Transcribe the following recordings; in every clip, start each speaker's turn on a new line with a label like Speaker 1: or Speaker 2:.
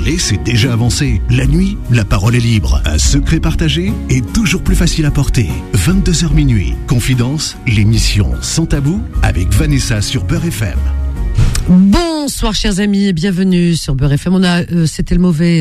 Speaker 1: Parler, c'est déjà avancé. La nuit, la parole est libre. Un secret partagé est toujours plus facile à porter. 22h minuit. Confidence, l'émission Sans Tabou avec Vanessa sur Beurre FM.
Speaker 2: Bonsoir chers amis et bienvenue sur Beurre FM. C'était le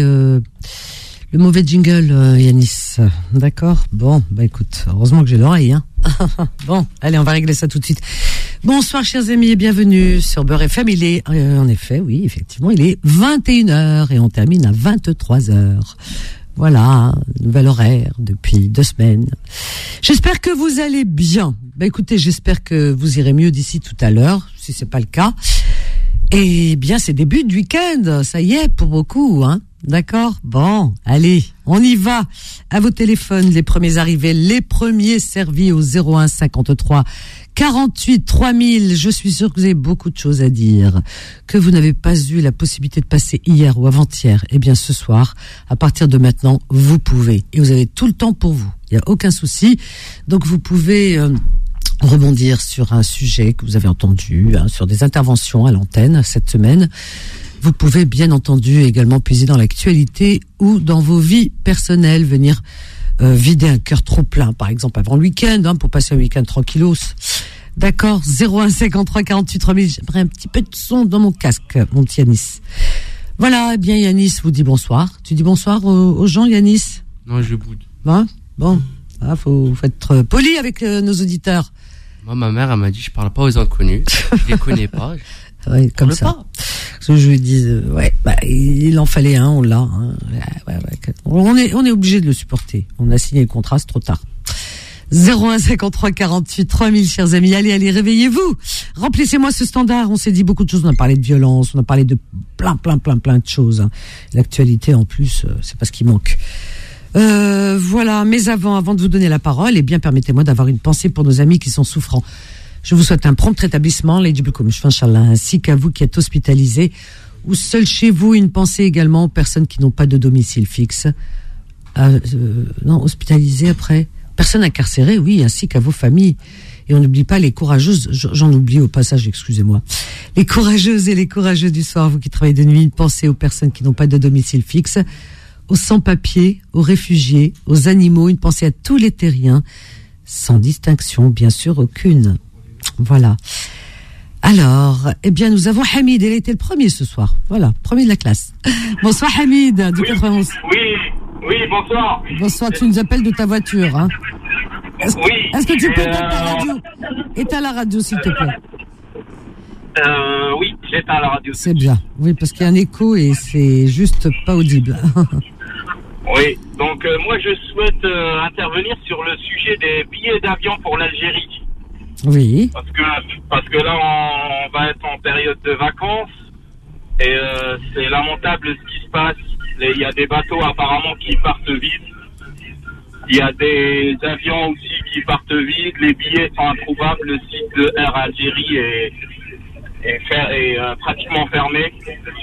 Speaker 2: mauvais jingle, Yanis. D'accord. Bon, écoute, heureusement que j'ai l'oreille, hein. Bon, allez, on va régler ça tout de suite. Bonsoir chers amis et bienvenue sur Beurre FM. Il est, en effet, oui, effectivement, il est 21h et on termine à 23h. Voilà, nouvel horaire depuis 2 semaines. J'espère que vous allez bien. Écoutez, j'espère que vous irez mieux d'ici tout à l'heure, si c'est pas le cas. Et bien, c'est début de week-end, ça y est, pour beaucoup, hein. D'accord? Bon, allez, on y va. À vos téléphones, les premiers arrivés, les premiers servis au 01 53 48 3000. Je suis sûre que vous avez beaucoup de choses à dire, que vous n'avez pas eu la possibilité de passer hier ou avant-hier. Eh bien, ce soir, à partir de maintenant, vous pouvez. Et vous avez tout le temps pour vous. Il n'y a aucun souci. Donc, vous pouvez rebondir sur un sujet que vous avez entendu, sur des interventions à l'antenne cette semaine. Vous pouvez bien entendu également puiser dans l'actualité ou dans vos vies personnelles, venir vider un cœur trop plein, par exemple avant le week-end, pour passer un week-end tranquillos. D'accord, 01 53 48 3000. J'aimerais un petit peu de son dans mon casque, mon petit Yanis. Voilà, eh bien Yanis vous dit bonsoir. Tu dis bonsoir aux gens, Yanis?
Speaker 3: Non, je boude.
Speaker 2: Bon, faut être poli avec nos auditeurs.
Speaker 3: Moi, ma mère, elle m'a dit, je parle pas aux inconnus. Je les connais pas.
Speaker 2: Ouais, comme ça.
Speaker 3: Pas.
Speaker 2: Que je lui dis, il en fallait un, on l'a. Hein. Ouais. On est obligé de le supporter. On a signé le contrat, c'est trop tard. 01 53 48 3000, chers amis. Allez, réveillez-vous. Remplissez-moi ce standard. On s'est dit beaucoup de choses. On a parlé de violence, on a parlé de plein de choses. Hein. L'actualité, en plus, c'est pas ce qui manque. Voilà. Mais avant de vous donner la parole, eh bien, permettez-moi d'avoir une pensée pour nos amis qui sont souffrants. Je vous souhaite un prompt rétablissement, ainsi qu'à vous qui êtes hospitalisés ou seuls chez vous. Une pensée également aux personnes qui n'ont pas de domicile fixe. Hospitalisés après. Personnes incarcérées, oui, ainsi qu'à vos familles. Et on n'oublie pas les courageuses, j'en oublie au passage, excusez-moi. Les courageuses et les courageux du soir, vous qui travaillez de nuit, une pensée aux personnes qui n'ont pas de domicile fixe, aux sans-papiers, aux réfugiés, aux animaux, une pensée à tous les terriens, sans distinction, bien sûr, aucune. Voilà. Alors, eh bien, nous avons Hamid. Il a été le premier ce soir. Voilà, premier de la classe. Bonsoir Hamid, du 91.
Speaker 4: Oui, bonsoir.
Speaker 2: Bonsoir, tu nous appelles de ta voiture, hein. Est-ce que tu peux éteindre ta radio? Éteins la radio, s'il te plaît.
Speaker 4: Oui, j'éteins la radio.
Speaker 2: C'est bien. Oui, parce qu'il y a un écho et c'est juste pas audible.
Speaker 4: Oui, donc moi je souhaite intervenir sur le sujet des billets d'avion pour l'Algérie.
Speaker 2: Oui.
Speaker 4: Parce que là, on va être en période de vacances et c'est lamentable ce qui se passe. Il y a des bateaux apparemment qui partent vite. Il y a des avions aussi qui partent vite. Les billets sont introuvables. Le site de Air Algérie est pratiquement fermé.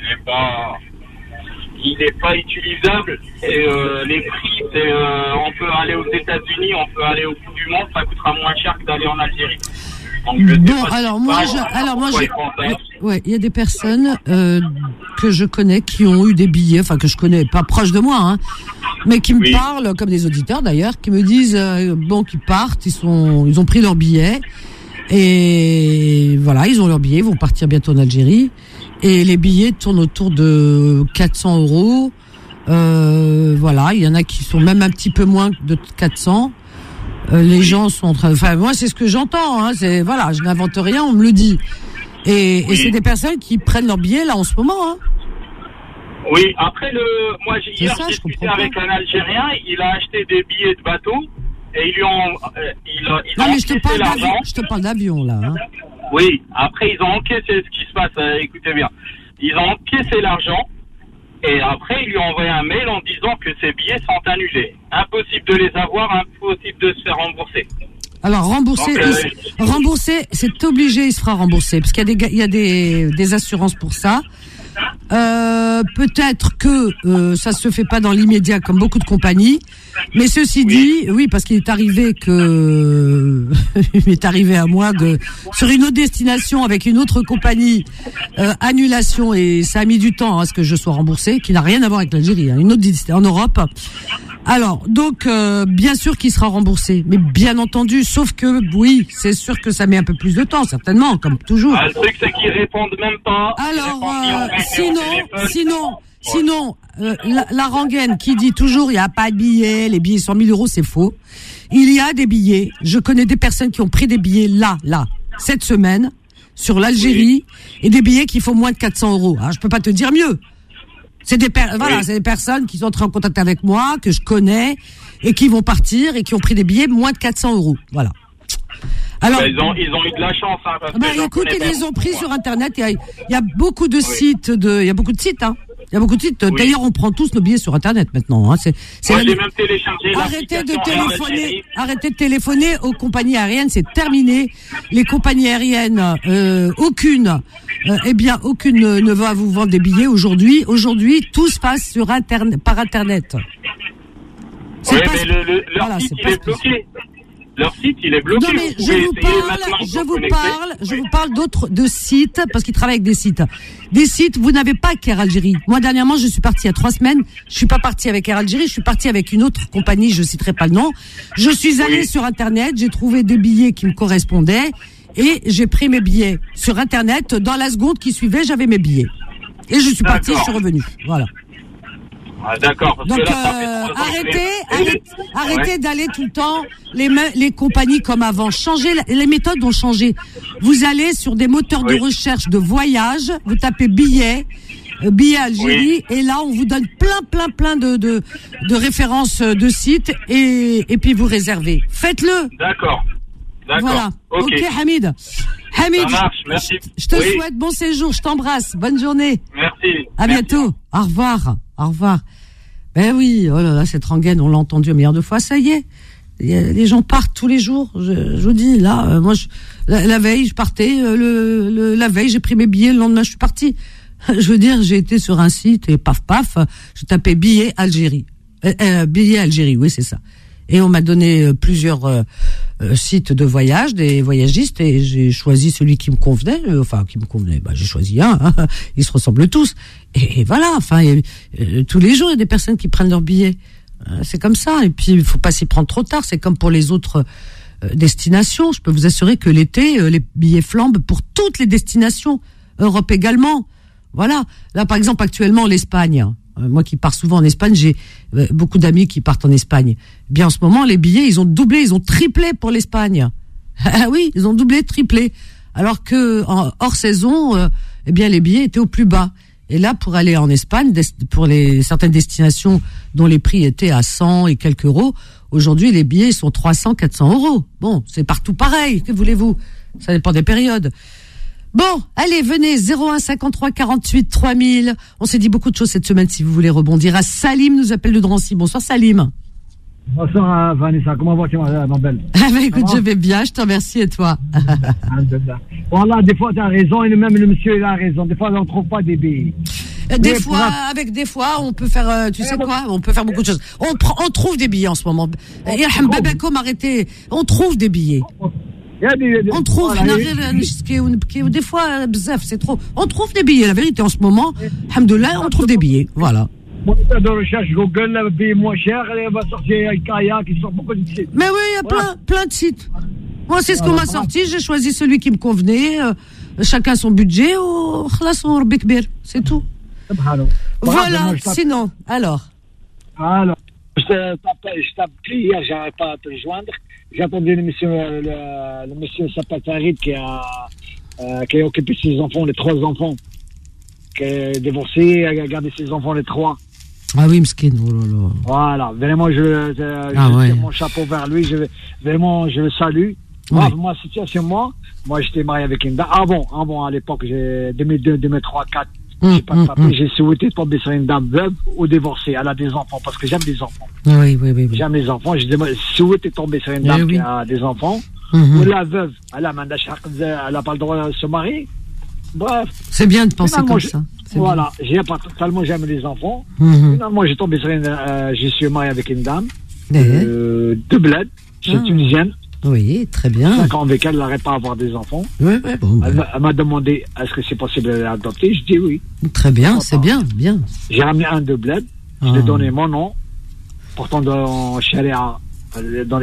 Speaker 4: Il n'est pas utilisable. Et les prix, on peut aller aux États-Unis, on peut aller au bout du monde, ça coûtera moins cher que d'aller en Algérie. Il y a des personnes que je connais qui ont eu des billets, enfin que je connais pas proches de moi, hein, mais qui me parlent comme des auditeurs d'ailleurs, qui me disent qu'ils partent, ils ont pris leur billet et voilà, ils ont leur billet, ils vont partir bientôt en Algérie. Et les billets tournent autour de 400 €. Voilà, il y en a qui sont même un petit peu moins de 400. Les gens sont en train... Enfin, moi, c'est ce que j'entends. Hein, voilà, je n'invente rien, on me le dit. Et c'est des personnes qui prennent leurs billets, là, en ce moment. Hein. Oui, après, moi, hier, j'ai discuté avec un Algérien. Il a acheté des billets de bateau. Et ils lui ont...
Speaker 2: non, mais je te parle d'avion, là. Hein.
Speaker 4: Oui, après, ils ont encaissé ce qui se passe. Écoutez bien. Ils ont encaissé l'argent. Et après, ils lui ont envoyé un mail en disant que ces billets sont annulés. Impossible de les avoir, impossible de se faire rembourser.
Speaker 2: Alors, rembourser, c'est obligé, il se fera rembourser. Parce qu'il y a des assurances pour ça.
Speaker 4: Peut-être que ça se fait pas dans l'immédiat comme beaucoup de compagnies, mais ceci dit, oui, parce qu'il est arrivé il m'est arrivé à moi sur une autre destination avec une autre compagnie, annulation, et ça a mis du temps à ce que je sois remboursé, qui n'a rien à voir avec l'Algérie, une autre destination en Europe. Alors, donc, bien sûr qu'il sera remboursé, mais bien entendu, sauf que, oui, c'est sûr que ça met un peu plus de temps, certainement, comme toujours.
Speaker 5: Le truc, c'est qu'ils répondent même pas.
Speaker 4: Alors, sinon, la rengaine qui dit toujours, il n'y a pas de billets, les billets 100 000 euros, c'est faux. Il y a des billets. Je connais des personnes qui ont pris des billets là, cette semaine, sur l'Algérie, et des billets qui font moins de 400 euros. Alors, je peux pas te dire mieux. C'est des personnes qui sont entrées en contact avec moi, que je connais, et qui vont partir, et qui ont pris des billets moins de 400 euros. Voilà. Alors,
Speaker 5: ils ont eu de la chance, hein, parce que
Speaker 4: écoute, ils les ont pris sur Internet. Il y a beaucoup de sites il y a beaucoup de sites, hein. Il y a beaucoup de sites. D'ailleurs, on prend tous nos billets sur Internet maintenant, hein.
Speaker 5: Moi, j'ai même téléchargé
Speaker 4: Arrêtez de téléphoner aux compagnies aériennes, c'est terminé. Les compagnies aériennes, aucune ne va vous vendre des billets aujourd'hui. Aujourd'hui, tout se passe sur par Internet.
Speaker 5: Oui, mais leur site, il est bloqué. Leur site, il est bloqué.
Speaker 4: Non, mais je vous parle de sites, parce qu'ils travaillent avec des sites. Des sites, vous n'avez pas qu'Air Algérie. Moi, dernièrement, je suis partie il y a 3 semaines. Je suis pas partie avec Air Algérie, je suis partie avec une autre compagnie, je citerai pas le nom. Je suis allée sur Internet, j'ai trouvé des billets qui me correspondaient, et j'ai pris mes billets sur Internet. Dans la seconde qui suivait, j'avais mes billets. Et je suis partie, je suis revenue. Voilà.
Speaker 5: Ah, d'accord.
Speaker 4: Donc, arrêtez d'aller tout le temps les compagnies comme avant. Changez, les méthodes ont changé. Vous allez sur des moteurs de recherche de voyage, vous tapez billets Algérie, et là, on vous donne plein de références de sites, et puis vous réservez. Faites-le.
Speaker 5: D'accord.
Speaker 4: Voilà. Ok, Hamid.
Speaker 5: Ça marche, merci.
Speaker 4: Je te souhaite bon séjour, je t'embrasse. Bonne journée.
Speaker 5: Merci.
Speaker 4: À bientôt. Au revoir. Ben oui, oh là là, cette rengaine, on l'a entendu un milliard de fois, ça y est. Les gens partent tous les jours. Je vous dis, là, moi, la veille, je partais, la veille, j'ai pris mes billets, le lendemain, je suis partie. Je veux dire, j'ai été sur un site et paf, je tapais billets Algérie. Billets Algérie, oui, c'est ça. Et on m'a donné plusieurs sites de voyage, des voyagistes, et j'ai choisi celui qui me convenait. J'ai choisi un. Hein, ils se ressemblent tous. Et voilà. Tous les jours, il y a des personnes qui prennent leurs billets. C'est comme ça. Et puis, il faut pas s'y prendre trop tard. C'est comme pour les autres destinations. Je peux vous assurer que l'été, les billets flambent pour toutes les destinations. Europe également. Voilà. Là, par exemple, actuellement, l'Espagne. Moi qui pars souvent en Espagne, j'ai beaucoup d'amis qui partent en Espagne. Bien, en ce moment, les billets, ils ont doublé, ils ont triplé pour l'Espagne. Ah oui, ils ont doublé, triplé. Alors que hors saison, les billets étaient au plus bas. Et là, pour aller en Espagne, pour certaines destinations dont les prix étaient à 100 et quelques euros, aujourd'hui, les billets sont 300, 400 euros. Bon, c'est partout pareil. Que voulez-vous? Ça dépend des périodes. Bon, allez, venez, 01 53 48 3000. On s'est dit beaucoup de choses cette semaine, si vous voulez rebondir. Salim nous appelle de Drancy. Bonsoir, Salim.
Speaker 6: Bonsoir, Vanessa. Comment vas-tu, ma belle?
Speaker 4: Écoute, je vais bien, je te remercie, et toi?
Speaker 6: Voilà, des fois, tu as raison, et même le monsieur, il a raison. Des fois, on ne trouve pas des billets.
Speaker 4: Des fois, on peut faire, tu sais quoi? On peut faire beaucoup de choses. On trouve des billets en ce moment. Arrêtez. On trouve des billets. On trouve, des fois, c'est trop. On trouve des billets, la vérité, en ce moment, alhamdoulilah, on trouve des billets, voilà.
Speaker 6: Moteur de recherche Google, billet moins cher, il va sortir un kayak, il sort beaucoup de sites.
Speaker 4: Mais oui, il y a plein de sites. Moi, c'est ce qu'on m'a sorti, j'ai choisi celui qui me convenait, chacun son budget, c'est tout. Voilà, sinon, alors.
Speaker 6: Je t'appelle hier, j'arrive pas à te joindre. J'ai entendu le monsieur s'appelle Farid qui a occupé ses enfants, les 3 enfants, qui est divorcé, a gardé ses enfants, les 3.
Speaker 4: Ah oui, Mskin, oh là là.
Speaker 6: Voilà, vraiment, je tire mon chapeau vers lui, je le salue.
Speaker 4: Ouais.
Speaker 6: Moi, situation, moi, j'étais marié avec une dame. Avant, à l'époque, j'ai 2002, 2003, 2004. J'ai pas tapé, j'ai souhaité tomber sur une dame veuve ou divorcée. Elle a des enfants, parce que j'aime les enfants.
Speaker 4: Oui.
Speaker 6: J'aime les enfants. J'ai souhaité tomber sur une dame qui a des enfants. Ou la veuve, elle a pas le droit de se marier. Bref.
Speaker 4: C'est bien de penser comme ça.
Speaker 6: Voilà, j'ai pas totalement jamais les enfants. Finalement, j'ai tombé sur je suis marié avec une dame de bled, c'est tunisienne.
Speaker 4: Oui, très bien.
Speaker 6: 5 ans avec elle, elle n'arrête pas à avoir des enfants.
Speaker 4: Oui, bon.
Speaker 6: Elle m'a demandé est-ce que c'est possible d'adopter. Je dis oui.
Speaker 4: Très bien, c'est bien.
Speaker 6: J'ai ramené un de bled, je lui ai donné mon nom, pourtant dans Sharia, dans les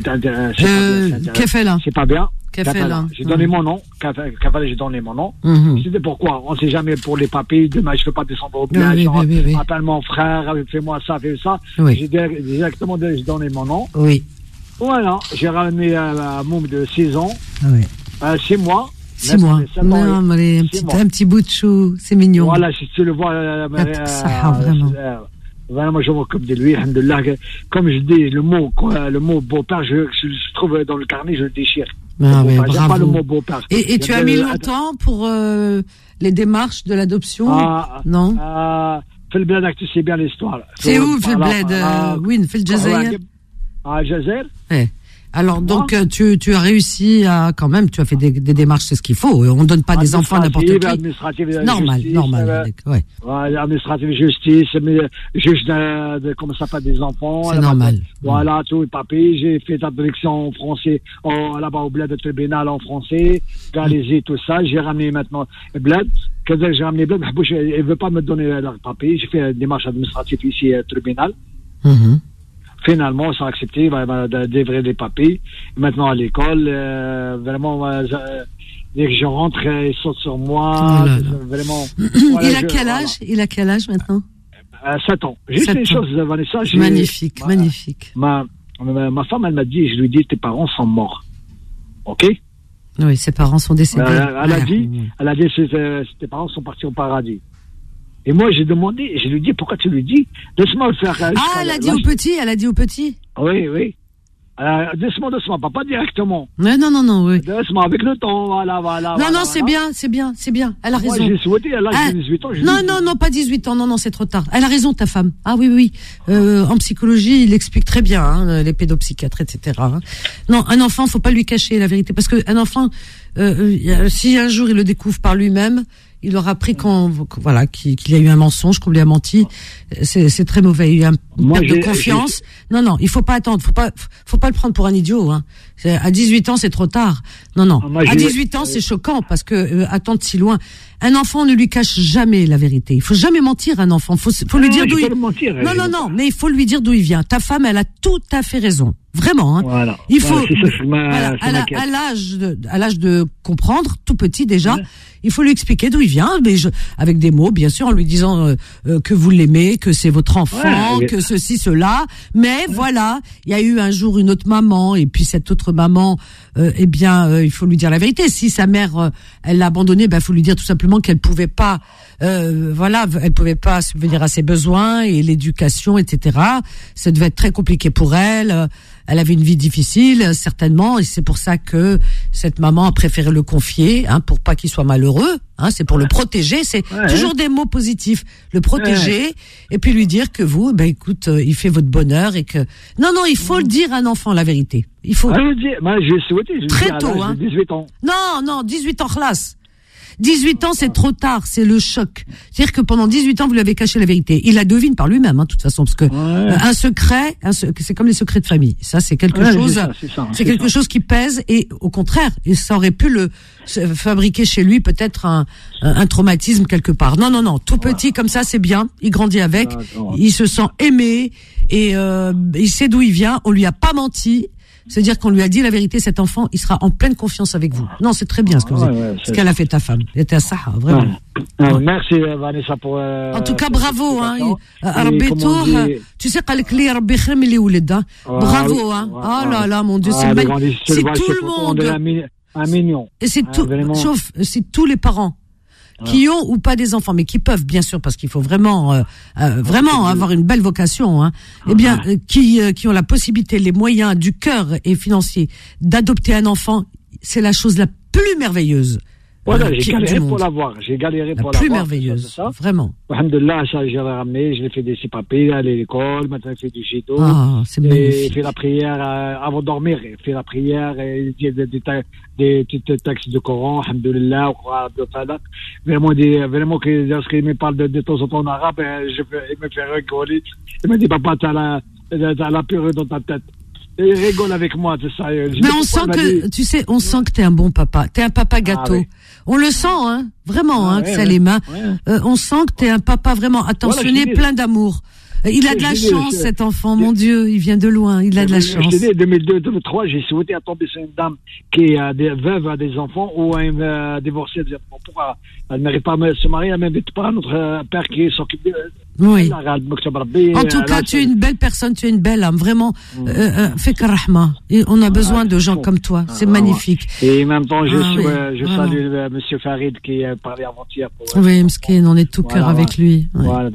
Speaker 4: Kefela.
Speaker 6: C'est pas bien.
Speaker 4: Kefela.
Speaker 6: J'ai donné mon nom. Kefela, j'ai donné mon nom. C'était pourquoi? On ne sait jamais pour les papiers. Demain, je ne peux pas descendre au village. Appelle mon frère, fais-moi ça, fais ça.
Speaker 4: Oui.
Speaker 6: J'ai directement donné mon nom.
Speaker 4: Oui.
Speaker 6: Voilà. J'ai ramené un môme de 6 ans.
Speaker 4: Oui.
Speaker 6: 6 mois.
Speaker 4: 6 mois. Non, mais un petit bout de chou. C'est mignon.
Speaker 6: Voilà, si tu le vois.
Speaker 4: Vraiment.
Speaker 6: Vraiment, je m'occupe de lui, alhamdoulilah. Comme je dis, le mot beau-père, je trouve dans le carnet, je le déchire.
Speaker 4: Ah, mais bravo.
Speaker 6: J'aime pas le mot beau-père.
Speaker 4: Et tu as mis longtemps pour les démarches de l'adoption? Non?
Speaker 6: Fais le bled, tu sais bien l'histoire.
Speaker 4: C'est où, fais le bled? Oui, fais le Jazair.
Speaker 6: Jazair?
Speaker 4: Alors, donc, tu as réussi à, quand même, tu as fait des démarches, c'est ce qu'il faut. On ne donne pas des enfants à n'importe qui. Normal. Ouais.
Speaker 6: Administrative justice, juge comment ça s'appelle des enfants.
Speaker 4: C'est normal.
Speaker 6: Voilà, tout les papiers. J'ai fait traduction en français, là-bas au bled de tribunal en français, galisé, tout ça. J'ai ramené maintenant bled. Quand j'ai ramené bled, il ne veut pas me donner leur papier. J'ai fait une démarche administrative ici au tribunal. Finalement, ils sont acceptés, d'ouvrir des papiers. Maintenant, à l'école, vraiment, dès que je rentre, ils sautent sur moi. Vraiment.
Speaker 4: Il a quel âge? Il a quel âge maintenant?
Speaker 6: 7 ans. Juste une chose, Vanessa.
Speaker 4: Magnifique.
Speaker 6: Ma femme, elle m'a dit, je lui ai dit, tes parents sont morts. OK?
Speaker 4: Oui, ses parents sont décédés.
Speaker 6: Elle a dit, tes parents sont partis au paradis. Et moi, j'ai demandé, je lui ai dit, pourquoi tu lui dis? Laisse-moi le faire.
Speaker 4: Elle a dit au petit?
Speaker 6: Oui. Doucement, pas directement.
Speaker 4: Non, oui.
Speaker 6: Doucement, avec le temps, voilà.
Speaker 4: Non, c'est bien. Elle a raison.
Speaker 6: Moi, j'ai souhaité, à l'âge de 18 ans.
Speaker 4: Non, pas 18 ans, non, c'est trop tard. Elle a raison, ta femme. Ah oui. En psychologie, il explique très bien, les pédopsychiatres, etc. Non, un enfant, faut pas lui cacher la vérité. Parce qu'un enfant, si un jour il le découvre par lui-même, il aura appris qu'il y a eu un mensonge, qu'on lui a menti. C'est très mauvais. Il y a une perte de confiance. Non, il faut pas attendre. Faut pas le prendre pour un idiot, hein. À 18 ans, c'est trop tard. Non. À 18 ans, c'est choquant parce que attendre si loin. Un enfant, ne lui cache jamais la vérité. Il faut jamais mentir à un enfant. Faut lui dire d'où il vient. Non, mais il faut lui dire d'où il vient. Ta femme, elle a tout à fait raison. Vraiment, hein. Voilà. Il faut, à l'âge de comprendre, tout petit déjà, il faut lui expliquer d'où il vient, mais avec des mots, bien sûr, en lui disant que vous l'aimez, que c'est votre enfant, que ceci, cela. Mais voilà, il y a eu un jour une autre maman, et puis cette autre maman, il faut lui dire la vérité. Si sa mère, elle l'a abandonnée, il faut lui dire tout simplement qu'elle pouvait pas, elle pouvait pas subvenir à ses besoins et l'éducation, etc. Ça devait être très compliqué pour elle. Elle avait une vie difficile, certainement, et c'est pour ça que cette maman a préféré le confier, pour pas qu'il soit malheureux, c'est pour le protéger, c'est toujours des mots positifs, le protéger, et puis lui dire que vous, écoute, il fait votre bonheur, et que, non, il faut le dire à un enfant, la vérité. Il faut.
Speaker 6: J'ai souhaité,
Speaker 4: très tôt,
Speaker 6: 18 ans.
Speaker 4: Non, 18 ans, classe. 18 ans, c'est trop tard, c'est le choc. C'est-à-dire que pendant 18 ans, vous lui avez caché la vérité. Il la devine par lui-même, de toute façon, parce que un secret, c'est comme les secrets de famille. Ça, c'est quelque chose, c'est quelque chose qui pèse, et au contraire, ça aurait pu fabriquer chez lui peut-être un traumatisme quelque part. Non, tout petit comme ça, c'est bien. Il grandit avec, il se sent aimé, et il sait d'où il vient. On lui a pas menti. C'est-à-dire qu'on lui a dit la vérité, cet enfant, il sera en pleine confiance avec vous. Non, c'est très bien ce qu'elle a fait ta femme. Elle était à ça, vraiment.
Speaker 6: Merci Vanessa pour.
Speaker 4: En tout cas, bravo, tu sais bravo, Oh là, mon Dieu, c'est magnifique. C'est tout le monde.
Speaker 6: Un mignon.
Speaker 4: Et c'est tout, sauf, c'est tous les parents qui ont ou pas des enfants, mais qui peuvent, bien sûr, parce qu'il faut vraiment avoir une belle vocation, qui ont la possibilité, les moyens du cœur et financiers d'adopter un enfant, c'est la chose la plus merveilleuse.
Speaker 6: Voilà, j'ai galéré pour l'avoir. J'ai galéré pour l'avoir.
Speaker 2: La plus merveilleuse, ça. Vraiment.
Speaker 6: Alhamdulillah, ça, je l'ai ramené, je l'ai fait des papiers à l'école, maintenant il fait du judo.
Speaker 2: Ah, c'est magnifique.
Speaker 6: Il fait la prière avant de dormir, il fait la prière, il dit des petits textes de Coran, alhamdulillah, vraiment que lorsqu'il me parle de temps en temps en arabe, il me fait rigoler. Il me dit, papa, t'as la purée dans ta tête. Et il rigole avec moi, c'est ça.
Speaker 2: Mais on sent que, tu sais, on sent que t'es un bon papa. T'es un papa gâteau. Ah, oui. On le sent, hein. Vraiment, hein, que ça les mains. Ouais. On sent que t'es un papa vraiment attentionné, voilà, plein d'amour. Il a de la chance, cet enfant, mon Dieu, il vient de loin, il a de la chance.
Speaker 6: Je t'ai dit, 2002-2003, j'ai souhaité tomber sur une dame qui est veuve à des enfants ou un divorcé. Pourquoi elle n'arrive pas à se marier, elle m'invite pas, notre père qui s'occupe de...
Speaker 2: Oui. En tout cas, tu es une belle personne, tu es une belle âme, vraiment. Fek rahma. Et on a besoin de gens comme toi. C'est magnifique.
Speaker 6: Et en même temps, je salue Monsieur Farid qui a parlé avant-hier.
Speaker 2: Oui, Mskin, on est tout cœur avec lui.
Speaker 6: Voilà.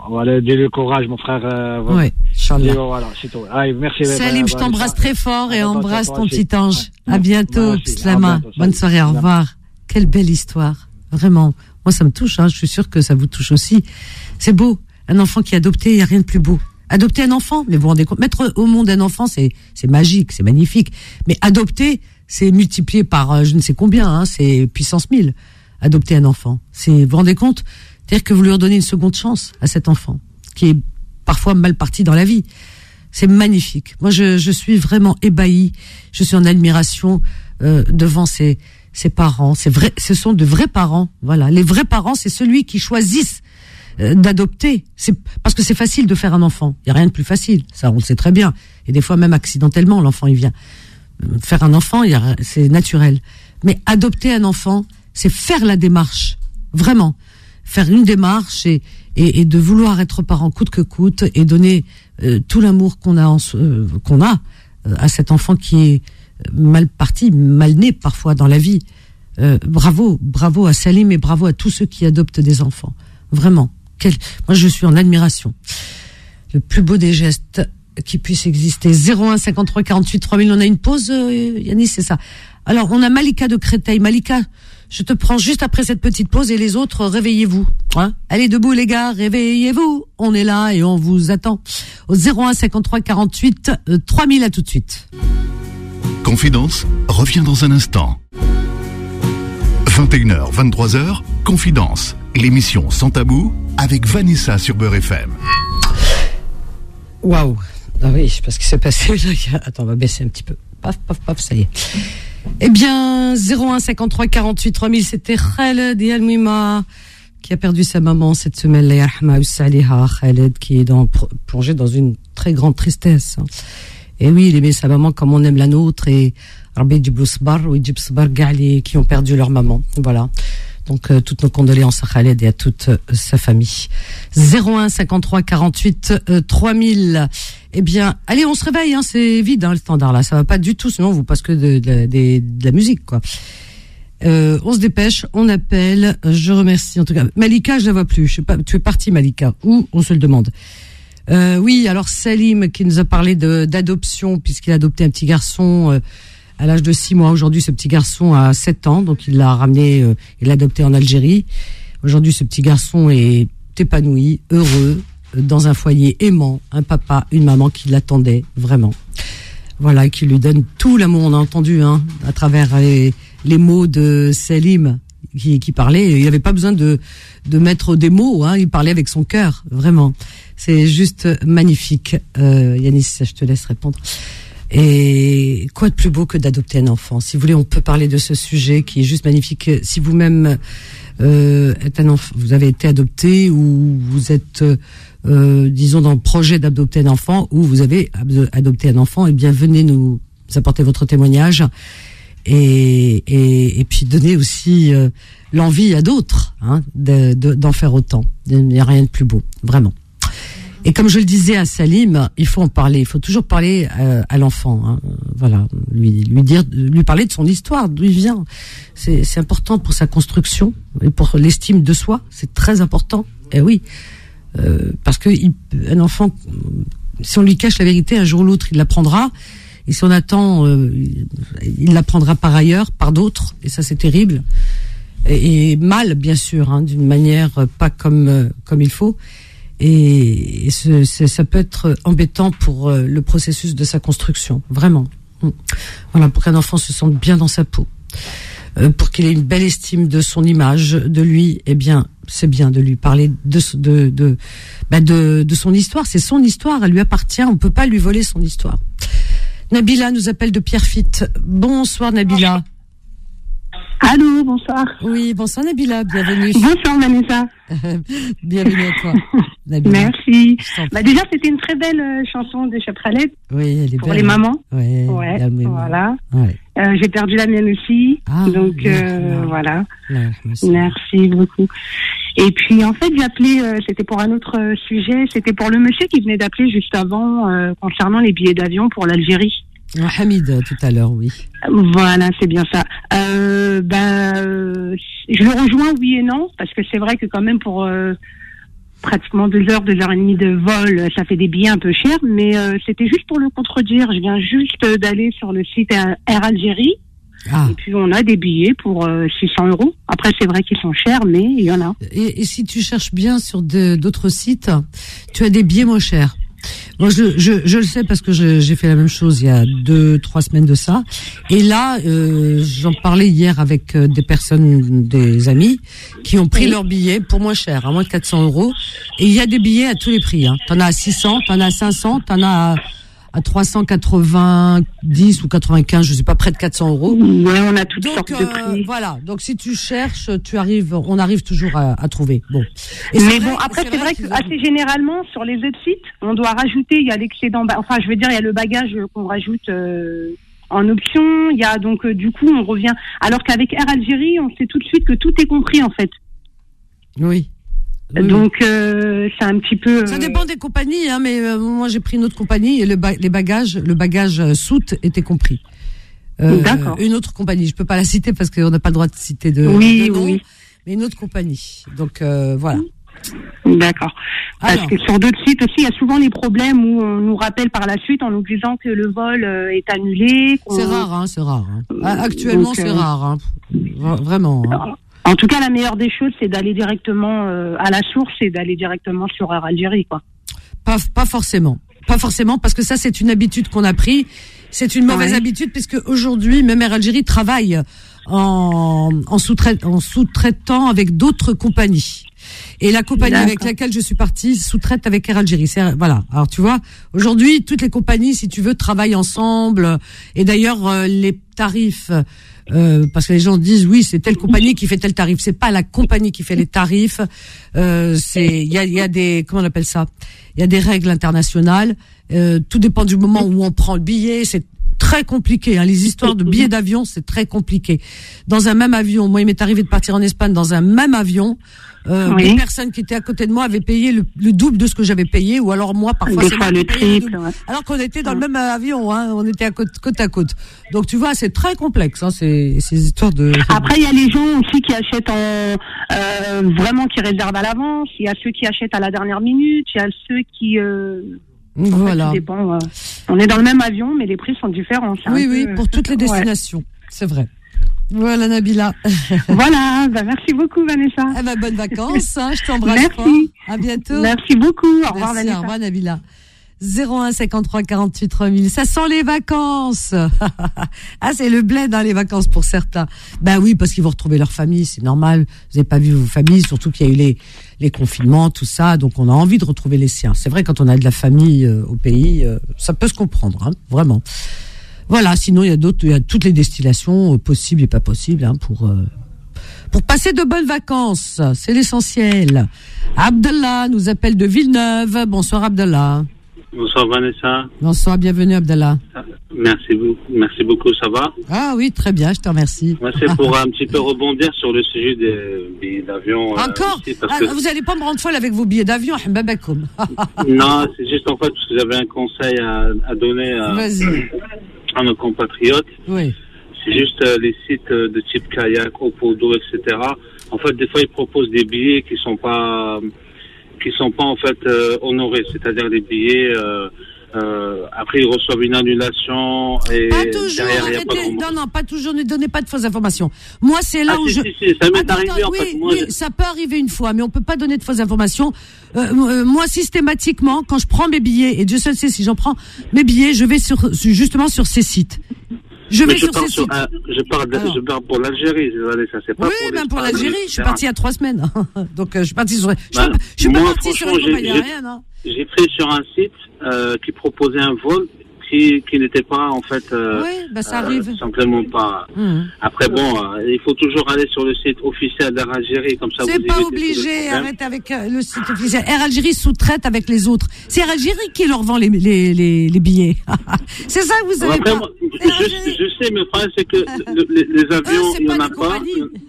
Speaker 6: Le courage, mon frère.
Speaker 2: Oui, Inch'Allah.
Speaker 6: Voilà, c'est tout. Allez, merci.
Speaker 2: Salim, je t'embrasse très fort et embrasse ton petit ange. À bientôt, Slama. Bonne soirée, au revoir. Quelle belle histoire. Vraiment. Moi, ça me touche, hein. Je suis sûre que ça vous touche aussi. C'est beau. Un enfant qui est adopté, il n'y a rien de plus beau. Adopter un enfant, mais vous vous rendez compte, mettre au monde un enfant, c'est magique, c'est magnifique. Mais adopter, c'est multiplié par je ne sais combien, hein, c'est puissance 1000. Adopter un enfant, vous vous rendez compte? C'est-à-dire que vous lui redonnez une seconde chance à cet enfant, qui est parfois mal parti dans la vie. C'est magnifique. Moi, je suis vraiment ébahie. Je suis en admiration devant ces parents. C'est vrai, ce sont de vrais parents. Voilà, les vrais parents, c'est celui qui choisissent d'adopter. C'est parce que c'est facile de faire un enfant. Il y a rien de plus facile. Ça, on le sait très bien. Et des fois, même accidentellement, l'enfant il vient. Faire un enfant, c'est naturel. Mais adopter un enfant, c'est faire la démarche. Vraiment, faire une démarche et de vouloir être parent coûte que coûte et donner tout l'amour qu'on a à cet enfant qui est mal parti, mal né parfois dans la vie. Bravo à Salim et bravo à tous ceux qui adoptent des enfants. Vraiment. Moi, je suis en admiration. Le plus beau des gestes qui puisse exister. 01 53 48 3000. On a une pause, Yanis, c'est ça. Alors, on a Malika de Créteil. Malika, je te prends juste après cette petite pause et les autres, réveillez-vous. Hein? Allez, debout, les gars, réveillez-vous. On est là et on vous attend. Au 01 53 48 3000, à tout de suite.
Speaker 1: Confidence revient dans un instant. 21h, 23h, Confidence. L'émission Sans Tabou avec Vanessa sur Beurre FM.
Speaker 2: Waouh. Ah oui, je sais pas ce qui s'est passé. Attends, on va baisser un petit peu. Paf, paf, paf, ça y est. Eh bien, 01 53 48 3000, c'était Khaled Yalmima qui a perdu sa maman cette semaine. Khaled qui est plongé dans une très grande tristesse. Et oui, il aimait sa maman comme on aime la nôtre. Et Rabbi Djiblousbar ou Djibsbar Gali qui ont perdu leur maman. Voilà. Donc, toutes nos condoléances à Khaled et à toute sa famille. 01 53 48 3000. Eh bien, allez, on se réveille, hein, c'est vide, hein, le standard, là. Ça va pas du tout, sinon vous passe que de la musique, quoi. On se dépêche, on appelle. Je remercie, en tout cas. Malika, je la vois plus. Je sais pas, tu es partie, Malika. Ou on se le demande. Oui, alors Salim, qui nous a parlé d'adoption, puisqu'il a adopté un petit garçon, à l'âge de 6 mois. Aujourd'hui, ce petit garçon a 7 ans, donc il l'a ramené, il l'a adopté en Algérie. Aujourd'hui, ce petit garçon est épanoui, heureux, dans un foyer aimant, un papa, une maman qui l'attendaient vraiment. Voilà, et qui lui donne tout l'amour. On a entendu, hein, à travers les mots de Salim qui parlait. Il n'avait pas besoin de mettre des mots, hein, il parlait avec son cœur, vraiment. C'est juste magnifique. Yanis, je te laisse répondre. Et quoi de plus beau que d'adopter un enfant? Si vous voulez, on peut parler de ce sujet qui est juste magnifique. Si vous-même êtes un enfant, vous avez été adopté ou vous êtes, disons, dans le projet d'adopter un enfant ou vous avez adopté un enfant, eh bien, venez nous apporter votre témoignage et puis donner aussi l'envie à d'autres, hein, d'en faire autant. Il n'y a rien de plus beau, vraiment. Et comme je le disais à Salim, il faut en parler. Il faut toujours parler à l'enfant. Hein. Voilà, lui parler de son histoire, d'où il vient. C'est important pour sa construction et pour l'estime de soi. C'est très important. Et oui, parce que un enfant, si on lui cache la vérité, un jour ou l'autre, il l'apprendra. Et si on attend, il l'apprendra par ailleurs, par d'autres. Et ça, c'est terrible. et mal, bien sûr, hein, d'une manière pas comme il faut. Et ça peut être embêtant pour le processus de sa construction, vraiment. Voilà, pour qu'un enfant se sente bien dans sa peau, pour qu'il ait une belle estime de son image, de lui. Eh bien, c'est bien de lui parler de son histoire. C'est son histoire, elle lui appartient. On peut pas lui voler son histoire. Nabila nous appelle de Pierrefitte. Bonsoir Nabila.
Speaker 7: Allô, bonsoir.
Speaker 2: Oui, bonsoir Nabila, bienvenue.
Speaker 7: Bonsoir Vanessa.
Speaker 2: Bienvenue à toi, Nabila.
Speaker 7: Merci. Déjà, c'était une très belle chanson de Cheb Khaled.
Speaker 2: Oui, elle est
Speaker 7: pour
Speaker 2: belle.
Speaker 7: les mamans.
Speaker 2: Ouais,
Speaker 7: voilà.
Speaker 2: Ouais.
Speaker 7: J'ai perdu la mienne aussi. Donc, voilà. Merci beaucoup. Et puis, en fait, j'ai appelé, c'était pour un autre sujet. C'était pour le monsieur qui venait d'appeler juste avant concernant les billets d'avion pour l'Algérie.
Speaker 2: Hamid, tout à l'heure, oui.
Speaker 7: Voilà, c'est bien ça. Je le rejoins, oui et non, parce que c'est vrai que quand même pour pratiquement 2 heures, 2 heures et demie de vol, ça fait des billets un peu chers, mais c'était juste pour le contredire. Je viens juste d'aller sur le site Air Algérie, et puis on a des billets pour 600 €. Après, c'est vrai qu'ils sont chers, mais il y en a.
Speaker 2: Et si tu cherches bien sur d'autres sites, tu as des billets moins chers. Moi, je le sais parce que j'ai fait la même chose il y a 2-3 semaines de ça. Et là, j'en parlais hier avec des amis qui ont pris leurs billets pour moins cher, à moins de 400 €. Et il y a des billets à tous les prix. Hein. T'en as à 600, t'en as à 500, t'en as à 390 ou 95, je sais pas, près de 400 €.
Speaker 7: Ouais, on a toutes sortes de prix.
Speaker 2: Voilà. Donc si tu cherches, on arrive toujours à trouver. Bon.
Speaker 7: Mais bon, après c'est vrai que assez généralement sur les autres sites, on doit rajouter, il y a l'excédent, enfin je veux dire, il y a le bagage qu'on rajoute en option. Il y a donc du coup on revient. Alors qu'avec Air Algérie, on sait tout de suite que tout est compris en fait.
Speaker 2: Oui.
Speaker 7: Donc c'est un petit peu.
Speaker 2: Ça dépend des compagnies, hein, mais moi j'ai pris une autre compagnie et le bagage soute était compris.
Speaker 7: D'accord.
Speaker 2: Une autre compagnie, je peux pas la citer parce qu'on n'a pas le droit de citer de nom, mais une autre compagnie. Donc voilà.
Speaker 7: D'accord. Parce que sur d'autres sites aussi, il y a souvent les problèmes où on nous rappelle par la suite en nous disant que le vol est annulé.
Speaker 2: C'est rare, hein, c'est rare. Hein. Actuellement, c'est rare, hein. Vraiment. Hein.
Speaker 7: En tout cas, la meilleure des choses, c'est d'aller directement à la source et d'aller directement sur Air Algérie, quoi.
Speaker 2: Pas forcément. Pas forcément, parce que ça, c'est une habitude qu'on a pris. C'est une mauvaise habitude, puisque aujourd'hui, même Air Algérie travaille en sous-traitant avec d'autres compagnies. Et la compagnie avec laquelle je suis partie sous-traite avec Air Algérie. Voilà. Alors, tu vois, aujourd'hui, toutes les compagnies, si tu veux, travaillent ensemble. Et d'ailleurs, les tarifs... parce que les gens disent oui, c'est telle compagnie qui fait tel tarif. C'est pas la compagnie qui fait les tarifs. Il y a des, comment on appelle ça, il y a des règles internationales. Tout dépend du moment où on prend le billet. C'est très compliqué. Hein. Les histoires de billets d'avion, c'est très compliqué. Dans un même avion, moi, il m'est arrivé de partir en Espagne dans un même avion. Des personnes qui étaient à côté de moi avaient payé le double de ce que j'avais payé, ou alors moi, parfois,
Speaker 7: c'est le triple.
Speaker 2: Alors qu'on était dans le même avion, hein, on était côte à côte. Donc, tu vois, c'est très complexe, hein, ces histoires de...
Speaker 7: Après, il y a les gens aussi qui achètent vraiment qui réservent à l'avance. Il y a ceux qui achètent à la dernière minute. Il y a ceux qui...
Speaker 2: voilà.
Speaker 7: Ça dépend, on est dans le même avion, mais les prix sont différents.
Speaker 2: Oui, pour toutes les destinations, c'est vrai. Voilà, Nabila.
Speaker 7: Voilà, merci beaucoup, Vanessa.
Speaker 2: Bonnes vacances, hein, je t'embrasse.
Speaker 7: Merci.
Speaker 2: À bientôt.
Speaker 7: Merci beaucoup. Au revoir, Vanessa.
Speaker 2: Au revoir, Nabila. 01 53 48 3000. Ça sent les vacances. C'est le bled, hein, les vacances pour certains. Oui, parce qu'ils vont retrouver leur famille, c'est normal. Vous n'avez pas vu vos familles, surtout qu'il y a eu les confinements, tout ça. Donc, on a envie de retrouver les siens. C'est vrai, quand on a de la famille au pays, ça peut se comprendre, hein, vraiment. Voilà, sinon il y a toutes les destinations possibles et pas possibles, hein, pour passer de bonnes vacances. C'est l'essentiel. Abdallah nous appelle de Villeneuve. Bonsoir Abdallah.
Speaker 8: Bonsoir Vanessa.
Speaker 2: Bonsoir, bienvenue Abdallah.
Speaker 8: Merci beaucoup, ça va?
Speaker 2: Ah oui, très bien, je te remercie.
Speaker 8: Moi, c'est pour un petit peu rebondir sur le sujet des billets d'avion.
Speaker 2: Encore vous n'allez pas me rendre folle avec vos billets d'avion, Hababakoum.
Speaker 8: Non, c'est juste en fait parce que j'avais un conseil à donner à nos compatriotes. Oui. C'est juste les sites de type Kayak, Opodo, etc. En fait, des fois, ils proposent des billets qui sont pas en fait honorés, c'est-à-dire des billets après ils reçoivent une annulation et
Speaker 2: pas toujours, pas toujours, ne donnez pas de fausses informations. Moi, c'est là où
Speaker 8: si, ça m'est arrivé en fait. Moi,
Speaker 2: ça peut arriver une fois, mais on peut pas donner de fausses informations. Moi, systématiquement, quand je prends mes billets, et Dieu seul sait si j'en prends mes billets, je vais justement sur ces sites. Je
Speaker 8: parle pour l'Algérie, ça c'est pas
Speaker 2: oui, pour même pour l'Algérie, je suis partie il y a 3 semaines. Donc je suis partie sur je suis pas partie sur une compagnie aérienne.
Speaker 8: J'ai pris sur un site qui proposait un vol qui n'était pas en fait
Speaker 2: ça arrive.
Speaker 8: simplement pas. Après il faut toujours aller sur le site officiel d'Air Algérie, comme ça
Speaker 2: c'est
Speaker 8: vous
Speaker 2: pas obligé, arrête avec le site officiel. Air Algérie sous-traite avec les autres. C'est Air Algérie qui leur vend les billets. C'est ça que vous savez
Speaker 8: après,
Speaker 2: pas.
Speaker 8: Je sais, mais le problème c'est que les avions, il y en a pas.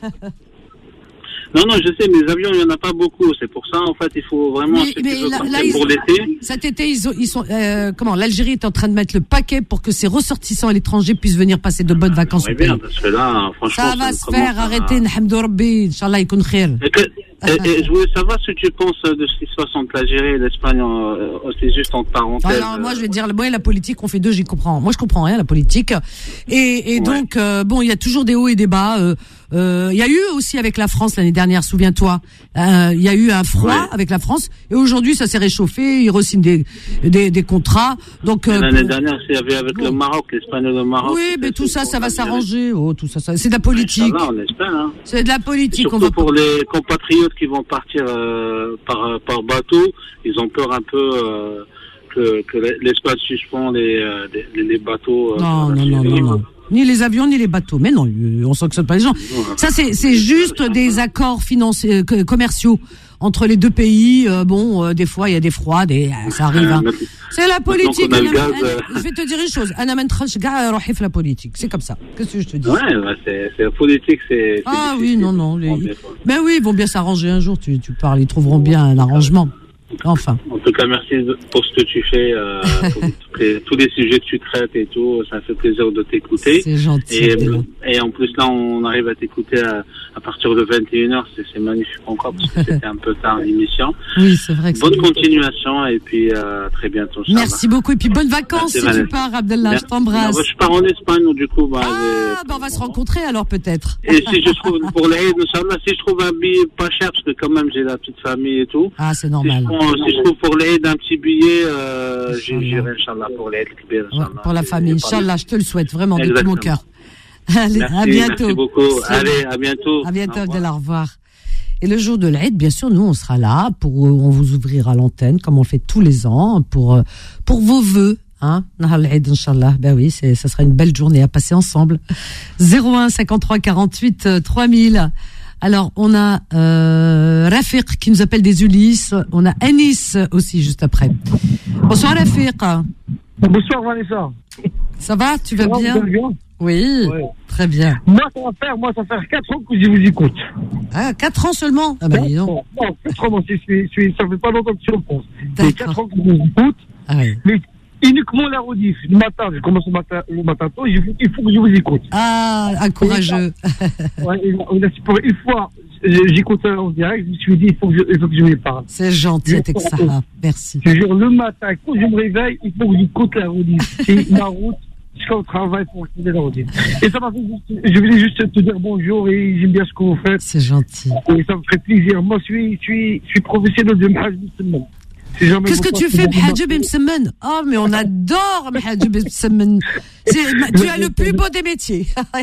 Speaker 8: Non, je sais, mais les avions, il n'y en a pas beaucoup. C'est pour ça, en fait, il faut vraiment...
Speaker 2: pour l'été. Cet été, ils sont l'Algérie est en train de mettre le paquet pour que ses ressortissants à l'étranger puissent venir passer de bonnes vacances au pays.
Speaker 8: Bien, parce que là, franchement...
Speaker 2: Ça va se faire, arrêtez, n'hamdou rabbi, Inch'Allah, ykoun khair.
Speaker 8: Et je voulais savoir ce que tu penses de ce qui se passe entre l'Algérie et l'Espagne, c'est juste entre parenthèses.
Speaker 2: Alors, moi, je vais dire, moi, la politique, on fait deux, j'y comprends. Moi, je comprends rien, la politique. Et donc, il y a toujours des hauts et des bas. Il y a eu aussi avec la France l'année dernière, souviens-toi. Il y a eu un froid avec la France et aujourd'hui ça s'est réchauffé, ils re-signent des contrats. Donc
Speaker 8: l'année dernière, il y avait avec le Maroc, l'Espagne et le Maroc.
Speaker 2: Oui, mais tout ça va s'arranger. Tout ça c'est de la politique.
Speaker 8: Ça va, on espère, hein.
Speaker 2: C'est de la politique.
Speaker 8: Surtout pour les compatriotes qui vont partir par bateau, ils ont peur un peu que l'Espagne suspend les bateaux.
Speaker 2: Non. Ni les avions, ni les bateaux. Mais non, on sanctionne pas les gens. Ça, c'est juste des accords financiers, commerciaux entre les deux pays. Des fois, il y a des froids, ça arrive. Hein. C'est la politique. Je vais te dire une chose. La politique. C'est comme ça. Qu'est-ce que je te dis?
Speaker 8: C'est la politique, c'est.
Speaker 2: Ah oui, non. Mais oui, ils vont bien s'arranger un jour. Tu parles, ils trouveront bien un arrangement. Enfin.
Speaker 8: En tout cas, merci pour ce que tu fais, pour tous les sujets que tu traites et tout. Ça fait plaisir de t'écouter.
Speaker 2: C'est gentil.
Speaker 8: Et en plus, là, on arrive à t'écouter à partir de 21h. C'est magnifique encore parce que c'était un peu tard l'émission.
Speaker 2: Oui, c'est vrai que
Speaker 8: bonne continuation et puis très bientôt.
Speaker 2: Merci beaucoup et puis bonnes vacances si tu pars, Abdallah. Je t'embrasse.
Speaker 8: Je pars en Espagne, donc du coup.
Speaker 2: On va se rencontrer alors peut-être.
Speaker 8: Et si je trouve, pour l'Aïd, si je trouve un billet pas cher, parce que quand même j'ai la petite famille et tout.
Speaker 2: Ah, c'est normal.
Speaker 8: Si je trouve pour l'Aïd un petit billet, j'irai, Inch'Allah, pour l'Aïd.
Speaker 2: Pour la famille, Inch'Allah, je te le souhaite vraiment de tout mon cœur. Allez,
Speaker 8: merci,
Speaker 2: à bientôt.
Speaker 8: Merci beaucoup. Allez, à bientôt.
Speaker 2: À bientôt, Abdallah, au revoir. Et le jour de l'Aïd, bien sûr, nous, on sera là on vous ouvrira l'antenne, comme on le fait tous les ans, pour vos vœux. Nahar l'Aïd, Inch'Allah. Ben oui, ça sera une belle journée à passer ensemble. 01 53 48 3000. Alors, on a Rafiq qui nous appelle des Ulysses. On a Anis aussi, juste après. Bonsoir, Rafiq.
Speaker 9: Bonsoir, Vanessa.
Speaker 2: Ça va? Tu vas bien? Oui, très bien.
Speaker 9: Moi, ça va faire 4 ans que je vous écoute.
Speaker 2: Ah, 4 ans seulement? Ah, ben, dis donc.
Speaker 9: Non, 4 ans, ça fait pas longtemps que je pense. C'est 4 ans que je vous écoute.
Speaker 2: Ah oui.
Speaker 9: Mais uniquement la rediff. Le matin, je commence le matin tôt, il faut que je vous écoute.
Speaker 2: Ah, un courageux.
Speaker 9: Une fois, j'écoute ça en direct, je me suis dit, il faut que je me parle.
Speaker 2: C'est gentil, Texara. Merci.
Speaker 9: Je jure, le matin, quand je me réveille, il faut que j'écoute la rediff. C'est ma route. Jusqu'au travail pour écouter la rediff. Et ça m'a fait je voulais juste te dire bonjour et j'aime bien ce que vous faites.
Speaker 2: C'est gentil.
Speaker 9: Et ça me ferait plaisir. Moi, je suis professionnel de Mahajib Msemmen.
Speaker 2: Qu'est-ce que tu fais, Mahajib Msemmen? Oh, mais on adore Mahajib Msemmen. Tu as le plus beau des métiers.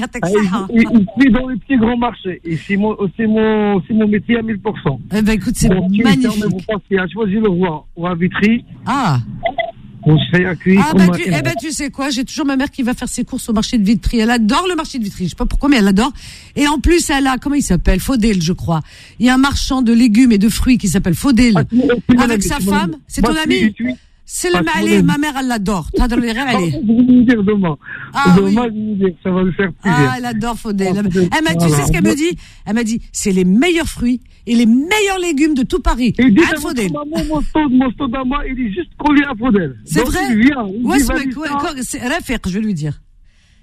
Speaker 9: Il suis dans les petits grands marchés. Et c'est mon métier à 1000%.
Speaker 2: Eh ben, écoute, c'est magnifique.
Speaker 9: Vous pensez à choisir le roi ou à Vitry.
Speaker 2: Ah.
Speaker 9: On se fait accueillir.
Speaker 2: Tu sais quoi, j'ai toujours ma mère qui va faire ses courses au marché de Vitry. Elle adore le marché de Vitry. Je sais pas pourquoi, mais elle adore. Et en plus, elle a, comment il s'appelle? Faudel, je crois. Il y a un marchand de légumes et de fruits qui s'appelle Faudel. Avec sa femme. C'est ton ami? C'est le Malais. Ma mère, elle l'adore. T'as de l'air, allez.
Speaker 9: Je vais lui dire demain. Demain, je vais lui dire, ça va lui faire plaisir.
Speaker 2: Ah, elle adore Faudel. Tu sais ce qu'elle me dit? Elle m'a dit, c'est les meilleurs fruits et les meilleurs légumes de tout Paris.
Speaker 9: Et dit à Faudel. Mon stade à moi, il est juste collé à Faudel.
Speaker 2: C'est vrai? Ouais, c'est Rafiq, je vais lui dire.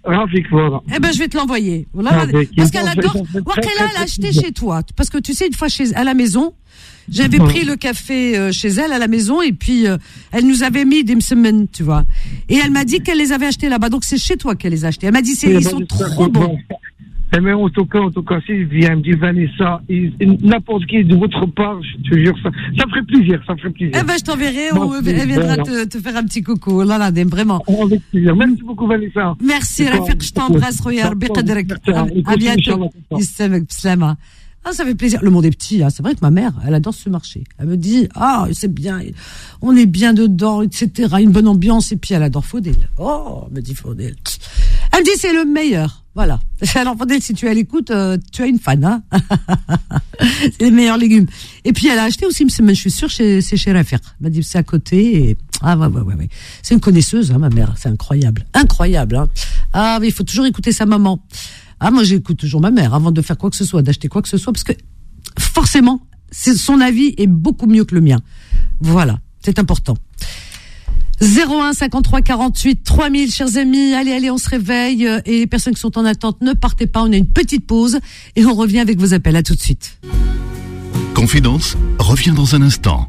Speaker 9: Rafik, voilà.
Speaker 4: Eh ben, je vais te l'envoyer. Voilà, parce qu'elle adore. Wakela, elle a acheté chez toi. Parce que tu sais, une fois à la maison, j'avais pris le café chez elle à la maison et puis elle nous avait mis des semaines, tu vois. Et elle m'a dit qu'elle les avait achetés là-bas. Donc c'est chez toi qu'elle les a achetés. Elle m'a dit ils sont trop bons.
Speaker 9: Mais en tout cas, si il vient me dire Vanessa, n'importe qui de votre part, je te jure, ça me ferait plaisir,
Speaker 4: Eh ben, je t'enverrai, elle viendra te faire un petit coucou. Là, vraiment.
Speaker 9: Avec plaisir. Merci beaucoup, Vanessa.
Speaker 4: Merci, Rafik, je t'embrasse, Royal. À bientôt. Ah, ça fait plaisir. Le monde est petit, hein. C'est vrai que ma mère, elle adore ce marché. Elle me dit, c'est bien, on est bien dedans, etc. Une bonne ambiance, et puis elle adore Faudel. Oh, me dit Faudel. Elle me dit, c'est le meilleur. Voilà. Alors, Faudel, si tu es à l'écoute, tu as une fan, hein. C'est les meilleurs légumes. Et puis, elle a acheté aussi, je suis sûre, c'est chez Rafik. Elle m'a dit, c'est à côté, et ouais. C'est une connaisseuse, hein, ma mère. C'est incroyable. Incroyable, hein. Ah, mais il faut toujours écouter sa maman. Ah, moi, j'écoute toujours ma mère avant de faire quoi que ce soit, d'acheter quoi que ce soit, parce que forcément, son avis est beaucoup mieux que le mien. Voilà, c'est important. 01 53 48 3000, chers amis. Allez, on se réveille. Et les personnes qui sont en attente, ne partez pas. On a une petite pause et on revient avec vos appels. À tout de suite.
Speaker 1: Confidence revient dans un instant.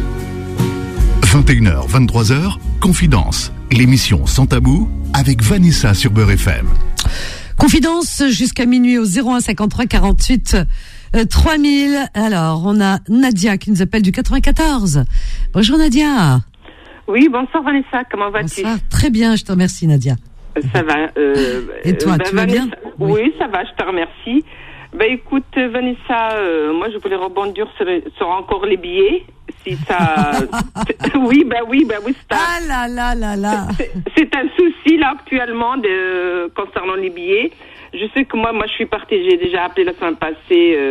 Speaker 1: 21h, 23h, Confidence, l'émission sans tabou avec Vanessa sur Beurre FM.
Speaker 4: Confidence jusqu'à minuit au 01 53 48 3000. Alors, on a Nadia qui nous appelle du 94. Bonjour Nadia.
Speaker 10: Oui, bonsoir Vanessa, comment vas-tu?
Speaker 4: Bonsoir, très bien, je te remercie Nadia.
Speaker 10: Ça va.
Speaker 4: Et toi, tu vas bien?
Speaker 10: Oui, ça va, je te remercie. Écoute Vanessa, moi je voulais rebondir sur encore les billets. Si ça... oui, c'est
Speaker 4: un... Ah là.
Speaker 10: C'est un souci là actuellement concernant les billets. Je sais que moi je suis partie, j'ai déjà appelé la semaine passée,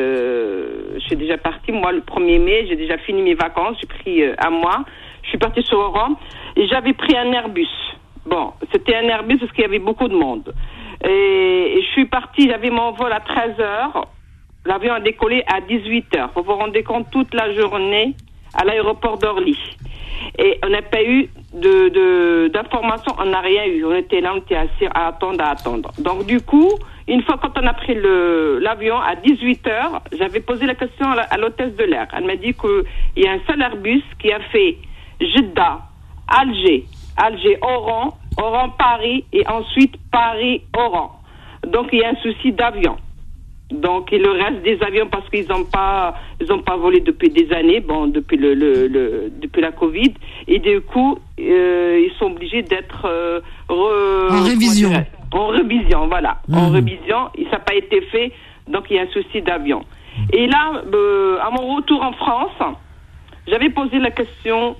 Speaker 10: je suis déjà partie, moi le 1er mai, j'ai déjà fini mes vacances, j'ai pris un mois, je suis partie sur Oran et j'avais pris un Airbus. Bon, c'était un Airbus parce qu'il y avait beaucoup de monde. Et je suis partie, j'avais mon vol à 13h, l'avion a décollé à 18h. Vous vous rendez compte, toute la journée à l'aéroport d'Orly. Et on n'a pas eu d'informations, on n'a rien eu. On était là, on était assis à attendre. Donc du coup, une fois quand on a pris l'avion à 18h, j'avais posé la question à l'hôtesse de l'air. Elle m'a dit qu'il y a un seul Airbus qui a fait Jeddah, Alger, Oran, Paris et ensuite Paris-Oran. Donc il y a un souci d'avion. Donc et le reste des avions parce qu'ils n'ont pas volé depuis des années, depuis depuis la Covid et du coup ils sont obligés d'être
Speaker 4: en révision.
Speaker 10: En révision, voilà. En révision, ça n'a pas été fait, donc il y a un souci d'avion. Et là, à mon retour en France, j'avais posé la question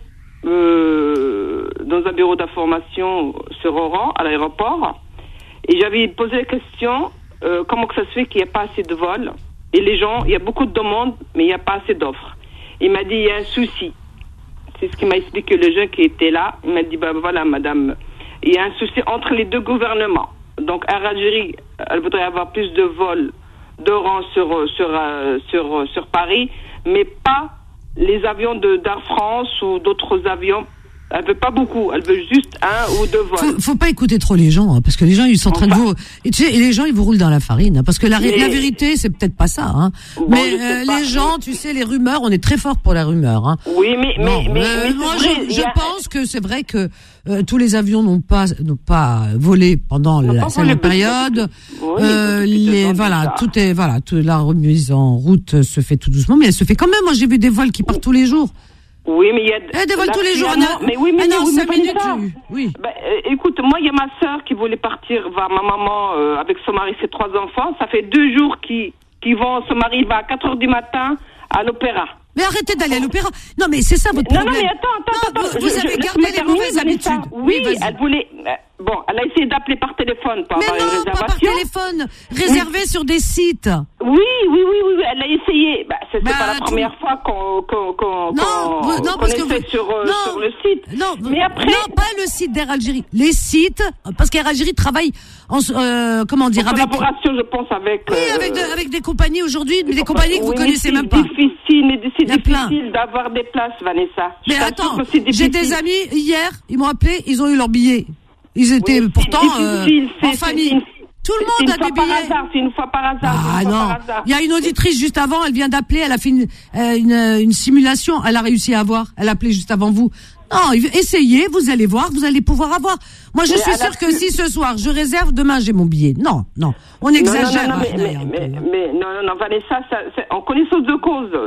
Speaker 10: dans un bureau d'information sur Oran, à l'aéroport, et j'avais posé la question comment que ça se fait qu'il n'y a pas assez de vols et les gens, il y a beaucoup de demandes mais il n'y a pas assez d'offres. Il m'a dit il y a un souci. C'est ce qu'il m'a expliqué le jeune qui était là. Il m'a dit voilà madame, il y a un souci entre les deux gouvernements. Donc Air Algérie, elle voudrait avoir plus de vols d'Oran sur Paris, mais pas les avions d'Air France ou d'autres avions. Elle veut pas beaucoup, elle veut juste un ou deux vols.
Speaker 4: Faut pas écouter trop les gens, hein, parce que les gens ils sont en train de vous, et tu sais, et les gens ils vous roulent dans la farine, hein, parce que la vérité c'est peut-être pas ça, hein. Bon, mais les gens, tu sais, les rumeurs, on est très fort pour la rumeur, hein.
Speaker 10: Oui, mais
Speaker 4: moi je pense que c'est vrai que tous les avions n'ont pas volé pendant cette période. Oui, toute la remise en route se fait tout doucement, mais elle se fait quand même. Moi j'ai vu des vols qui partent tous les jours.
Speaker 10: Oui, mais il y a
Speaker 4: des vols tous les jours. Oui.
Speaker 10: Écoute, moi, il y a ma sœur qui voulait partir voir ma maman avec son mari, ses 3 enfants. Ça fait 2 jours qu'ils vont. Son mari va à 4h du matin à l'opéra.
Speaker 4: Mais arrêtez d'aller à l'opéra. Non, mais c'est ça votre problème.
Speaker 10: Non, mais attends.
Speaker 4: Vous avez gardé les mauvaises habitudes.
Speaker 10: Oui, elle voulait. Elle a essayé d'appeler par téléphone pour avoir une réservation.
Speaker 4: Pas par téléphone. Réservé sur des sites.
Speaker 10: Oui. Elle a essayé. C'est pas la première fois qu'on essaie sur le site.
Speaker 4: Non,
Speaker 10: mais après.
Speaker 4: Non, pas le site d'Air Algérie. Les sites, parce qu'Air Algérie travaille en
Speaker 10: collaboration, je pense, avec.
Speaker 4: Oui, avec des compagnies aujourd'hui, des compagnies que vous connaissez même pas.
Speaker 10: C'est difficile d'avoir des places, Vanessa.
Speaker 4: Mais attends, j'ai des amis hier, ils m'ont appelé, ils ont eu leur billet. Ils étaient pourtant en famille. Tout le monde a des billets.
Speaker 10: C'est une fois par hasard.
Speaker 4: Ah non. Il y a une auditrice juste avant, elle vient d'appeler, elle a fait une simulation, elle a réussi à avoir. Elle a appelé juste avant vous. Non, essayez, vous allez voir, vous allez pouvoir avoir. Moi, je suis sûre que si ce soir je réserve, demain j'ai mon billet. Non, on exagère.
Speaker 10: Non, Vanessa, on connaissance de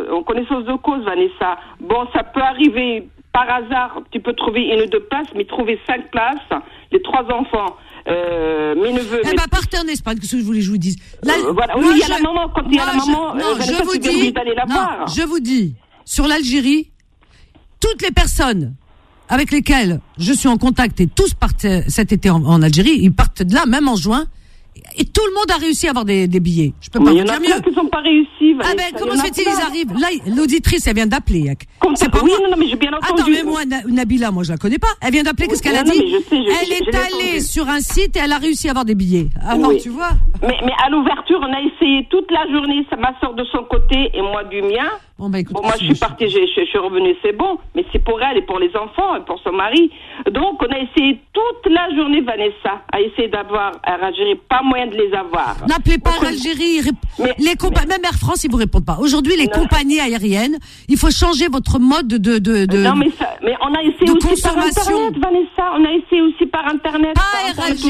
Speaker 10: cause, Vanessa. Bon, ça peut arriver par hasard, tu peux trouver 1 ou 2 places, mais trouver 5 places, les 3 enfants. Mes neveux.
Speaker 4: Partez en Espagne, qu'est-ce que je voulais que je vous dise.
Speaker 10: Voilà. Oui, il y a la maman, quand il y a la maman,
Speaker 4: je vous dis, je vous dis, sur l'Algérie, toutes les personnes avec lesquelles je suis en contact et tous partent cet été en Algérie, ils partent de là, même en juin. Et tout le monde a réussi à avoir des billets. Je peux pas vous dire mieux.
Speaker 10: Il y en a qui sont pas réussi.
Speaker 4: Comment se fait-il ils arrivent? Là, l'auditrice, elle vient d'appeler.
Speaker 10: C'est pas moi. Non, mais j'ai bien entendu.
Speaker 4: Attends, mais moi, Nabila, moi, je la connais pas. Elle vient d'appeler, qu'est-ce qu'elle a dit? Elle est allée sur un site et elle a réussi à avoir des billets. Alors, tu vois.
Speaker 10: Mais à l'ouverture, on a essayé toute la journée, ma soeur de son côté et moi du mien.
Speaker 4: Bon, écoute,
Speaker 10: moi, je suis partie, je suis revenue, c'est bon. Mais c'est pour elle et pour les enfants et pour son mari. Donc, on a essayé toute la journée, Vanessa, à essayer d'avoir à Algérie, pas moyen de les avoir.
Speaker 4: N'appelez pas Algérie. Même Air France, ils vous répondent pas. Aujourd'hui, les compagnies aériennes, il faut changer votre mode de
Speaker 10: Non, mais on a essayé aussi par Internet, Vanessa. On a essayé aussi par Internet.
Speaker 4: Pas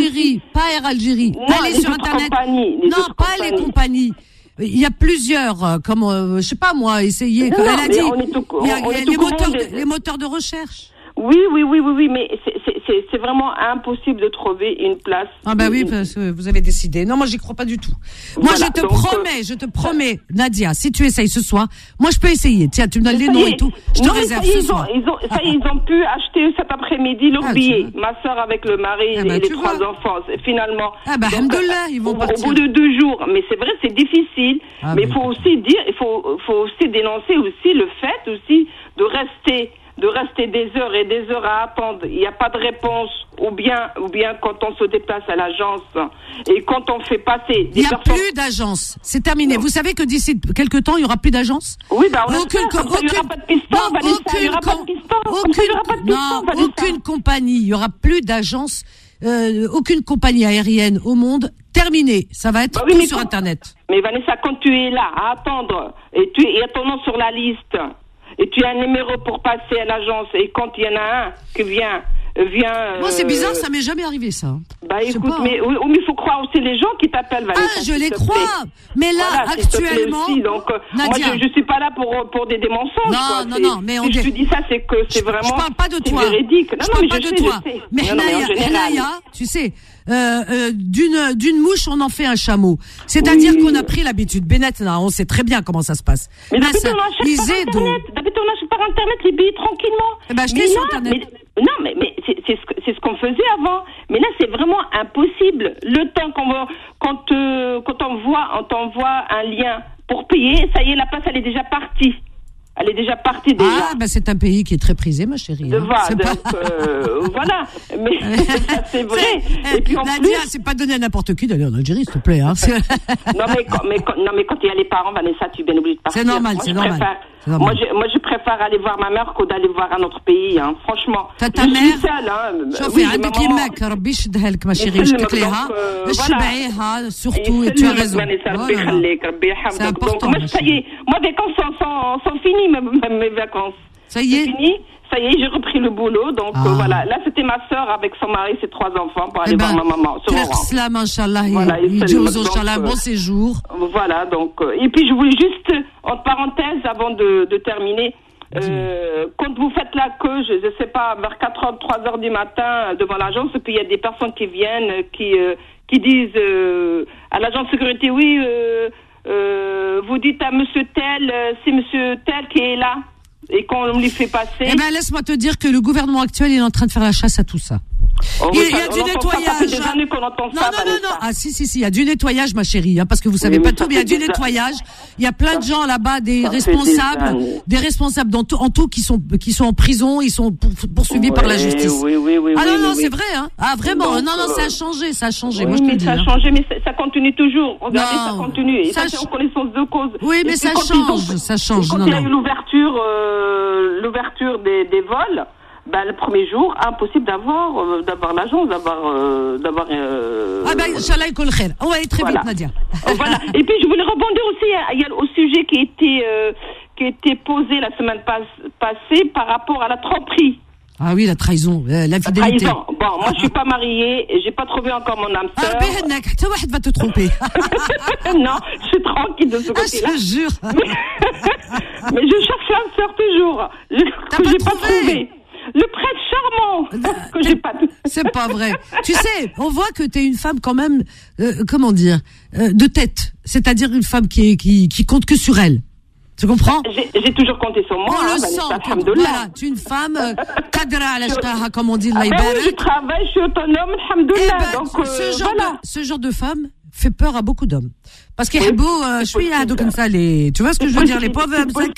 Speaker 4: Air Algérie. Allez sur Internet. Non, pas les compagnies. Il y a plusieurs, je sais pas moi, essayez. Elle a dit, il y a les moteurs de recherche.
Speaker 10: Oui, mais c'est vraiment impossible de trouver une place.
Speaker 4: Ah oui, parce que vous avez décidé. Non, moi j'y crois pas du tout. Moi je te promets, Nadia, si tu essayes ce soir, moi je peux essayer. Tiens, tu me donnes les noms et tout. Je te réserve ce soir.
Speaker 10: Ils ont pu acheter cet après-midi leur billet. Ma sœur avec le mari et les 3 enfants. Finalement.
Speaker 4: Alhamdoulilah, ils vont partir.
Speaker 10: Au bout de 2 jours. Mais c'est vrai, c'est difficile. Mais il faut aussi dire, il faut aussi dénoncer aussi le fait aussi de rester des heures et des heures à attendre. Il n'y a pas de réponse. Ou bien quand on se déplace à l'agence et quand on fait passer des personnes...
Speaker 4: Il n'y a plus d'agence. C'est terminé. Non. Vous savez que d'ici quelques temps, il n'y aura plus d'agence?
Speaker 10: Oui, on espère. Il n'y aura pas de piston, Vanessa. Il n'y aura pas de piston.
Speaker 4: Aucune compagnie. Il n'y aura plus d'agence. Aucune compagnie aérienne au monde. Terminé. Ça va être tout sur Internet.
Speaker 10: Mais Vanessa, quand tu es là à attendre et tu as ton nom sur la liste... Et tu as un numéro pour passer à l'agence. Et quand il y en a un qui vient.
Speaker 4: Moi, c'est bizarre, ça m'est jamais arrivé, ça.
Speaker 10: Écoute, mais il faut croire aussi les gens qui t'appellent, Vanessa.
Speaker 4: Je les crois. Mais là, actuellement.
Speaker 10: Aussi. Donc, Nadia, moi, je suis pas là pour des mensonges.
Speaker 4: Non, mais
Speaker 10: si je te dis ça, c'est que c'est vraiment.
Speaker 4: Je parle pas de toi.
Speaker 10: Véridique.
Speaker 4: Je parle pas de toi. Mais Naya, tu sais. D'une mouche, on en fait un chameau. C'est-à-dire qu'on a pris l'habitude. Bennett, on sait très bien comment ça se passe.
Speaker 10: Mais d'habitude, on achète par Internet les billets tranquillement.
Speaker 4: Achetez sur Internet.
Speaker 10: Mais c'est ce qu'on faisait avant. Mais là, c'est vraiment impossible. Le temps quand on t'envoie un lien pour payer, ça y est, la place, elle est déjà partie. Elle est déjà partie déjà.
Speaker 4: C'est un pays qui est très prisé, ma chérie.
Speaker 10: Voilà. Mais ça, c'est vrai. Et puis
Speaker 4: Nadia, c'est pas donné à n'importe qui d'aller en Algérie, s'il te plaît. Hein.
Speaker 10: mais quand il y a les parents, Vanessa, tu es bien obligée de partir.
Speaker 4: C'est normal,
Speaker 10: Moi, je préfère aller voir ma mère qu'au d'aller voir un autre pays, hein. Franchement.
Speaker 4: Ta mère. شوفي عندك يمك ربي يشدها لك ما شيري يشدك لها اشبعيها surtout et tu as raison. C'est important.
Speaker 10: Moi, mes vacances sont finies, mes vacances.
Speaker 4: Ça y est.
Speaker 10: C'est fini. Ça y est, j'ai repris le boulot. Donc voilà, là c'était ma sœur avec son mari, ses 3 enfants pour aller voir ma maman.
Speaker 4: Slam, Inch'Allah, Inch'Allah, bon séjour.
Speaker 10: Voilà, donc et puis je voulais juste entre parenthèses avant de terminer. Quand vous faites la queue, je sais pas, vers 4h, 3h du matin devant l'agence, et puis il y a des personnes qui viennent, qui disent à l'agence de sécurité, oui, vous dites à monsieur tel, c'est monsieur tel qui est là, et qu'on lui fait passer.
Speaker 4: Laisse-moi te dire que le gouvernement actuel est en train de faire la chasse à tout ça. Il y a du nettoyage.
Speaker 10: Ça fait des années qu'on entend ça.
Speaker 4: Non. Ah si, il y a du nettoyage, ma chérie, hein, parce que vous savez pas tout, mais il y a du nettoyage. Il y a plein de gens là-bas, des responsables en tout qui sont en prison, ils sont poursuivis par la justice.
Speaker 10: Oui.
Speaker 4: Non, c'est vrai, hein. Ah vraiment, non, ça a changé. Moi je te dis.
Speaker 10: Ça a changé, mais ça continue toujours. Regardez, ça continue. Et ça, c'est en connaissance de cause.
Speaker 4: Oui, mais ça change.
Speaker 10: Quand il y a eu l'ouverture des vols. le premier jour, impossible d'avoir l'agence,
Speaker 2: Ah ben, Inch'Allah, il kol khair. On va aller très vite, Nadia.
Speaker 10: Voilà. Et puis, je voulais rebondir aussi au sujet qui était posé la semaine passée par rapport à la tromperie.
Speaker 2: Ah oui, la trahison, l'infidélité.
Speaker 10: Bon, moi je suis pas mariée, et j'ai pas trouvé encore mon âme sœur.
Speaker 2: Ah, va te tromper.
Speaker 10: Non, je suis tranquille de ce côté-là.
Speaker 2: Je te jure.
Speaker 10: Mais je cherche l'âme sœur toujours. Que j'ai pas trouvé. Le prêtre charmant que j'ai pas.
Speaker 2: C'est pas vrai. Tu sais, on voit que t'es une femme quand même, comment dire, de tête. C'est-à-dire une femme qui compte que sur elle. Tu comprends?
Speaker 10: J'ai toujours compté sur moi.
Speaker 2: On le sent. Voilà, tu es une femme kadra ala shqaha, comme on dit.
Speaker 10: Je travaille, je suis autonome, alhamdoulilah. Donc
Speaker 2: ce genre de femme fait peur à beaucoup d'hommes. Parce qu'il y a beau, je suis comme ça, tu vois ce que je veux dire, les pauvres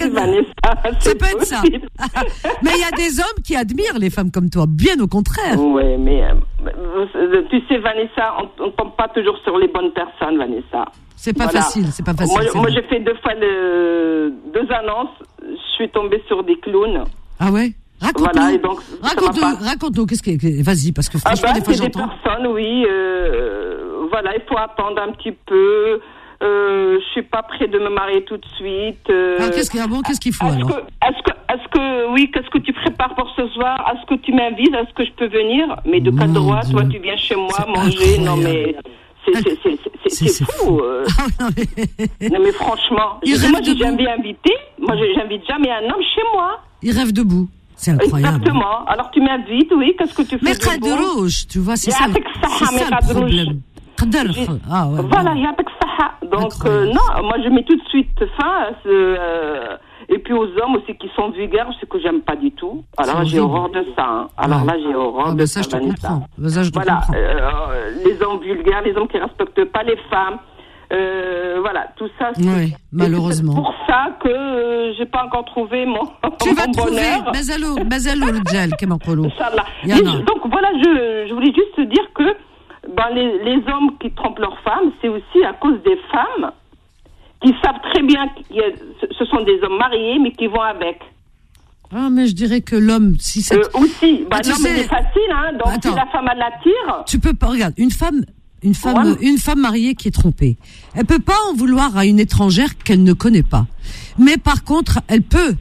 Speaker 2: ça peut être ça. Mais il y a des hommes qui admirent les femmes comme toi, bien au contraire.
Speaker 10: Oui, mais tu sais, Vanessa, on ne tombe pas toujours sur les bonnes personnes, Vanessa.
Speaker 2: C'est pas facile.
Speaker 10: Moi, j'ai fait 2 fois 2 annonces, je suis tombée sur des clowns.
Speaker 2: Ah ouais? Raconte-nous.
Speaker 10: Voilà, et donc,
Speaker 2: raconte-nous, vas-y, parce que franchement, des fois j'entends.
Speaker 10: C'est des personnes, oui, voilà, il faut attendre un petit peu. Je suis pas prêt de me marier tout de suite.
Speaker 2: Alors, qu'est-ce qu'il faut alors?
Speaker 10: Qu'est-ce que tu prépares pour ce soir? Est-ce que tu m'invites? Est-ce que je peux venir? Mais de quel droit? Toi, tu viens chez moi manger?
Speaker 2: Incroyable.
Speaker 10: Non, mais c'est fou. Non, mais franchement, moi, j'ai jamais invité. Moi, j'invite jamais un homme chez moi.
Speaker 2: Il rêve debout. C'est incroyable.
Speaker 10: Exactement. Alors, tu m'invites, oui. Qu'est-ce que tu fais?
Speaker 2: Mais Khadrouche, tu vois, c'est ça le problème.
Speaker 10: Ah ouais. Voilà, il y a donc non, moi je mets tout de suite fin à et puis aux hommes aussi qui sont vulgaires, ce que j'aime pas du tout. Alors j'ai horreur de ça. Hein. Alors là j'ai horreur de ça.
Speaker 2: Je te comprends.
Speaker 10: Voilà, les hommes vulgaires, les hommes qui respectent pas les femmes. Voilà, tout ça.
Speaker 2: Oui, malheureusement.
Speaker 10: C'est pour ça que j'ai pas encore trouvé mon bonheur.
Speaker 2: Bazalo Rijal, kama qulu.
Speaker 10: Donc voilà, je voulais juste te dire que les hommes qui trompent leurs femmes, c'est aussi à cause des femmes qui savent très bien que ce sont des hommes mariés, mais qui vont avec.
Speaker 2: Ah, mais je dirais que l'homme, si c'est...
Speaker 10: aussi, l'homme, c'est facile, hein, donc si la femme, elle l'attire...
Speaker 2: Tu peux pas, regarde, une femme mariée qui est trompée, elle peut pas en vouloir à une étrangère qu'elle ne connaît pas. Mais par contre, elle peut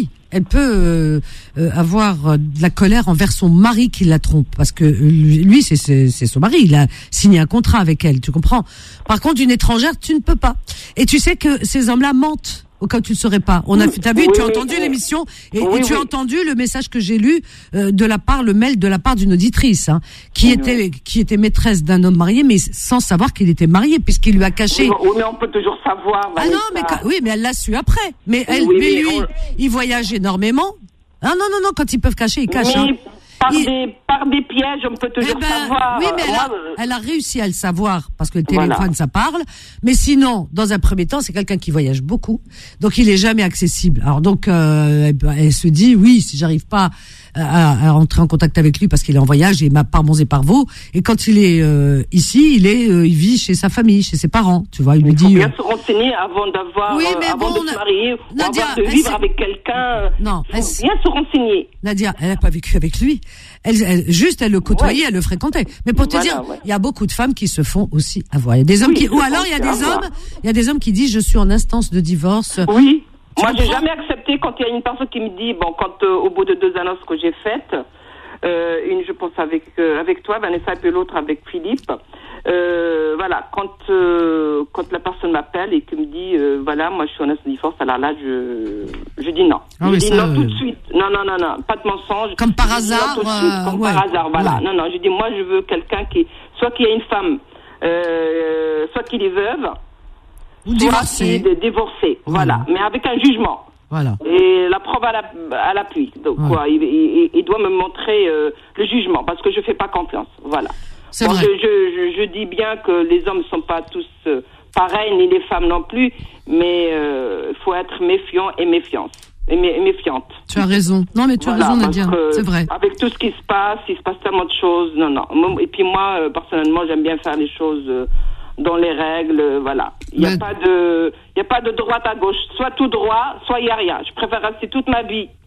Speaker 2: avoir de la colère envers son mari qui la trompe, parce que lui c'est son mari, il a signé un contrat avec elle, tu comprends. Par contre, une étrangère, tu ne peux pas. Et tu sais que ces hommes-là mentent au cas où tu ne saurais pas. Tu as entendu l'émission et tu as entendu le message que j'ai lu le mail de la part d'une auditrice qui était maîtresse d'un homme marié, mais sans savoir qu'il était marié, puisqu'il lui a caché.
Speaker 10: Oui, mais on peut toujours savoir.
Speaker 2: Ah non, mais elle l'a su après. Mais lui, il voyage énormément. Ah non, quand ils peuvent cacher, ils cachent.
Speaker 10: Par des pièges, on peut toujours savoir.
Speaker 2: Oui, mais elle a réussi à le savoir, parce que le téléphone, ça parle. Mais sinon, dans un premier temps, c'est quelqu'un qui voyage beaucoup. Donc, il est jamais accessible. Alors, donc, elle se dit, oui, si j'arrive pas à entrer en contact avec lui parce qu'il est en voyage et par bons et par vaux. Et quand il est ici, il vit chez sa famille, chez ses parents. Tu vois, il lui dit.
Speaker 10: Il faut bien se renseigner avant d'avoir, avant de se marier, Nadia, ou avant de vivre avec quelqu'un.
Speaker 2: Non,
Speaker 10: il faut bien se renseigner.
Speaker 2: Nadia, elle n'a pas vécu avec lui. Elle le côtoyait, elle le fréquentait. Mais pour te dire, il y a beaucoup de femmes qui se font aussi avoir. Il y a des hommes ou alors il y a des hommes qui disent je suis en instance de divorce.
Speaker 10: Oui. Moi, j'ai jamais accepté quand il y a une personne qui me dit, quand au bout de 2 annonces que j'ai faites, une je pense avec toi, Vanessa, et puis l'autre avec Philippe, voilà, quand la personne m'appelle et qui me dit, voilà, moi je suis en instance de divorce, alors là, je dis non.
Speaker 2: Ah
Speaker 10: je dis non tout de suite. Non, pas de mensonge.
Speaker 2: Comme par hasard.
Speaker 10: Par hasard, voilà. Ouais. Non, je dis, moi je veux quelqu'un soit qui a une femme, soit qui est veuve,
Speaker 2: ou divorcé,
Speaker 10: voilà, mais avec un jugement.
Speaker 2: Voilà.
Speaker 10: Et la preuve à l'appui. Donc, il doit me montrer le jugement, parce que je fais pas confiance. Voilà.
Speaker 2: C'est vrai.
Speaker 10: Je dis bien que les hommes sont pas tous pareils, ni les femmes non plus, mais il faut être méfiant et méfiante.
Speaker 2: Tu as raison. Non, mais tu as raison, Nadia. C'est vrai.
Speaker 10: Avec tout ce qui se passe, il se passe tellement de choses. Non. Et puis moi, personnellement, j'aime bien faire les choses dans les règles, voilà. Il n'y a pas de droite à gauche. Soit tout droit, soit il n'y a rien. Je préfère rester toute ma vie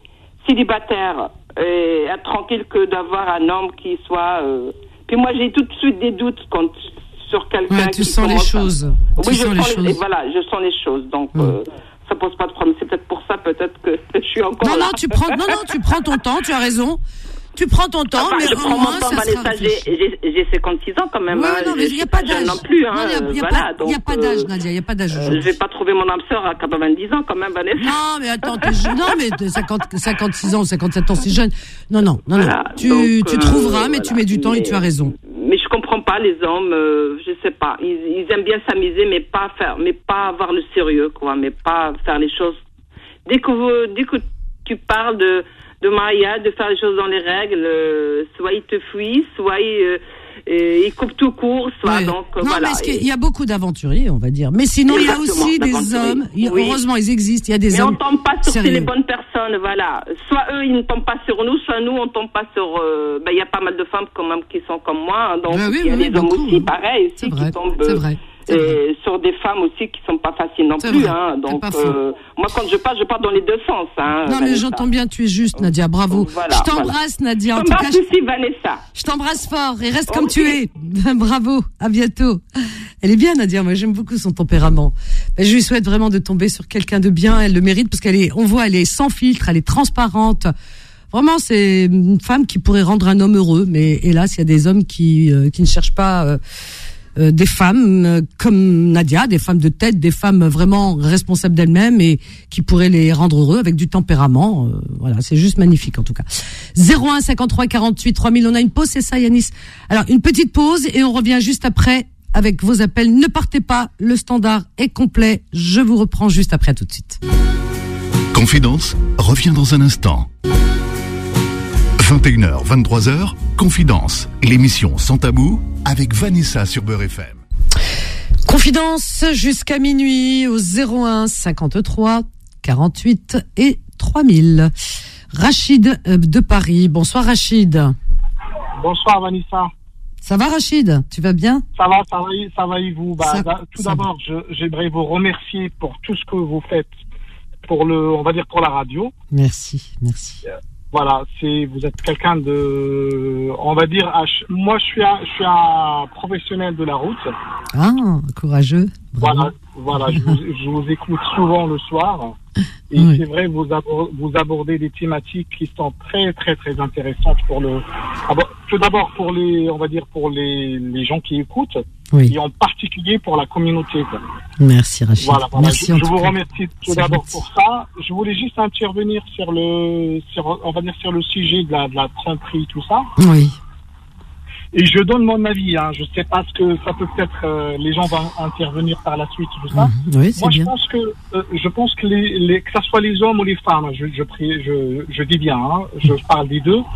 Speaker 10: célibataire et être tranquille que d'avoir un homme qui soit... Puis moi, j'ai tout de suite des doutes sur quelqu'un
Speaker 2: tu sens les choses.
Speaker 10: Oui, je sens les choses. Donc, ça pose pas de problème. C'est peut-être pour ça, peut-être que je suis encore là.
Speaker 2: Tu prends ton temps, tu as raison. Tu prends ton temps, mais au moins, ça sera...
Speaker 10: J'ai 56 ans quand même.
Speaker 2: Oui, non, mais il n'y a pas d'âge.
Speaker 10: Non plus,
Speaker 2: il n'y a pas d'âge, Nadia, il n'y a pas d'âge.
Speaker 10: Je ne vais pas trouver mon âme sœur à 90 ans quand même, Vanessa.
Speaker 2: Non, mais attends, non, mais 56 ans ou 57 ans, c'est jeune. Non.
Speaker 10: Voilà,
Speaker 2: tu trouveras, mais tu mets du temps et tu as raison.
Speaker 10: Mais je comprends pas les hommes, je sais pas. Ils aiment bien s'amuser, mais pas avoir le sérieux, quoi. Mais pas faire les choses. Dès que tu parles de mariage, de faire les choses dans les règles, soit ils te fuient, soit ils coupent tout court, soit donc voilà.
Speaker 2: Mais il y a beaucoup d'aventuriers, on va dire. Mais sinon, il y a aussi des hommes. Heureusement, ils existent. Il y a des hommes.
Speaker 10: Mais on tombe pas sur les bonnes personnes, voilà. Soit eux, ils ne tombent pas sur nous, soit nous, on tombe pas sur. Il y a pas mal de femmes quand même qui sont comme moi, hein, donc il y a des hommes aussi, pareil, aussi qui tombent.
Speaker 2: C'est vrai.
Speaker 10: Sur des femmes aussi qui sont pas faciles non plus, hein. Donc moi quand je pars dans les deux sens, hein.
Speaker 2: Non, mais j'entends bien, tu es juste, Nadia, bravo.
Speaker 10: Voilà,
Speaker 2: je t'embrasse, Nadia.
Speaker 10: En tout cas, aussi, Vanessa.
Speaker 2: Je t'embrasse fort et reste comme tu es. Bravo, à bientôt. Elle est bien, Nadia, moi j'aime beaucoup son tempérament. Je lui souhaite vraiment de tomber sur quelqu'un de bien, elle le mérite parce on voit, elle est sans filtre, elle est transparente. Vraiment, c'est une femme qui pourrait rendre un homme heureux, mais hélas, il y a des hommes qui ne cherchent pas des femmes comme Nadia, des femmes de tête, des femmes vraiment responsables d'elles-mêmes et qui pourraient les rendre heureux avec du tempérament. Voilà, c'est juste magnifique en tout cas. 01 53 48 3000, on a une pause, c'est ça Yanis? Alors, une petite pause et on revient juste après avec vos appels. Ne partez pas, le standard est complet. Je vous reprends juste après, tout de suite.
Speaker 1: Confidence revient dans un instant. 21h, 23h, Confidence, l'émission Sans Tabou avec Vanessa sur Beurre FM.
Speaker 2: Confidence jusqu'à minuit au 01 53 48 et 3000. Rachid de Paris. Bonsoir Rachid.
Speaker 11: Bonsoir Vanessa.
Speaker 2: Ça va Rachid? Tu vas bien?
Speaker 11: Ça va et vous? Tout d'abord, j'aimerais vous remercier pour tout ce que vous faites pour la radio.
Speaker 2: Merci.
Speaker 11: Voilà, vous êtes quelqu'un de, on va dire, moi je suis un professionnel de la route.
Speaker 2: Ah, courageux.
Speaker 11: Voilà, je vous écoute souvent le soir. Et c'est vrai, vous abordez des thématiques qui sont très très très intéressantes tout d'abord pour les gens qui écoutent, et en particulier pour la communauté.
Speaker 2: Merci Rachid.
Speaker 11: Voilà,
Speaker 2: merci
Speaker 11: je vous remercie tout d'abord pour ça. Je voulais juste intervenir sur le sujet de la tromperie, tout ça.
Speaker 2: Oui.
Speaker 11: Et je donne mon avis, hein. Je sais pas ce que ça peut être, les gens vont intervenir par la suite, tout ça.
Speaker 2: Oui, c'est
Speaker 11: moi,
Speaker 2: bien.
Speaker 11: Je pense que que ça soit les hommes ou les femmes, je dis bien, hein, je parle des deux.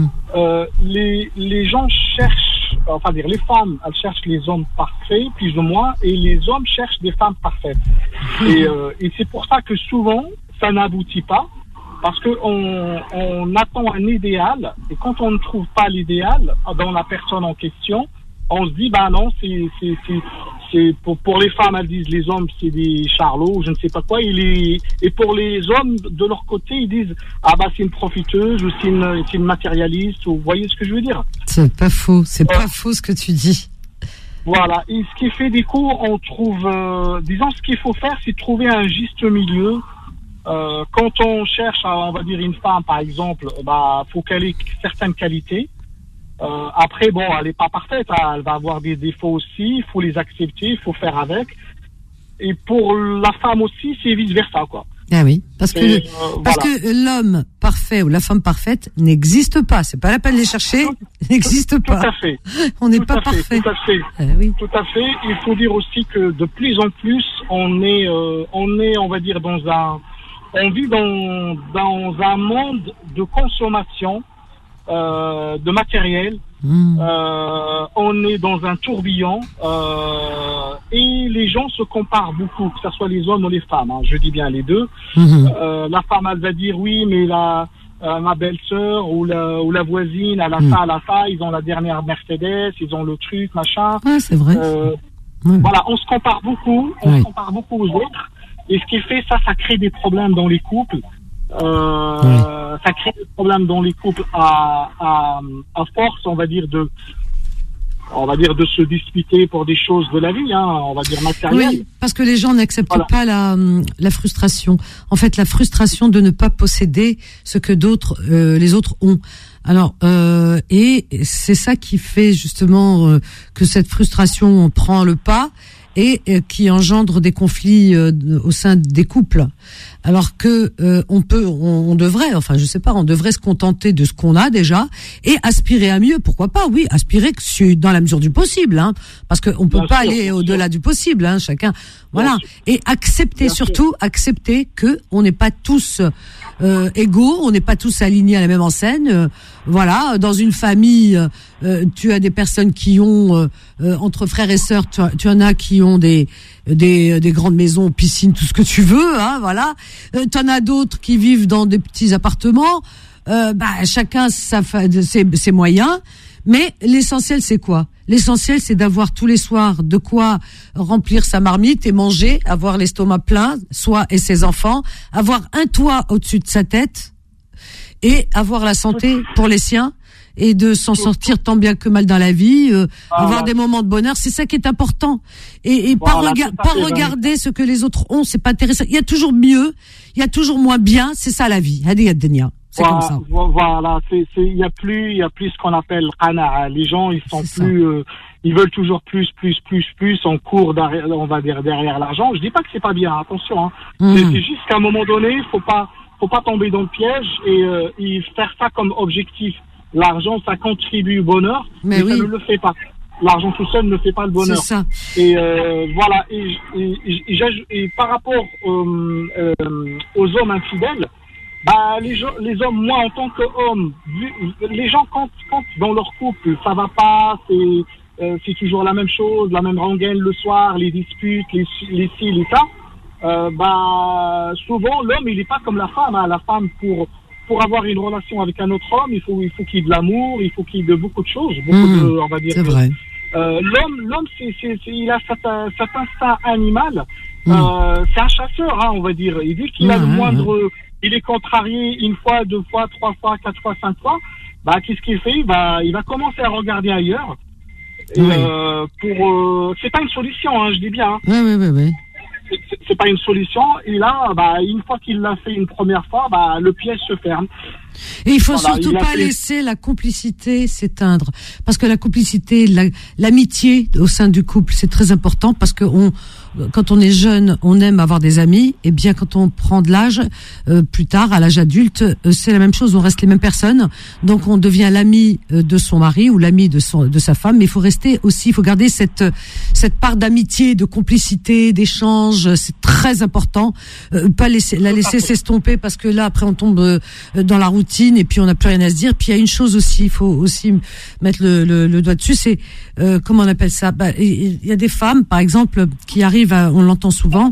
Speaker 11: Les gens cherchent, les femmes, elles cherchent les hommes parfaits, plus ou moins, et les hommes cherchent des femmes parfaites. Et c'est pour ça que souvent, ça n'aboutit pas. Parce qu'on attend un idéal, et quand on ne trouve pas l'idéal dans la personne en question, on se dit, non, c'est pour les femmes, elles disent les hommes, c'est des charlots, je ne sais pas quoi, et pour les hommes, de leur côté, ils disent, c'est une profiteuse, ou c'est une matérialiste, ou vous voyez ce que je veux dire?
Speaker 2: C'est pas faux, pas faux ce que tu dis.
Speaker 11: Voilà, et ce qui fait, du coup, on trouve, ce qu'il faut faire, c'est trouver un juste milieu. Quand on cherche, on va dire, une femme, par exemple, faut qu'elle ait certaines qualités. Après, elle n'est pas parfaite, hein, elle va avoir des défauts aussi, il faut les accepter, il faut faire avec. Et pour la femme aussi, c'est vice-versa, quoi.
Speaker 2: Ah oui, parce que l'homme parfait ou la femme parfaite n'existe pas. C'est pas la peine de les chercher, n'existe pas.
Speaker 11: Tout à fait.
Speaker 2: On n'est pas parfait.
Speaker 11: Tout à fait.
Speaker 2: Oui.
Speaker 11: Tout à fait. Il faut dire aussi que de plus en plus, on est, on va dire, on vit dans un monde de consommation de matériel. On est dans un tourbillon et les gens se comparent beaucoup, que ce soit les hommes ou les femmes, hein, je dis bien les deux. La femme, elle va dire oui, mais ma belle-sœur ou la voisine, elle a ça, ils ont la dernière Mercedes, ils ont le truc, machin.
Speaker 2: Ouais, c'est vrai.
Speaker 11: Voilà, on se compare beaucoup, se compare beaucoup aux autres. Et ce qui fait ça crée des problèmes dans les couples. Ça crée des problèmes dans les couples à force, on va dire de se disputer pour des choses de la vie, on va dire matérielles.
Speaker 4: Oui, parce que les gens n'acceptent pas la frustration. En fait, la frustration de ne pas posséder ce que les autres ont. Alors, et c'est ça qui fait justement que cette frustration prend le pas et qui engendre des conflits au sein des couples. Alors que on devrait se contenter de ce qu'on a déjà et aspirer à mieux. Pourquoi pas? Oui, aspirer dans la mesure du possible, parce que on peut pas aller au-delà du possible, chacun. Voilà. Et accepter que on n'est pas tous égaux, on n'est pas tous alignés à la même enseigne. Voilà, dans une famille, tu as des personnes qui ont entre frères et sœurs, tu en as qui ont des grandes maisons, piscines, tout ce que tu veux, voilà. T'en as d'autres qui vivent dans des petits appartements. Chacun ses moyens. Mais l'essentiel, c'est quoi? L'essentiel, c'est d'avoir tous les soirs de quoi remplir sa marmite et manger, avoir l'estomac plein, soi et ses enfants, avoir un toit au-dessus de sa tête et avoir la santé pour les siens et de s'en sortir tant bien que mal dans la vie, avoir des moments de bonheur, c'est ça qui est important. Et pas regarder ce que les autres ont, c'est pas intéressant. Il y a toujours mieux, il y a toujours moins bien, c'est ça la vie. Hadi Adenia. C'est comme ça.
Speaker 11: Voilà, il y a plus ce qu'on appelle qana'a. Les gens, ils sont plus, ils veulent toujours plus, on court derrière, on va dire derrière l'argent. Je dis pas que c'est pas bien, attention, C'est juste qu'à un moment donné, faut pas tomber dans le piège et faire ça comme objectif. L'argent, ça contribue au bonheur, mais ça ne le fait pas. L'argent tout seul ne fait pas le bonheur.
Speaker 4: C'est ça.
Speaker 11: Et voilà. Et par rapport aux hommes infidèles, les hommes, moi en tant qu'homme, les gens quand dans leur couple ça va pas, c'est toujours la même chose, la même rengaine le soir, les disputes, les ci, les ça. Souvent l'homme il est pas comme la femme. La femme pour avoir une relation avec un autre homme, il faut qu'il y ait de l'amour, il faut qu'il y ait de beaucoup de choses, on va dire.
Speaker 4: C'est vrai.
Speaker 11: L'homme, il a cet instinct animal. C'est un chasseur, on va dire. Il dit qu'il a le moindre, il est contrarié une fois, 2 fois, 3 fois, 4 fois, 5 fois. Qu'est-ce qu'il fait? Il va commencer à regarder ailleurs. Et, c'est pas une solution, je dis bien.
Speaker 4: Oui.
Speaker 11: C'est pas une solution. Et là, une fois qu'il l'a fait une première fois, le piège se ferme.
Speaker 4: Et il faut surtout pas laisser la complicité s'éteindre, parce que la complicité, l'amitié au sein du couple, c'est très important, parce que quand on est jeune, on aime avoir des amis, et bien quand on prend de l'âge, plus tard, à l'âge adulte, c'est la même chose, on reste les mêmes personnes, donc on devient l'ami de son mari ou l'ami de sa femme, mais il faut rester aussi, il faut garder cette part d'amitié, de complicité, d'échange, c'est très important, pas la laisser s'estomper, parce que là après on tombe dans la routine et puis on n'a plus rien à se dire. Puis il y a une chose aussi, il faut aussi mettre le doigt dessus, c'est comment on appelle ça? Il y a des femmes, par exemple, qui arrivent, on l'entend souvent,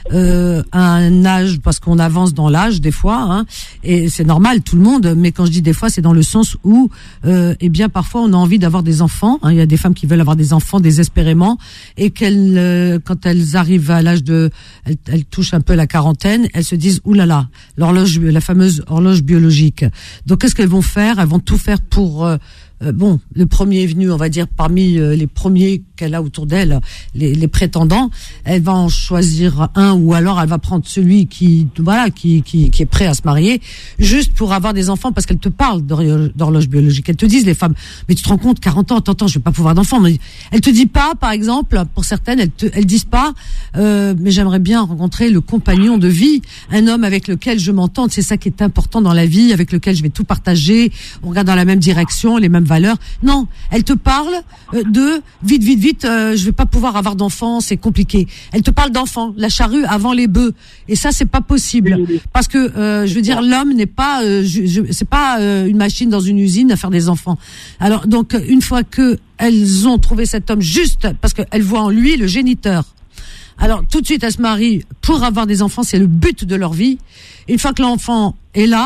Speaker 4: à un âge, parce qu'on avance dans l'âge des fois, et c'est normal, tout le monde. Mais quand je dis des fois, c'est dans le sens où, parfois on a envie d'avoir des enfants. Il y a des femmes qui veulent avoir des enfants désespérément, et quand elles arrivent à l'âge elles touchent un peu la quarantaine, elles se disent oulala, la fameuse horloge biologique. Donc qu'est-ce qu'elles vont faire? Elles vont tout faire pour le premier est venu, on va dire, parmi les premiers qu'elle a autour d'elle, les prétendants, elle va en choisir un, ou alors elle va prendre celui qui est prêt à se marier, juste pour avoir des enfants, parce qu'elle te parle d'horloge biologique. Elles te disent, les femmes, mais tu te rends compte, 40 ans, je vais pas pouvoir d'enfants. Mais elles te disent pas, par exemple, pour certaines, elles disent pas, mais j'aimerais bien rencontrer le compagnon de vie, un homme avec lequel je m'entende, c'est ça qui est important dans la vie, avec lequel je vais tout partager, on regarde dans la même direction, les mêmes valeurs. Non, elle te parle de vite, je vais pas pouvoir avoir d'enfants, c'est compliqué. Elle te parle d'enfants, la charrue avant les bœufs, et ça c'est pas possible, parce que je veux dire, l'homme n'est pas, c'est pas une machine dans une usine à faire des enfants. Alors donc une fois que elles ont trouvé cet homme juste parce qu'elles voient en lui le géniteur, alors tout de suite elles se marient pour avoir des enfants, c'est le but de leur vie. Une fois que l'enfant est là,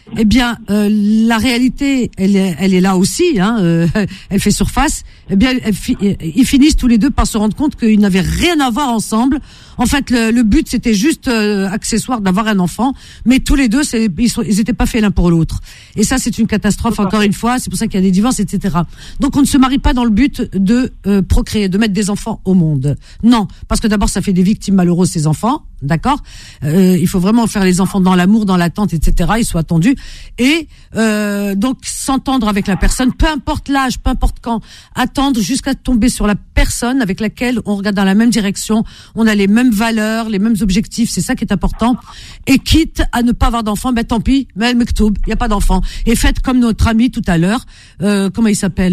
Speaker 4: eh bien, la réalité, elle est là aussi, hein, elle fait surface. Eh bien, ils finissent tous les deux par se rendre compte qu'ils n'avaient rien à voir ensemble. En fait, le but, c'était juste accessoire d'avoir un enfant, mais tous les deux, ils étaient pas faits l'un pour l'autre. Et ça, c'est une catastrophe, encore une fois. C'est pour ça qu'il y a des divorces, etc. Donc, on ne se marie pas dans le but de procréer, de mettre des enfants au monde. Non, parce que d'abord, ça fait des victimes malheureuses, ces enfants, d'accord. Il faut vraiment faire les enfants dans l'amour, dans l'attente, etc. Ils soient attendus. Et donc, s'entendre avec la personne, peu importe l'âge, peu importe quand, attendre jusqu'à tomber sur la personne avec laquelle on regarde dans la même direction, on a les mêmes valeurs, les mêmes objectifs, c'est ça qui est important. Et quitte à ne pas avoir d'enfant, ben tant pis, mais Mektoub, il y a pas d'enfant. Et faites comme notre ami tout à l'heure, comment il s'appelle,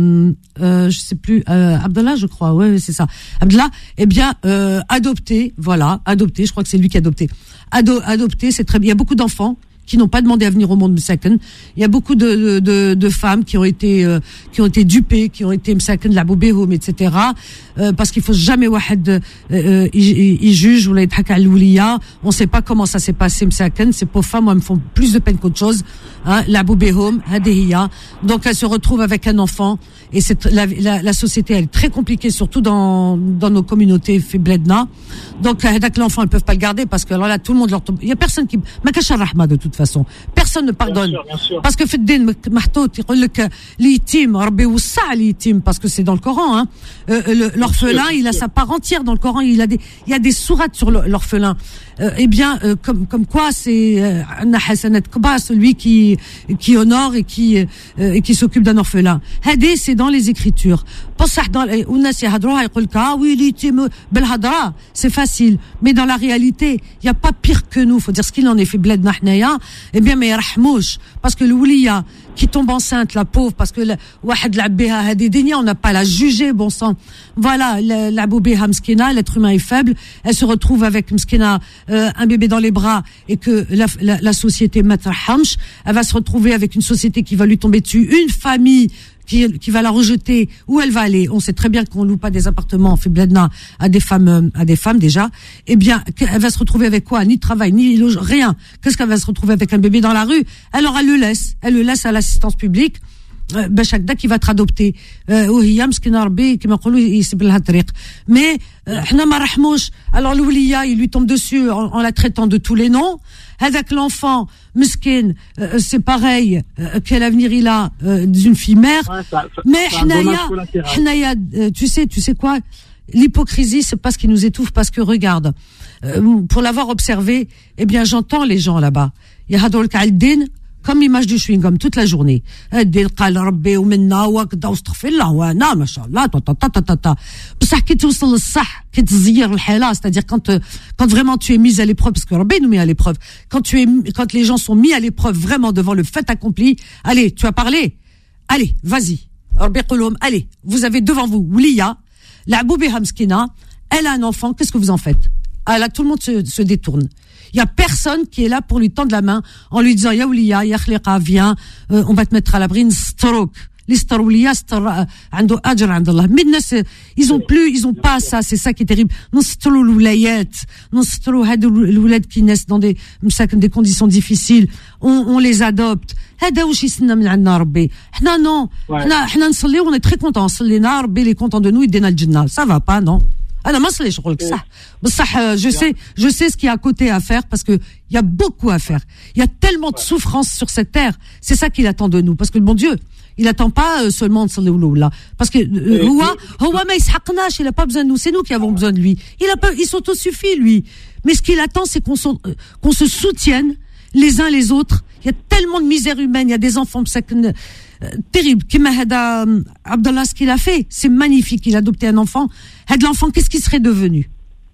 Speaker 4: je sais plus, Abdallah, je crois, ouais, c'est ça. Abdallah, eh bien, adopter, voilà, adopter, je crois que c'est lui qui a adopté. Adopter, c'est très bien. Il y a beaucoup d'enfants qui n'ont pas demandé à venir au monde Msaken. Il y a beaucoup de femmes qui ont été dupées, qui ont été Msaken, la boubéhoum, etc. Parce qu'il faut jamais wahed ils jugent ou la yidhak al wliya. On sait pas comment ça s'est passé Msaken. Ces pauvres femmes, moi, me font plus de peine qu'autre chose. Hein, la boubéhoum, hadehiya. Donc elles se retrouvent avec un enfant. Et la société, elle est très compliquée, surtout dans nos communautés fébledna. Donc avec l'enfant, ils peuvent pas le garder parce que alors là, tout le monde leur tombe. Il y a personne qui makashar rahma de toute façon. Personne ne pardonne. Bien sûr. Parce que Feddin mahtout يقول لك l'yitim rabbi wassa l'yitim parce que c'est dans le Coran, hein. L'orphelin, il a sa part entière dans le Coran, il y a des sourates sur l'orphelin. Eh bien comme quoi c'est anna hasanat qba, celui qui honore et qui s'occupe d'un orphelin. Hadi, c'est dans les écritures. بصح dans الناس يهضروها يقول لك oui l'yitim بالهضره, c'est facile, mais dans la réalité, il y a pas pire que nous, faut dire ce qu'il en est fait bladna hnaya. Eh bien mais yarhamouch, parce que le wliya qui tombe enceinte, la pauvre, parce que wahed l'abbeha hadi dunya, on n'a pas à la juger, bon sang. Voilà, la boubeha mskina, l'être humain est faible, elle se retrouve avec mskina un bébé dans les bras et que la société matrahamch, elle va se retrouver avec une société qui va lui tomber dessus, une famille qui va la rejeter, où elle va aller. On sait très bien qu'on loue pas des appartements en Fibledna à des femmes déjà. Eh bien, elle va se retrouver avec quoi? Ni travail, ni loge, rien. Qu'est-ce qu'elle va se retrouver avec un bébé dans la rue? Alors elle le laisse à l'assistance publique. Bachak qui va être adopté. Mais alors l'ouliya, il lui tombe dessus en la traitant de tous les noms. Avec l'enfant miskin, c'est pareil, quel avenir il a d'une fille mère. Mais Hnaya, tu sais quoi, l'hypocrisie, c'est pas ce qui nous étouffe, parce que regarde, pour l'avoir observé, eh bien j'entends les gens là-bas. Il y a Hadol Kaldin comme l'image du chewing-gum toute la journée. C'est-à-dire quand vraiment tu es mise à l'épreuve, parce que Rabbi nous met à l'épreuve, quand les gens sont mis à l'épreuve vraiment devant le fait accompli, allez, tu as parlé, allez, vas-y. Allez, vous avez devant vous Ouliya, la Boubeha Mskina, elle a un enfant, qu'est-ce que vous en faites? Ah là, tout le monde se détourne. Il y a personne qui est là pour lui tendre la main en lui disant ya Ouliya, ya khliqa, viens, on va te mettre à l'abri, stroke. Les starouliya, ando ajr andallah. Mais ils ont pas ça, c'est ça qui est terrible. Nstrou l'oulayet, nstrou had l'oulad qui naissent dans des conditions difficiles, on les adopte. هذا واش يسنى من عندنا ربي. حنا non, حنا نصليو, on est très contents, صلينا ربي il est content de nous, il donne الجنة. Ça va pas, non? انا ما نصلي شغل صح بصح je sais ce qu'il y a à côté à faire, parce que il y a beaucoup à faire, il y a tellement de souffrance sur cette terre. C'est ça qu'il attend de nous, parce que le bon Dieu, il attend pas seulement de صليو là, parce que هو ما يسحقناش, il a pas besoin de nous, c'est nous qui avons besoin de lui. Il s'autosuffit lui, mais ce qu'il attend, c'est qu'on se soutienne les uns les autres. Il y a tellement de misère humaine, il y a des enfants terrible. Abdallah, ce qu'il a fait, c'est magnifique. Il a adopté un enfant. L'enfant, qu'est-ce qu'il serait devenu?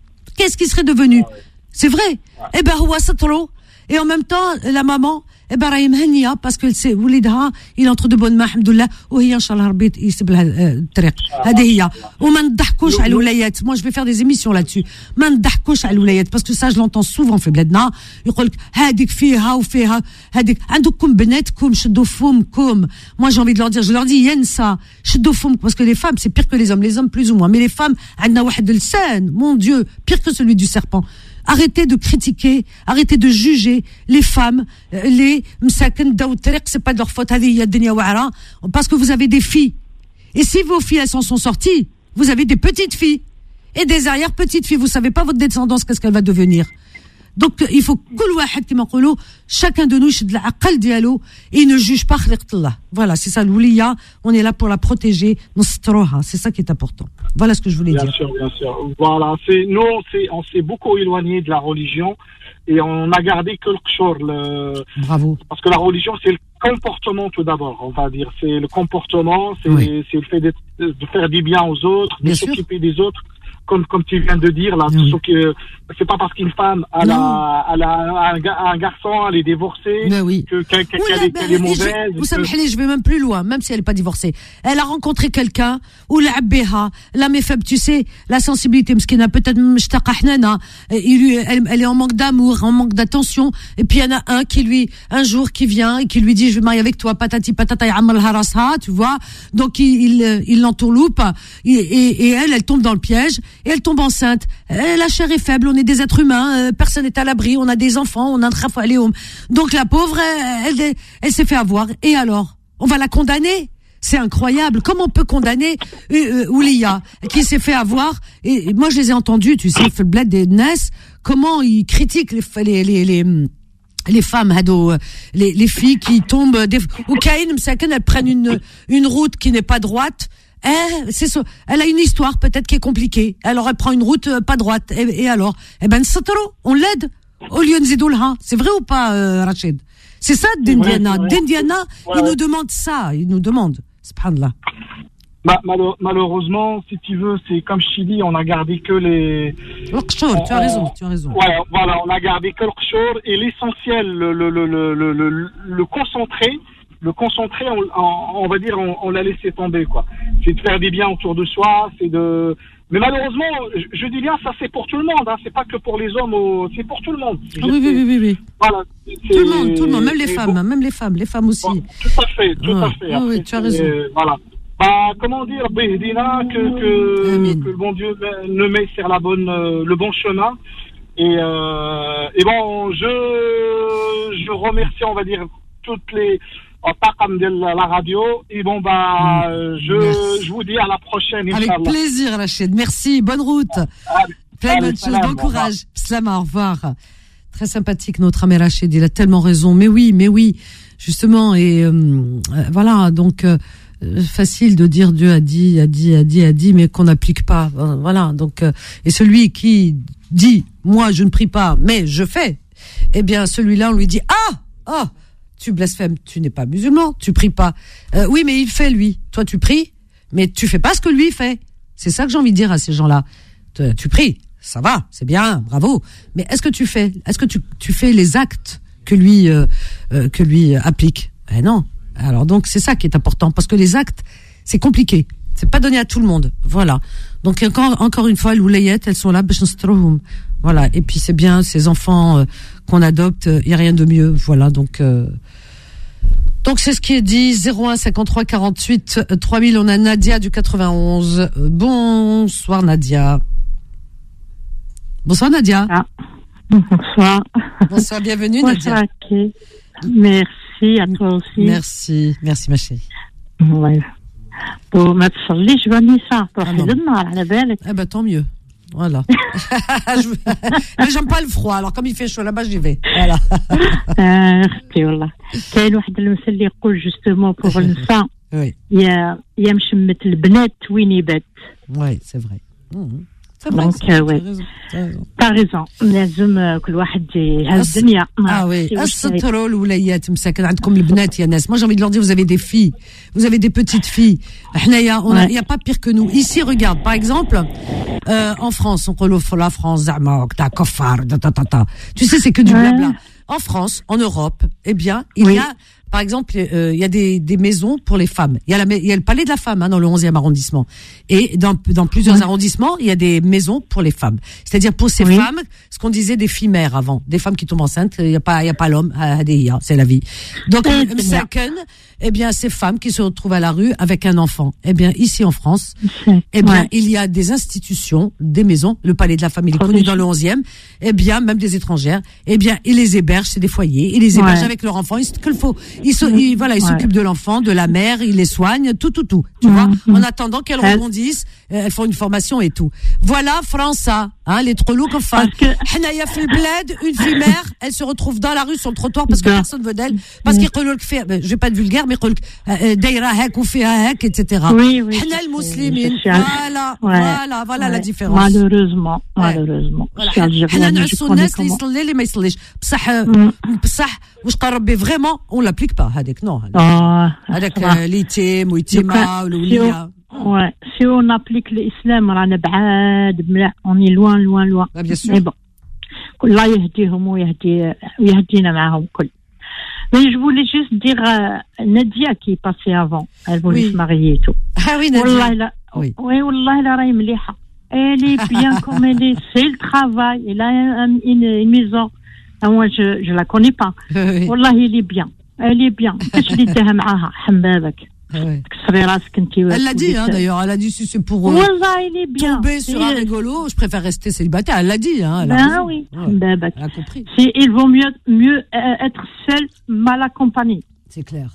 Speaker 4: C'est vrai. Eh ben, et en même temps, la maman, eh ben, Rahim Hania, parce que c'est, Oulidha, il est entre de bonnes mains, alhamdoulilah, ou hi, inshallah, rabbi, yisib la triq. Hadiya. Ou man dahkouch al oulayat. Moi, je vais faire des émissions là-dessus. Man dahkouch al oulayat. Parce que ça, je l'entends souvent, fait bledna. Il dit, hadik fiha ou fiha, hadik, andoukoum benetkoum, shedoufoumkoum. Moi, j'ai envie de leur dire, yen ça, shedoufoum, parce que les femmes, c'est pire que les hommes plus ou moins. Mais les femmes, adna wahed de l'sen, mon Dieu, pire que celui du serpent. Arrêtez de critiquer, arrêtez de juger les femmes, les msaken daou tariq, c'est pas de leur faute, parce que vous avez des filles. Et si vos filles, elles s'en sont sorties, vous avez des petites filles et des arrière-petites filles. Vous savez pas votre descendance, qu'est-ce qu'elle va devenir. Donc, il faut chacun de nous, et ne juge pas. Voilà, c'est ça, l'ouliya. On est là pour la protéger. C'est ça qui est important. Voilà ce que je voulais dire.
Speaker 11: Bien sûr. Voilà, nous, on s'est beaucoup éloigné de la religion et on a gardé que le kshor.
Speaker 4: Bravo.
Speaker 11: Parce que la religion, c'est le comportement tout d'abord, on va dire. C'est le comportement, c'est le fait de faire du bien aux autres, de s'occuper des autres. Comme tu viens de dire là, c'est pas parce qu'une femme a un garçon, elle est divorcée, qu'elle est mauvaise.
Speaker 4: Je vais même plus loin, même si elle est pas divorcée. Elle a rencontré quelqu'un ou la méfaible, tu sais, la sensibilité, mskina, peut-être elle est en manque d'amour, en manque d'attention, et puis il y en a un un jour qui vient et qui lui dit je vais me marier avec toi, patati patata ya'mal harasha, tu vois. Donc il l'entourloupe et elle tombe dans le piège. Et elle tombe enceinte. La chair est faible, on est des êtres humains, personne n'est à l'abri, on a des enfants, on a un trafaléum. Donc la pauvre, elle s'est fait avoir. Et alors, on va la condamner? C'est incroyable. Comment on peut condamner Ouliya qui s'est fait avoir? Et moi, je les ai entendus, tu sais, le bled des Nes, comment ils critiquent les femmes, les filles qui tombent, ou Kaïn, elles prennent une route qui n'est pas droite. C'est ça. Elle a une histoire peut-être qui est compliquée. Alors elle prend une route pas droite. Et alors, on l'aide au lieu de Zidoulha. C'est vrai ou pas, Rachid? C'est ça, Dindiana. Dindiana, il nous demande ça. Il nous demande. Subhanallah.
Speaker 11: Malheureusement, si tu veux, c'est comme je t'ai dit, on a gardé que les.
Speaker 4: L'Qshor, tu as raison.
Speaker 11: Voilà, on a gardé que l'Qshor et l'essentiel, le concentré. Le concentré, on va dire, on l'a laissé tomber, quoi. C'est de faire des biens autour de soi, mais malheureusement, je dis bien, ça c'est pour tout le monde, hein. C'est pas que pour les hommes, c'est pour tout le monde.
Speaker 4: Oui.
Speaker 11: Voilà.
Speaker 4: Tout le monde, même les femmes aussi.
Speaker 11: Bon, tout à fait. Après,
Speaker 4: oui, tu as raison.
Speaker 11: Voilà. Comment dire, Béhdina, que le bon Dieu nous met sur le bon chemin. Et bon, je remercie, on va dire, toutes les de la radio. Et bon, je vous dis à la prochaine.
Speaker 4: Avec plaisir, Rachid. Merci. Bonne route. Plein de bonnes choses. Bon courage. Salam, au revoir. Très sympathique, notre ami Rachid. Il a tellement raison. Mais oui. Justement. Et voilà. Donc, facile de dire Dieu a dit, mais qu'on n'applique pas. Voilà. Donc, et celui qui dit, moi, je ne prie pas, mais je fais. Eh bien, celui-là, on lui dit, tu blasphèmes, tu n'es pas musulman, tu pries pas. Oui, mais il fait, lui. Toi, tu pries, mais tu fais pas ce que lui fait. C'est ça que j'ai envie de dire à ces gens-là. Tu pries, ça va, c'est bien, bravo. Mais est-ce que tu fais les actes que lui applique? Non. Alors donc, c'est ça qui est important, parce que les actes, c'est compliqué. C'est pas donné à tout le monde. Voilà. Donc, encore une fois, les oulayet, elles sont là, voilà. Et puis, c'est bien, ces enfants qu'on adopte, il y a rien de mieux. Voilà. Donc, c'est ce qui est dit. 01 53 48 3000. On a Nadia du 91. Bonsoir, Nadia. Bonsoir, Nadia.
Speaker 12: Bonsoir.
Speaker 4: Bonsoir, bienvenue, Nadia.
Speaker 12: Okay. Merci, à toi aussi.
Speaker 4: Merci, ma chérie.
Speaker 12: Ouais. وما تصليش بالنساء تروحي للنار على بالك.
Speaker 4: Eh ben tant mieux. Voilà. Mais j'aime pas le froid, alors comme il fait chaud là-bas, j'y vais. Voilà.
Speaker 12: اختي والله كاين واحد المثل اللي يقول جوستومون بوغ النساء يا مشمة البنات وين يبات.
Speaker 4: Oui, c'est vrai.
Speaker 12: C'est vrai. Donc, t'as raison. لازم كل واحد يهز الدنيا.
Speaker 4: Ah oui. الستر الولايات مساكن عندكم البنات يا ناس. Moi j'ai envie de leur dire, vous avez des filles, vous avez des petites filles. حنايا il y a pas pire que nous. Ici regarde, par exemple, en France, on parle la France, زعما ta kafar, ta. Tu sais, c'est que du blabla. En France, en Europe, eh bien, il y a
Speaker 2: par exemple, il y a des maisons pour les femmes. Il y a le palais de la femme dans le 11e arrondissement. Et dans plusieurs arrondissements, il y a des maisons pour les femmes. C'est-à-dire pour ces femmes, ce qu'on disait des filles mères avant, des femmes qui tombent enceintes, il y a pas l'homme, c'est la vie. Donc eh bien ces femmes qui se retrouvent à la rue avec un enfant. Eh bien ici en France, il y a des institutions, des maisons, le palais de la femme il est connu dans le 11e, eh bien même des étrangères, eh bien ils les hébergent, c'est des foyers, ils les hébergent avec leur enfant, ils s'occupent de l'enfant, de la mère, ils les soignent, tout, tu vois, en attendant qu'elles rebondissent, elles font une formation et tout. Voilà France, les trolous comme ça. Hanaya fait le bled, une fille mère, elle se retrouve dans la rue sur le trottoir parce que personne veut d'elle, parce qu'il je vais pas être vulgaire, mais daïra hek ou fiha hek, etc.
Speaker 12: Oui.
Speaker 2: Hanal muslimin. Voilà la différence.
Speaker 12: Malheureusement.
Speaker 2: حنا نعسوا الناس اللي يصلي اللي ما يصليش بصح واش قال ربي فريمون اون لابليك با هذاك نو هذاك اليتيم ويتيمه والوليه.
Speaker 12: Ouais, si on applique l'islam, on est loin. Mais bon, Allah yahdihum wa yahdina ma'ahum kull. Mais je voulais juste dire Nadia qui est passée avant, elle voulait se marier et tout.
Speaker 2: Ah oui, Nadia.
Speaker 12: Oui, wallah la raïm liha. Elle est bien comme elle est, c'est le travail, elle a une maison. Moi je la connais pas. Wallah elle est bien. Qu'est-ce que tu as معاها حمبابك.
Speaker 2: Elle l'a dit d'ailleurs, elle a dit si c'est pour tomber sur un rigolo, je préfère rester célibataire. Elle l'a dit elle a
Speaker 12: oui.
Speaker 2: Elle a compris.
Speaker 12: Il vaut mieux être seul, mal accompagné.
Speaker 2: C'est clair.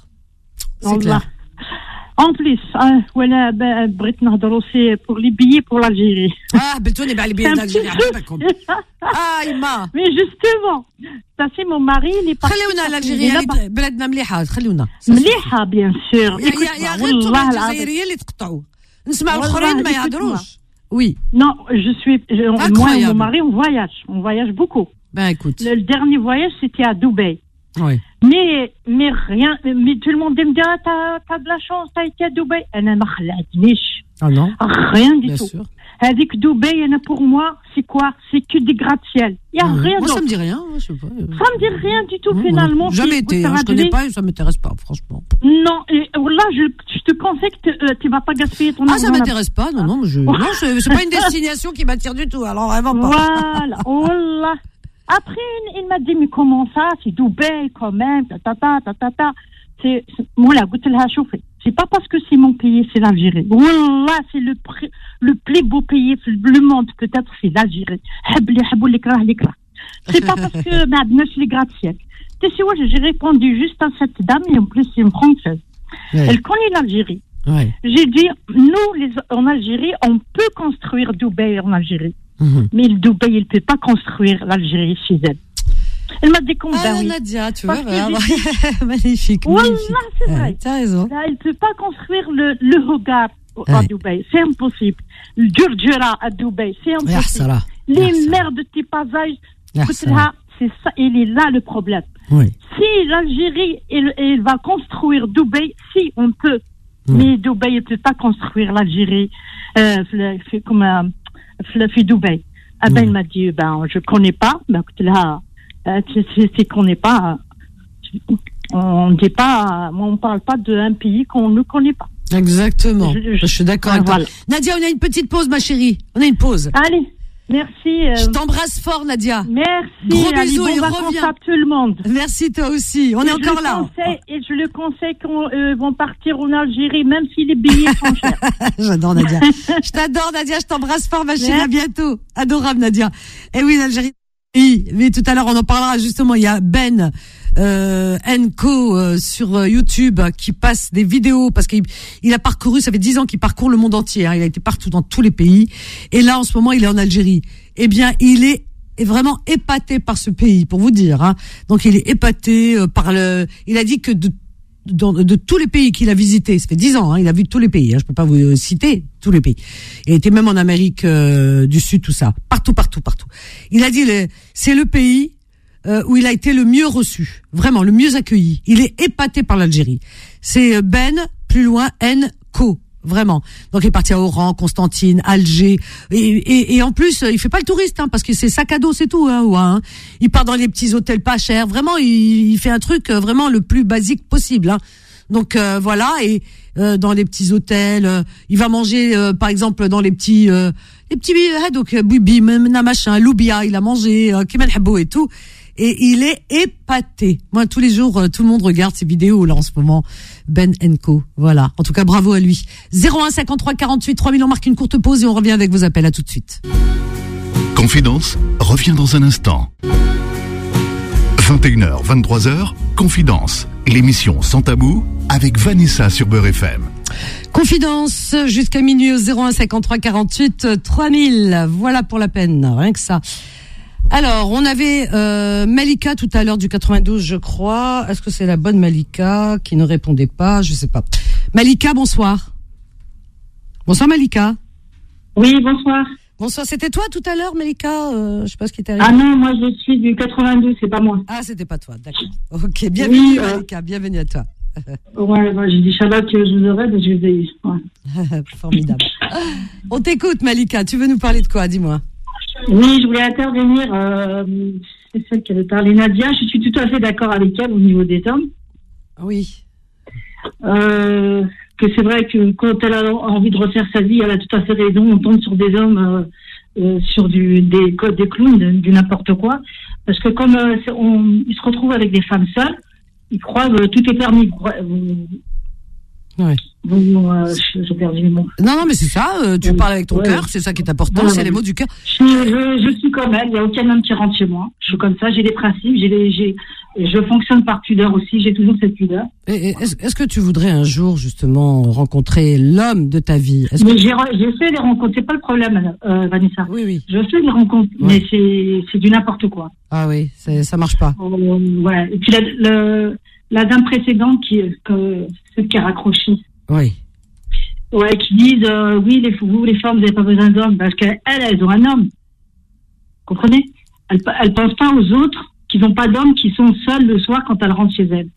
Speaker 12: En plus, voilà, بغيت نهضر aussi pour les billets pour l'Algérie.
Speaker 2: بلتوني على les billets d'Algérie عجبكم. إما.
Speaker 12: Mais justement, ça c'est mon mari, il est parti.
Speaker 2: خليونا الألجيريين بلادنا مليحة خليونا.
Speaker 12: مليحة bien sûr.
Speaker 2: يا غير انتم الجزائريين اللي تقطعوا. نسمعوا الآخرين ما يهضروش. Oui.
Speaker 12: Non, moi et mon mari on voyage beaucoup.
Speaker 2: Ben écoute.
Speaker 12: Le dernier voyage c'était à Dubaï.
Speaker 2: Oui.
Speaker 12: Mais rien, mais tout le monde me dit t'as de la chance, t'as été à Dubaï. أنا ما خلعتنيش.
Speaker 2: Ah non.
Speaker 12: Rien du
Speaker 2: bien
Speaker 12: tout.
Speaker 2: Sûr.
Speaker 12: Avec Dubaï, pour moi, c'est quoi? C'est que des gratte-ciel. Il y a rien d'autre.
Speaker 2: Ça me dit rien, je sais pas.
Speaker 12: Ça me dit rien du tout finalement.
Speaker 2: Jamais été, je connais pas et ça m'intéresse pas, franchement.
Speaker 12: Non, et là, je te conseille que tu vas pas gaspiller ton argent.
Speaker 2: Ça m'intéresse pas, non, c'est pas une destination qui m'attire du tout, alors vraiment pas.
Speaker 12: Voilà, voilà. Après, il m'a dit, mais comment ça? C'est Dubaï quand même, c'est, moi, la goutte l'a chauffé. C'est pas parce que c'est mon pays, c'est l'Algérie. Wallah, c'est le plus beau pays le monde, peut-être, c'est l'Algérie. C'est pas parce que, les gratte-ciel. Tu sais, ouais, j'ai répondu juste à cette dame, et en plus, c'est une Française. Ouais. Elle connaît l'Algérie. Ouais. J'ai dit, nous, en Algérie, on peut construire Dubaï en Algérie. Mais le Dubaï, il peut pas construire l'Algérie chez elle. Elle m'a dit combien oui.
Speaker 2: Nadia, tu vois, magnifique.
Speaker 12: Wallah, c'est vrai.
Speaker 2: T'as raison.
Speaker 12: Là, elle peut pas construire le Hogar à Dubaï. C'est impossible. Le Djurdjura à Dubaï. C'est impossible. Les mers de Tipazaï, c'est ça, il est là le problème. Oui. Si l'Algérie, elle va construire Dubaï, si on peut. Mais Dubaï, elle peut pas construire l'Algérie, comme, fait Dubaï. Ah ben, il m'a dit, je connais pas. Ben, là, tu connais pas. On dit pas, on parle pas d'un pays qu'on ne connaît pas.
Speaker 2: Exactement. Je suis d'accord avec toi. Nadia, on a une petite pause, ma chérie. On a une pause.
Speaker 12: Allez. Merci.
Speaker 2: Je t'embrasse fort, Nadia.
Speaker 12: Merci.
Speaker 2: Gros bisous et
Speaker 12: reviens à tout le monde.
Speaker 2: Merci toi aussi. On est encore là.
Speaker 12: Et je le conseille qu'on vont partir en Algérie, même si les billets sont chers.
Speaker 2: J'adore Nadia. Je t'adore Nadia. Je t'embrasse fort, ma chérie. À bientôt. Adorable Nadia. Et oui, l'Algérie. Oui, mais tout à l'heure on en parlera justement. Il y a Ben Enco sur YouTube qui passe des vidéos parce qu'il a parcouru, ça fait 10 ans qu'il parcourt le monde entier. Il a été partout dans tous les pays. Et là en ce moment il est en Algérie. Eh bien il est vraiment épaté par ce pays, pour vous dire. Donc il est épaté par il a dit que de tous les pays qu'il a visités, ça fait 10 ans, il a vu tous les pays, je peux pas vous citer tous les pays. Il était même en Amérique du Sud, tout ça, partout. Il a dit c'est le pays où il a été le mieux reçu, vraiment le mieux accueilli. Il est épaté par l'Algérie. C'est Ben plus loin N Co. vraiment. Donc il est parti à Oran, Constantine, Alger, et en plus il fait pas le touriste, hein, parce que c'est sac à dos, c'est tout, hein, ouais, hein. Il part dans les petits hôtels pas chers, vraiment, il fait un truc vraiment le plus basique possible, hein. Donc voilà, et dans les petits hôtels, il va manger par exemple dans les petits donc bibi, machin, loubia, il a mangé kemen habo et tout. Et il est épaté. Moi, tous les jours, tout le monde regarde ces vidéos, là, en ce moment. Ben Co. Voilà. En tout cas, bravo à lui. 01 53 48 3000, on marque une courte pause et on revient avec vos appels. À tout de suite.
Speaker 1: Confidence revient dans un instant. 21h, 23h, Confidence. L'émission Sans Tabou avec Vanessa sur Beurre FM.
Speaker 2: Confidence jusqu'à minuit au 01 53 48 3000. Voilà pour la peine. Rien que ça. Alors, on avait Malika tout à l'heure du 92, je crois. Est-ce que c'est la bonne Malika qui ne répondait pas? Je sais pas. Malika, bonsoir. Bonsoir Malika.
Speaker 13: Oui, bonsoir.
Speaker 2: Bonsoir, c'était toi tout à l'heure Malika? Je sais pas ce qui t'est arrivé.
Speaker 13: Ah non, moi je suis du 92, c'est pas moi.
Speaker 2: Ah, c'était pas toi, d'accord. Ok, bienvenue Malika, bienvenue à toi.
Speaker 13: Ouais, j'ai dit Shabbat que je vous aurais, mais je vous ai eu. Ouais.
Speaker 2: Formidable. On t'écoute Malika, tu veux nous parler de quoi? Dis-moi.
Speaker 13: Oui, je voulais intervenir. C'est celle qui avait parlé, Nadia. Je suis tout à fait d'accord avec elle au niveau des hommes.
Speaker 2: Oui.
Speaker 13: Que c'est vrai que quand elle a envie de refaire sa vie, elle a tout à fait raison. On tombe sur des hommes, sur des clowns, du n'importe quoi. Parce que comme ils se retrouvent avec des femmes seules, ils croient que tout est permis.
Speaker 2: Ouais.
Speaker 13: J'ai perdu les mots.
Speaker 2: Non, mais c'est ça, tu parles avec ton cœur, c'est ça qui est important, c'est les mots du cœur.
Speaker 13: Je suis comme elle, il n'y a aucun homme qui rentre chez moi. Je suis comme ça, j'ai des principes, je fonctionne par pudeur aussi, j'ai toujours cette pudeur.
Speaker 2: Est-ce que tu voudrais un jour, justement, rencontrer l'homme de ta vie?
Speaker 13: J'ai fait des rencontres, c'est pas le problème, Vanessa.
Speaker 2: Oui.
Speaker 13: Je fais des rencontres, mais c'est du n'importe quoi.
Speaker 2: Ah oui, ça marche pas.
Speaker 13: Ouais, et puis la dame précédente, celle qui a raccroché.
Speaker 2: Oui.
Speaker 13: Ouais, qui disent, oui, les femmes, vous n'avez pas besoin d'hommes, parce qu'elles ont un homme. Comprenez? Elles pensent pas aux autres qui n'ont pas d'hommes, qui sont seules le soir quand elles rentrent chez elles.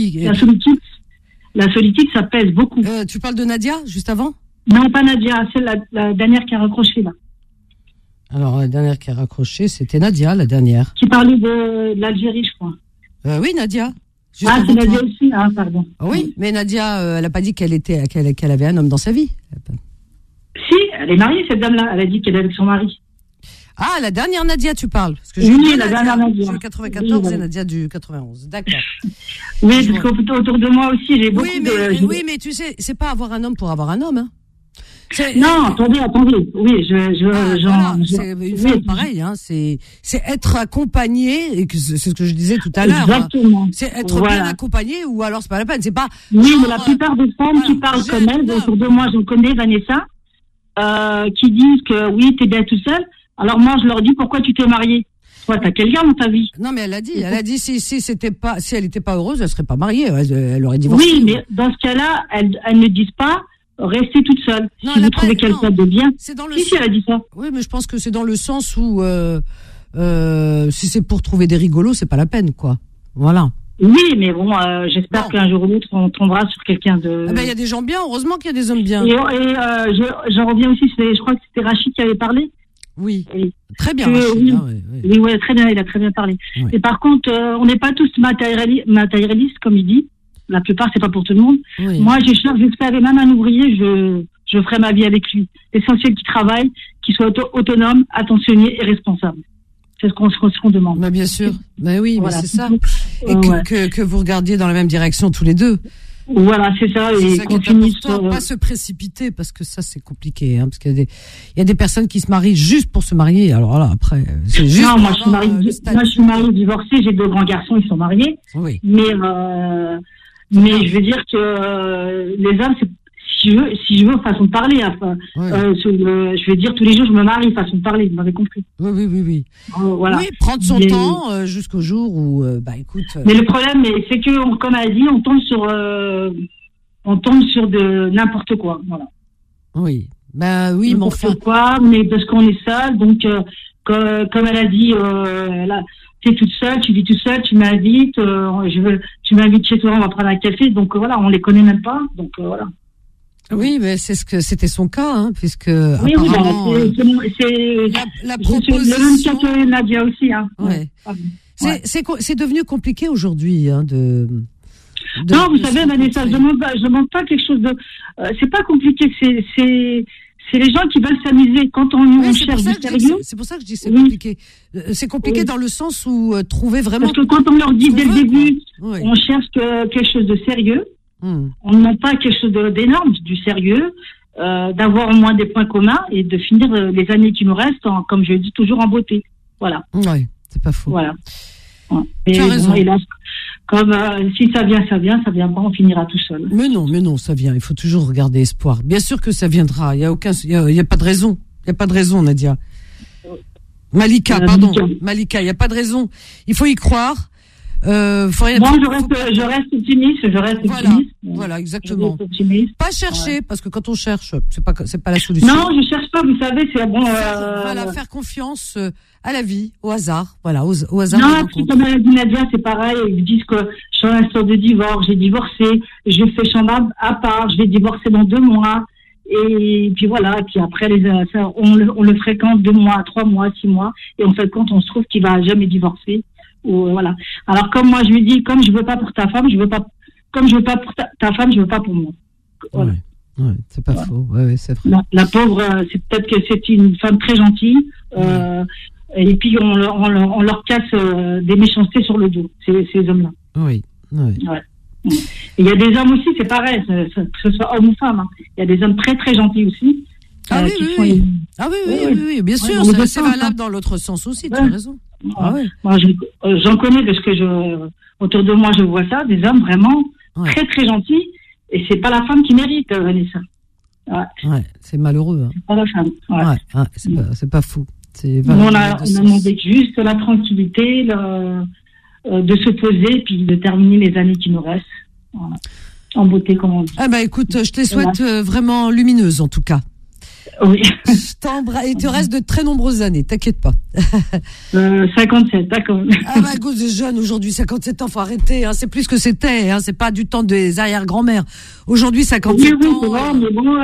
Speaker 13: La solitude, ça pèse beaucoup.
Speaker 2: Tu parles de Nadia, juste avant?
Speaker 13: Non, pas Nadia, c'est la dernière qui a raccroché, là.
Speaker 2: Alors, la dernière qui a raccroché, c'était Nadia, la dernière.
Speaker 13: Qui parlait de l'Algérie, je crois.
Speaker 2: Oui, Nadia.
Speaker 13: C'est Nadia aussi, pardon.
Speaker 2: Oui, mais Nadia, elle n'a pas dit qu'elle avait un homme dans sa vie.
Speaker 13: Si, elle est mariée, cette dame-là. Elle a dit qu'elle est avec son mari.
Speaker 2: Ah, la dernière Nadia, tu parles. Parce que
Speaker 13: oui, la dernière Nadia.
Speaker 2: Du 94 et Nadia du 91. D'accord.
Speaker 13: Oui, parce qu'autour de moi aussi, j'ai beaucoup de...
Speaker 2: Oui, mais tu sais, c'est pas avoir un homme pour avoir un homme, hein.
Speaker 13: Non, attendez. Oui,
Speaker 2: c'est une femme pareil, hein. C'est être accompagné, et c'est ce que je disais tout à l'heure.
Speaker 13: Exactement.
Speaker 2: Hein. C'est être bien accompagné, ou alors c'est pas la peine. C'est pas.
Speaker 13: Oui, mais la plupart des femmes qui parlent comme elle, autour de moi, j'en connais, Vanessa, qui disent que oui, t'es bien tout seul. Alors moi, je leur dis pourquoi tu t'es mariée. Toi, t'as quelqu'un dans ta vie.
Speaker 2: Non, mais elle a dit si elle était pas heureuse, elle serait pas mariée, elle aurait divorcé.
Speaker 13: Oui, mais dans ce cas-là, elles ne disent pas. Restez toute seule.
Speaker 2: Non,
Speaker 13: si vous trouvez quelqu'un de bien.
Speaker 2: Si,
Speaker 13: elle a dit ça.
Speaker 2: Oui, mais je pense que c'est dans le sens où si c'est pour trouver des rigolos, c'est pas la peine, quoi. Voilà.
Speaker 13: Oui, mais bon, j'espère qu'un jour ou l'autre, on tombera sur quelqu'un de...
Speaker 2: Ah ben, il y a des gens bien, heureusement qu'il y a des hommes bien.
Speaker 13: Et j'en reviens aussi, je crois que c'était Rachid qui avait parlé.
Speaker 2: Oui, très bien, Rachid.
Speaker 13: Oui, très bien, il a très bien parlé.
Speaker 2: Oui.
Speaker 13: Et par contre, on n'est pas tous matérialistes, comme il dit. La plupart, c'est pas pour tout le monde.
Speaker 2: Oui.
Speaker 13: Moi, j'espérais même un ouvrier, je ferai ma vie avec lui. L'essentiel qu'il travaille, qu'il soit autonome, attentionné et responsable. C'est ce qu'on demande.
Speaker 2: Bah, bien sûr. Bah oui, voilà. Mais c'est ça. Et que vous regardiez dans la même direction tous les deux.
Speaker 13: Voilà, c'est ça.
Speaker 2: Et qu'on finisse pas se précipiter, parce que ça, c'est compliqué, hein, parce qu'il y a des personnes qui se marient juste pour se marier. Alors là, après, c'est juste.
Speaker 13: Non, moi, je suis mariée, divorcée, j'ai 2 grands garçons, ils sont mariés.
Speaker 2: Oui.
Speaker 13: Mais je veux dire que les hommes, si je veux, façon de parler. Enfin, je vais dire tous les jours, je me marie, façon de parler. Vous m'avez compris.
Speaker 2: Oui.
Speaker 13: Voilà.
Speaker 2: Oui, prendre son temps jusqu'au jour où, écoute.
Speaker 13: Mais le problème, c'est que, comme elle a dit, on tombe sur de n'importe quoi. Voilà.
Speaker 2: Oui. Ben oui, mais enfin.
Speaker 13: Quoi, mais parce qu'on est seul, donc comme elle a dit, t'es toute seule, tu vis toute seule, tu m'invites, tu m'invites chez toi, on va prendre un café, donc voilà, on les connaît même pas, donc voilà.
Speaker 2: Oui, mais c'était son cas, hein, puisque
Speaker 13: oui,
Speaker 2: apparemment
Speaker 13: c'est
Speaker 2: la proposition.
Speaker 13: Le même cas que Nadia aussi, hein.
Speaker 2: Ouais. C'est devenu compliqué aujourd'hui, hein,
Speaker 13: non, vous savez, Vanessa, je demande pas quelque chose de. C'est pas compliqué, c'est les gens qui veulent s'amuser. Quand on cherche du sérieux.
Speaker 2: C'est pour ça que je dis c'est compliqué. C'est compliqué dans le sens où trouver vraiment.
Speaker 13: Parce que quand on leur dit dès le début, on cherche quelque chose de sérieux. On ne demande pas quelque chose d'énorme, du sérieux, d'avoir au moins des points communs et de finir les années qui nous restent, comme je dis, toujours en beauté. Voilà.
Speaker 2: Oui, c'est pas faux.
Speaker 13: Voilà. Et
Speaker 2: tu as raison.
Speaker 13: Et là, comme si ça vient pas, on finira tout seul.
Speaker 2: Mais non, ça vient. Il faut toujours regarder espoir. Bien sûr que ça viendra. Il y a pas de raison. Il y a pas de raison, Nadia. Malika, Malika, il y a pas de raison. Il faut y croire.
Speaker 13: Moi, je reste optimiste.
Speaker 2: Voilà, exactement. Pas chercher, parce que quand on cherche, c'est pas la solution.
Speaker 13: Non, je cherche pas. Vous savez, c'est bon.
Speaker 2: Faire confiance à la vie, au hasard. Voilà, au hasard.
Speaker 13: Non, comme l'a dit Nadia, c'est pareil. Ils disent que je suis en instant de divorce, j'ai divorcé, je fais chambre à part, je vais divorcer dans 2 mois. Et puis voilà, et puis après, on le fréquente 2 mois, 3 mois, 6 mois, et en fait, quand on se trouve qu'il va jamais divorcer. Ou voilà. Alors comme moi je lui dis, comme je veux pas pour ta femme, je veux pas. Comme je veux pas pour ta femme, je veux pas pour moi. Voilà.
Speaker 2: Ouais, c'est pas faux. Ouais, c'est vrai.
Speaker 13: La pauvre, c'est peut-être que c'est une femme très gentille. Et puis on leur casse des méchancetés sur le dos. Ces hommes-là.
Speaker 2: Oui. Ouais.
Speaker 13: Il y a des hommes aussi, c'est pareil, que ce soit homme ou femme. Hein. Il y a des hommes très très gentils aussi.
Speaker 2: Oui, bien sûr, c'est valable dans l'autre sens aussi, tu as raison.
Speaker 13: Moi, j'en connais parce que autour de moi, je vois ça, des hommes vraiment très très gentils, et c'est pas la femme qui mérite, Vanessa.
Speaker 2: Ouais, c'est malheureux. Hein.
Speaker 13: C'est pas la femme.
Speaker 2: C'est pas fou.
Speaker 13: On a demandé juste la tranquillité, de se poser, puis de terminer les années qui nous restent. Voilà. En beauté, comme on dit.
Speaker 2: Ah bah écoute, je te souhaite vraiment lumineuse en tout cas.
Speaker 13: Oui.
Speaker 2: Je t'embrasse. Il te reste de très nombreuses années, t'inquiète pas.
Speaker 13: 57, d'accord.
Speaker 2: Ah bah écoute, c'est jeune aujourd'hui, 57 ans, faut arrêter. Hein, c'est plus que c'était. Hein, c'est pas du temps des arrière-grand-mères. Aujourd'hui, 57 ans.
Speaker 13: Oui, c'est vrai, mais bon,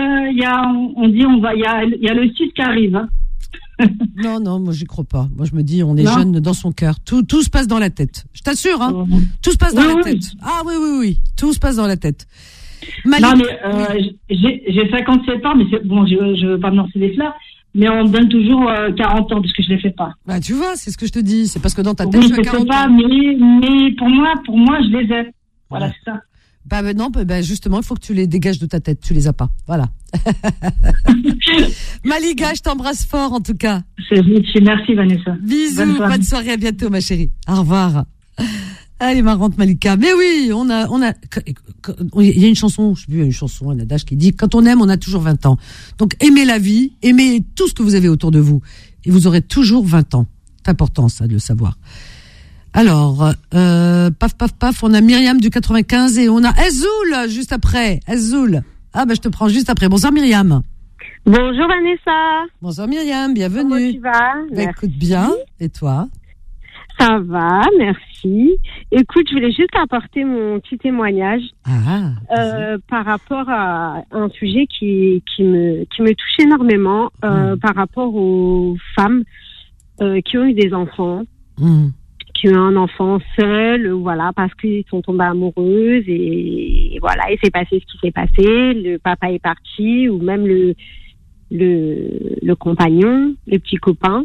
Speaker 13: il y a le 6 qui arrive. Hein.
Speaker 2: Non, moi j'y crois pas. Moi je me dis, on est jeune dans son cœur. Tout se passe dans la tête. Je t'assure, hein. Tout se passe dans la tête. Ah oui. Tout se passe dans la tête.
Speaker 13: Non, mais j'ai 57 ans, mais c'est bon, je veux pas me lancer des fleurs, mais on me donne toujours 40 ans parce que je les fais pas.
Speaker 2: Bah tu vois, c'est ce que je te dis, c'est parce que dans ta tête tu as 40
Speaker 13: pas,
Speaker 2: ans.
Speaker 13: Mais pour moi je les ai. Voilà, c'est ça.
Speaker 2: Non, justement, il faut que tu les dégages de ta tête, tu les as pas. Voilà. Malika, je t'embrasse fort en tout cas.
Speaker 13: C'est gentil, merci Vanessa.
Speaker 2: Bisous, bonne soirée, à bientôt ma chérie. Au revoir. Elle est marrante, Malika. Mais oui, il y a une chanson, je sais plus, il y a une chanson, un adage qui dit, quand on aime, on a toujours 20 ans. Donc, aimez la vie, aimez tout ce que vous avez autour de vous. Et vous aurez toujours 20 ans. C'est important, ça, de le savoir. Alors, paf, on a Myriam du 95 et on a Azoul juste après. Azoul. Ah, je te prends juste après. Bonsoir, Myriam.
Speaker 14: Bonjour, Vanessa.
Speaker 2: Bonsoir, Myriam. Bienvenue.
Speaker 14: Comment tu vas?
Speaker 2: Écoute bien. Et toi?
Speaker 14: Ça va, merci. Écoute, je voulais juste apporter mon petit témoignage par rapport à un sujet qui me touche énormément par rapport aux femmes qui ont eu des enfants, qui ont un enfant seul, voilà, parce qu'ils sont tombés amoureuses et voilà, il s'est passé ce qui s'est passé, le papa est parti ou même le compagnon, le petit copain.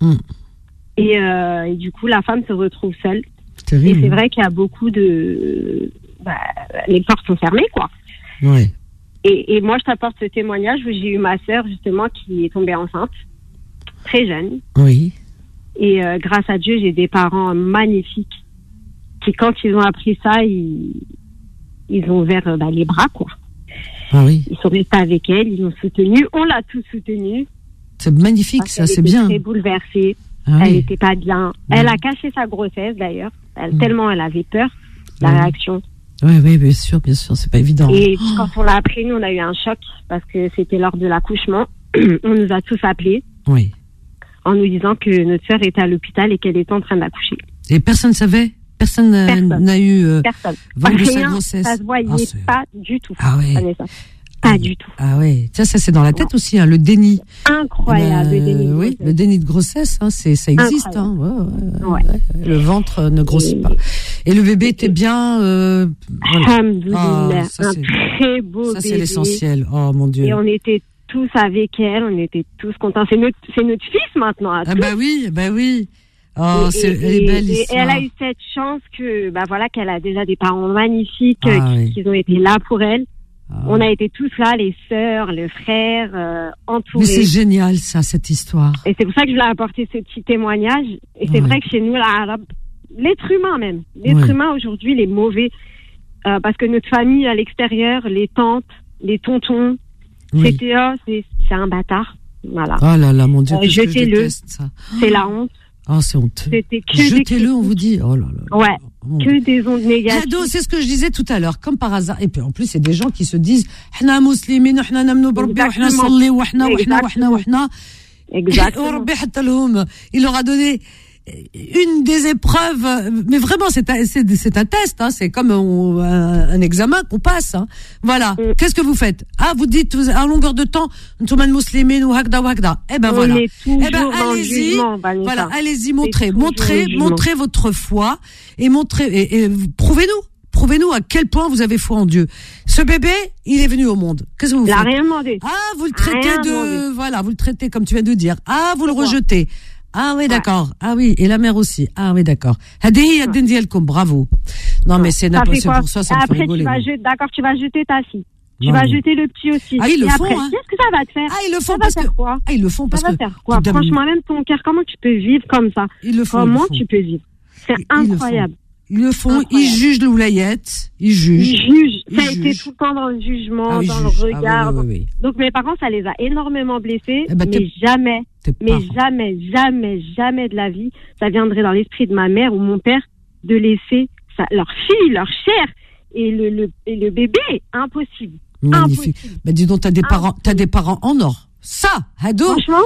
Speaker 14: Et du coup, la femme se retrouve seule.
Speaker 2: Terrible.
Speaker 14: Et c'est vrai qu'il y a beaucoup de... les portes sont fermées, quoi.
Speaker 2: Ouais.
Speaker 14: Et moi, je t'apporte ce témoignage où j'ai eu ma sœur, justement, qui est tombée enceinte, très jeune.
Speaker 2: Oui.
Speaker 14: Et grâce à Dieu, j'ai des parents magnifiques qui, quand ils ont appris ça, ils ont ouvert les bras, quoi.
Speaker 2: Ah oui.
Speaker 14: Ils sont restés avec elle, ils l'ont soutenue. On l'a tous soutenue.
Speaker 2: C'est magnifique, ça, c'est bien.
Speaker 14: Elle était très bouleversée. Elle n'était pas bien. Elle a caché sa grossesse, d'ailleurs. Tellement elle avait peur, la réaction.
Speaker 2: Oui, bien sûr, c'est pas évident.
Speaker 14: Et quand on l'a appris, nous, on a eu un choc parce que c'était lors de l'accouchement. On nous a tous appelés.
Speaker 2: Oui.
Speaker 14: En nous disant que notre sœur était à l'hôpital et qu'elle était en train d'accoucher.
Speaker 2: Et personne ne savait? Personne n'a eu
Speaker 14: personne.
Speaker 2: vent de sa grossesse?
Speaker 14: Ça se voyait pas du tout.
Speaker 2: Ah oui.
Speaker 14: Pas du tout.
Speaker 2: Ah ouais, ça c'est dans la tête aussi, hein, le déni.
Speaker 14: Incroyable, le déni de grossesse.
Speaker 2: Oui, le déni de grossesse, hein, ça existe. Hein, ouais. Le ventre ne grossit pas. Et le bébé était bien...
Speaker 14: Alhamdoulilah, un très beau bébé.
Speaker 2: Ça c'est l'essentiel, oh mon Dieu.
Speaker 14: Et on était tous avec elle, on était tous contents. C'est notre fils maintenant.
Speaker 2: Ah bah oui. Oh, elle est belle
Speaker 14: et elle a eu cette chance que, qu'elle a déjà des parents magnifiques qui ont été là pour elle. On a été tous là, les sœurs, le frère, entourés.
Speaker 2: Mais c'est génial, ça, cette histoire.
Speaker 14: Et c'est pour ça que je voulais apporter ce petit témoignage. Et c'est vrai que chez nous, l'être humain même, humain aujourd'hui, il est mauvais. Parce que notre famille à l'extérieur, les tantes, les tontons, c'est un bâtard. Voilà.
Speaker 2: Oh là là, mon Dieu,
Speaker 14: jetez-le. C'est la honte.
Speaker 2: Oh, c'est honteux.
Speaker 14: Jetez-le,
Speaker 2: on vous dit. Oh là là.
Speaker 14: Ouais. Que des ondes négatives.
Speaker 2: Cadeau, c'est ce que je disais tout à l'heure, comme par hasard. Et puis en plus, c'est des gens qui se disent, Hna muslimin, hna namnu barbi, hna salli, hna. Exactement. Il leur a donné une des épreuves, mais vraiment c'est un test, hein, c'est comme un examen qu'on passe, hein. Voilà. Qu'est-ce que vous faites? Vous dites à longueur de temps, Touman muslimin ou hakda ou hakda. Voilà. Allez-y. Voilà, allez-y, montrez votre foi et et prouvez-nous à quel point vous avez foi en Dieu. Ce bébé, il est venu au monde. Qu'est-ce que vous faites?
Speaker 14: Il n'a rien demandé.
Speaker 2: Vous le traitez vous le traitez comme tu viens de dire. Vous le rejetez. Ah oui, d'accord. Ah oui, et la mère aussi. Ah oui, d'accord. Bravo. Non, mais c'est n'importe quoi. Pour ça me fait rigoler.
Speaker 14: Après, tu vas jeter ta fille. Tu vas jeter le petit aussi.
Speaker 2: Ils le font,
Speaker 14: après, qu'est-ce que ça va te faire?
Speaker 2: Ils le font parce que... ils le font parce que...
Speaker 14: Ça va faire quoi? Franchement, même ton cœur, comment tu peux vivre comme ça? Comment tu peux vivre? C'est incroyable.
Speaker 2: Ils le font, ils jugent l'oulayette, ils jugent.
Speaker 14: Ça a été tout le temps dans le jugement, dans le regard. Oui. Donc mes parents, ça les a énormément blessés, mais jamais de la vie, ça viendrait dans l'esprit de ma mère ou mon père de laisser leur fille, leur chair et le bébé, impossible.
Speaker 2: Magnifique. Impossible. Dis donc, t'as des parents en or. Ça,
Speaker 14: franchement,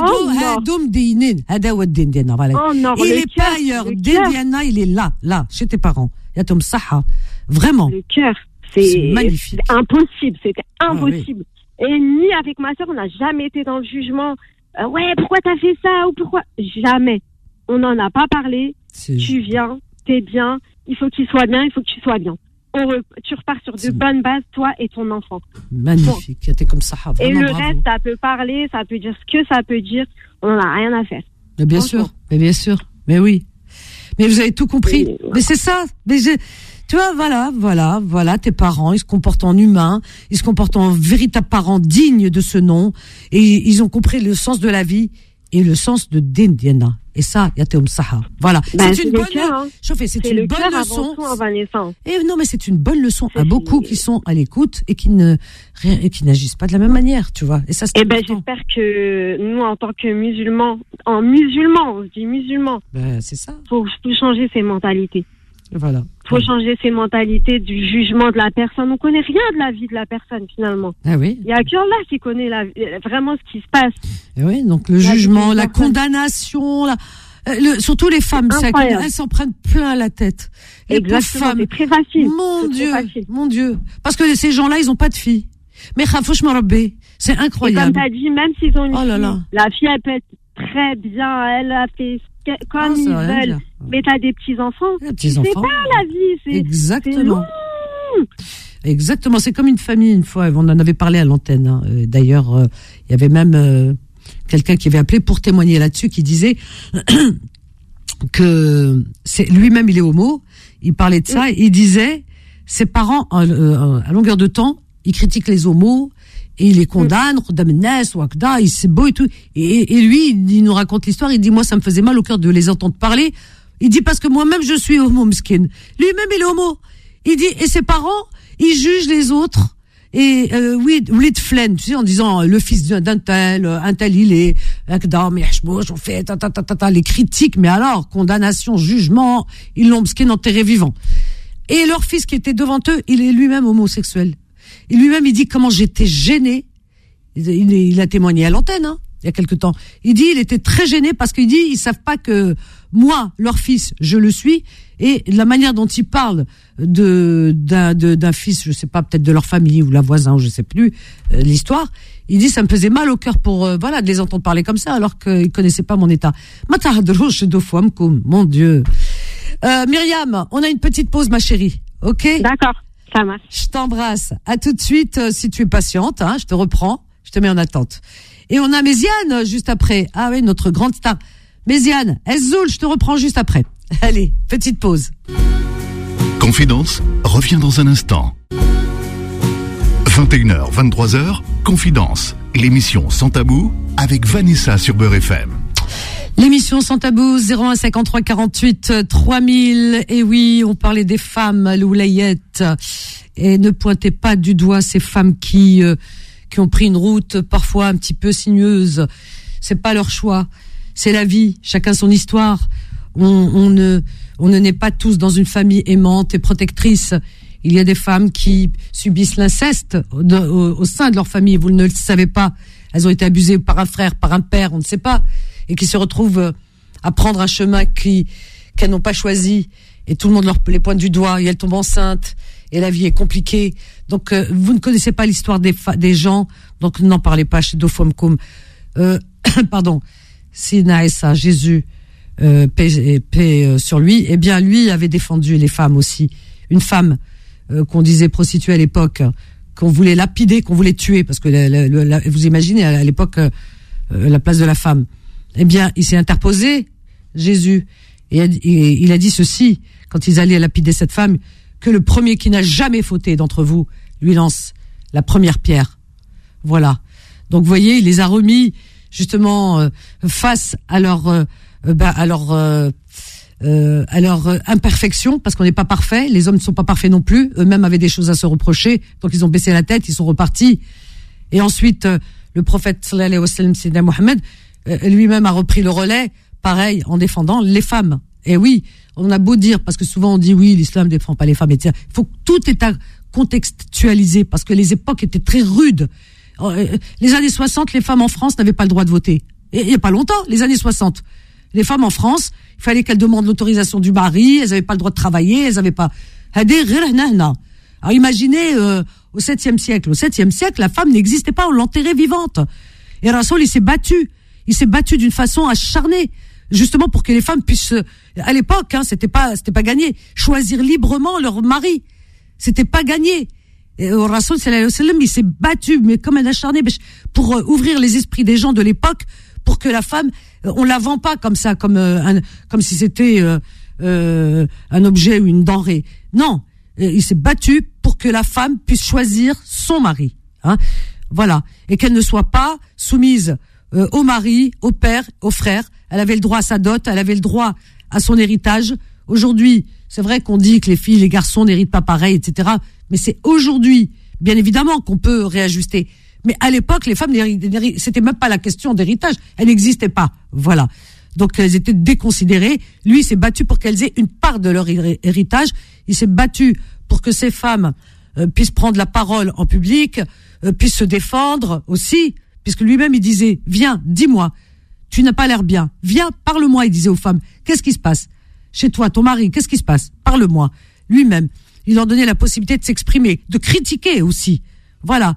Speaker 2: il est pas ailleurs. Diana, il est là, chez tes parents. Yatom Saha. Vraiment.
Speaker 14: Le cœur, c'est magnifique. C'était impossible. Et ni avec ma sœur, on n'a jamais été dans le jugement. Pourquoi t'as fait ça ou pourquoi? Jamais. On n'en a pas parlé. Tu viens, t'es bien. Il faut qu'il soit bien, il faut que tu sois bien. Tu repars sur de bonnes bases, toi et ton enfant.
Speaker 2: Magnifique, t'es comme ça.
Speaker 14: Et le reste, ça peut parler, ça peut dire ce que ça peut dire. On n'en a rien à faire.
Speaker 2: Mais bien sûr, mais oui. Mais vous avez tout compris. Mais c'est ça. Tu vois, voilà, tes parents, ils se comportent en humains, ils se comportent en véritables parents dignes de ce nom, et ils ont compris le sens de la vie et le sens de Diana. Et ça, Yateum Saha. Voilà. C'est une bonne leçon. Et non, mais c'est une bonne leçon à beaucoup qui sont à l'écoute et qui n'agissent pas de la même manière, tu vois. Et ça, c'est
Speaker 14: j'espère que nous, en tant que musulmans, on se dit musulmans.
Speaker 2: C'est ça.
Speaker 14: Faut changer ces mentalités.
Speaker 2: Voilà.
Speaker 14: Faut changer ces mentalités du jugement de la personne. On connaît rien de la vie de la personne, finalement.
Speaker 2: Ah oui.
Speaker 14: Il y a que Allah qui connaît vraiment ce qui se passe.
Speaker 2: Et oui, donc le jugement, la condamnation, surtout les femmes, elles s'en prennent plein la tête. Les pauvres femmes.
Speaker 14: C'est très facile.
Speaker 2: Mon Dieu. Parce que ces gens-là, ils ont pas de filles. Mais c'est incroyable.
Speaker 14: Et comme t'as dit, même s'ils ont une fille, la fille, elle peut être très bien, elle a fait comme ils veulent. Mais t'as des petits-enfants. C'est pas la vie.
Speaker 2: Exactement. Exactement. C'est comme une famille, une fois. On en avait parlé à l'antenne. Hein. D'ailleurs, il y avait même quelqu'un qui avait appelé pour témoigner là-dessus, qui disait que lui-même, il est homo. Il parlait de ça. Il disait, ses parents, à longueur de temps, ils critiquent les homos. Et il les condamne, il c'est beau et tout. Et lui, il nous raconte l'histoire, il dit, moi, ça me faisait mal au cœur de les entendre parler. Il dit, parce que moi-même, je suis homo, miskin. Lui-même, il est homo. Il dit, et ses parents, ils jugent les autres. Et, de flaine, tu sais, en disant, le fils d'un tel, un tel, il est, on fait, les critiques, mais alors, condamnation, jugement, ils l'ont miskin enterré vivant. Et leur fils qui était devant eux, il est lui-même homosexuel. Et lui-même, il dit comment j'étais gêné. Il a témoigné à l'antenne, hein.
Speaker 4: il y a quelque temps. Il dit, il était très gêné parce qu'il dit, ils savent pas que moi, leur fils, je le suis, et la manière dont ils parlent d'un fils, je sais pas, peut-être de leur famille ou la voisin, je sais plus, l'histoire. Il dit, ça me faisait mal au cœur pour, de les entendre parler comme ça, alors qu'ils connaissaient pas mon état. Mon Dieu. Myriam, on a une petite pause, ma chérie. Ok?
Speaker 14: D'accord, ça marche.
Speaker 4: Je t'embrasse. À tout de suite, si tu es patiente, je te reprends, je te mets en attente. Et on a Méziane juste après. Ah oui, notre grande star. Méziane, Elzoul, je te reprends juste après. Allez, petite pause.
Speaker 1: Confidence revient dans un instant. 21h, 23h, Confidence, l'émission Sans Tabou avec Vanessa sur Beurre FM.
Speaker 4: L'émission Sans Tabou, 01 53 48 3000. Et oui, on parlait des femmes, l'oulayette. Et ne pointez pas du doigt ces femmes qui ont pris une route parfois un petit peu sinueuse. C'est pas leur choix. C'est la vie. Chacun son histoire. On ne naît pas tous dans une famille aimante et protectrice. Il y a des femmes qui subissent l'inceste au sein de leur famille. Vous ne le savez pas. Elles ont été abusées par un frère, par un père, on ne sait pas. Et qui se retrouvent à prendre un chemin qu'elles n'ont pas choisi. Et tout le monde les pointe du doigt. Et elles tombent enceintes. Et la vie est compliquée. Donc, vous ne connaissez pas l'histoire des gens. Donc, n'en parlez pas chez Dofomkoum. Pardon. Sinaïsa, Jésus, paix sur lui. Eh bien, lui avait défendu les femmes aussi. Une femme qu'on disait prostituée à l'époque, qu'on voulait lapider, qu'on voulait tuer, parce que vous imaginez à l'époque la place de la femme. Eh bien, il s'est interposé, Jésus, et il a dit ceci quand ils allaient lapider cette femme, que le premier qui n'a jamais fauté d'entre vous lui lance la première pierre. Voilà. Donc, vous voyez, il les a remis justement face à leur imperfection, parce qu'on n'est pas parfait. Les hommes ne sont pas parfaits non plus. Eux-mêmes avaient des choses à se reprocher, donc ils ont baissé la tête, ils sont repartis. Et ensuite, le prophète sallallahu alayhi wa sallam, Sayyidina Mohammed, lui-même a repris le relais, pareil, en défendant les femmes. Et oui, on a beau dire, parce que souvent on dit oui, l'islam ne défend pas les femmes, etc. Il faut que tout est à contextualiser, parce que les époques étaient très rudes. Les années 60, les femmes en France n'avaient pas le droit de voter. Et il n'y a pas longtemps, les années 60. Les femmes en France, il fallait qu'elles demandent l'autorisation du mari, elles n'avaient pas le droit de travailler, elles n'avaient pas... Alors imaginez au 7e siècle. Au 7e siècle, la femme n'existait pas, on l'enterrait vivante. Et Rassoul, il s'est battu d'une façon acharnée, justement pour que les femmes puissent... À l'époque, c'était pas gagné. Choisir librement leur mari, c'était pas gagné. Et au Rassoul, sallallahu alayhi wa sallam, il s'est battu, mais comme un acharné, pour ouvrir les esprits des gens de l'époque, pour que la femme, on la vend pas comme ça, comme si c'était un objet ou une denrée. Non, il s'est battu pour que la femme puisse choisir son mari. Voilà, et qu'elle ne soit pas soumise au mari, au père, au frère. Elle avait le droit à sa dot, elle avait le droit à son héritage. Aujourd'hui, c'est vrai qu'on dit que les filles, les garçons n'héritent pas pareil, etc. Mais c'est aujourd'hui, bien évidemment, qu'on peut réajuster. Mais à l'époque, les femmes, c'était même pas la question d'héritage. Elles n'existaient pas. Voilà. Donc, elles étaient déconsidérées. Lui, il s'est battu pour qu'elles aient une part de leur héritage. Il s'est battu pour que ces femmes puissent prendre la parole en public, puissent se défendre aussi. Puisque lui-même, il disait, viens, dis-moi, tu n'as pas l'air bien. Viens, parle-moi, il disait aux femmes. Qu'est-ce qui se passe? Chez toi, ton mari, qu'est-ce qui se passe? Parle-moi. Lui-même, il leur donnait la possibilité de s'exprimer, de critiquer aussi. Voilà.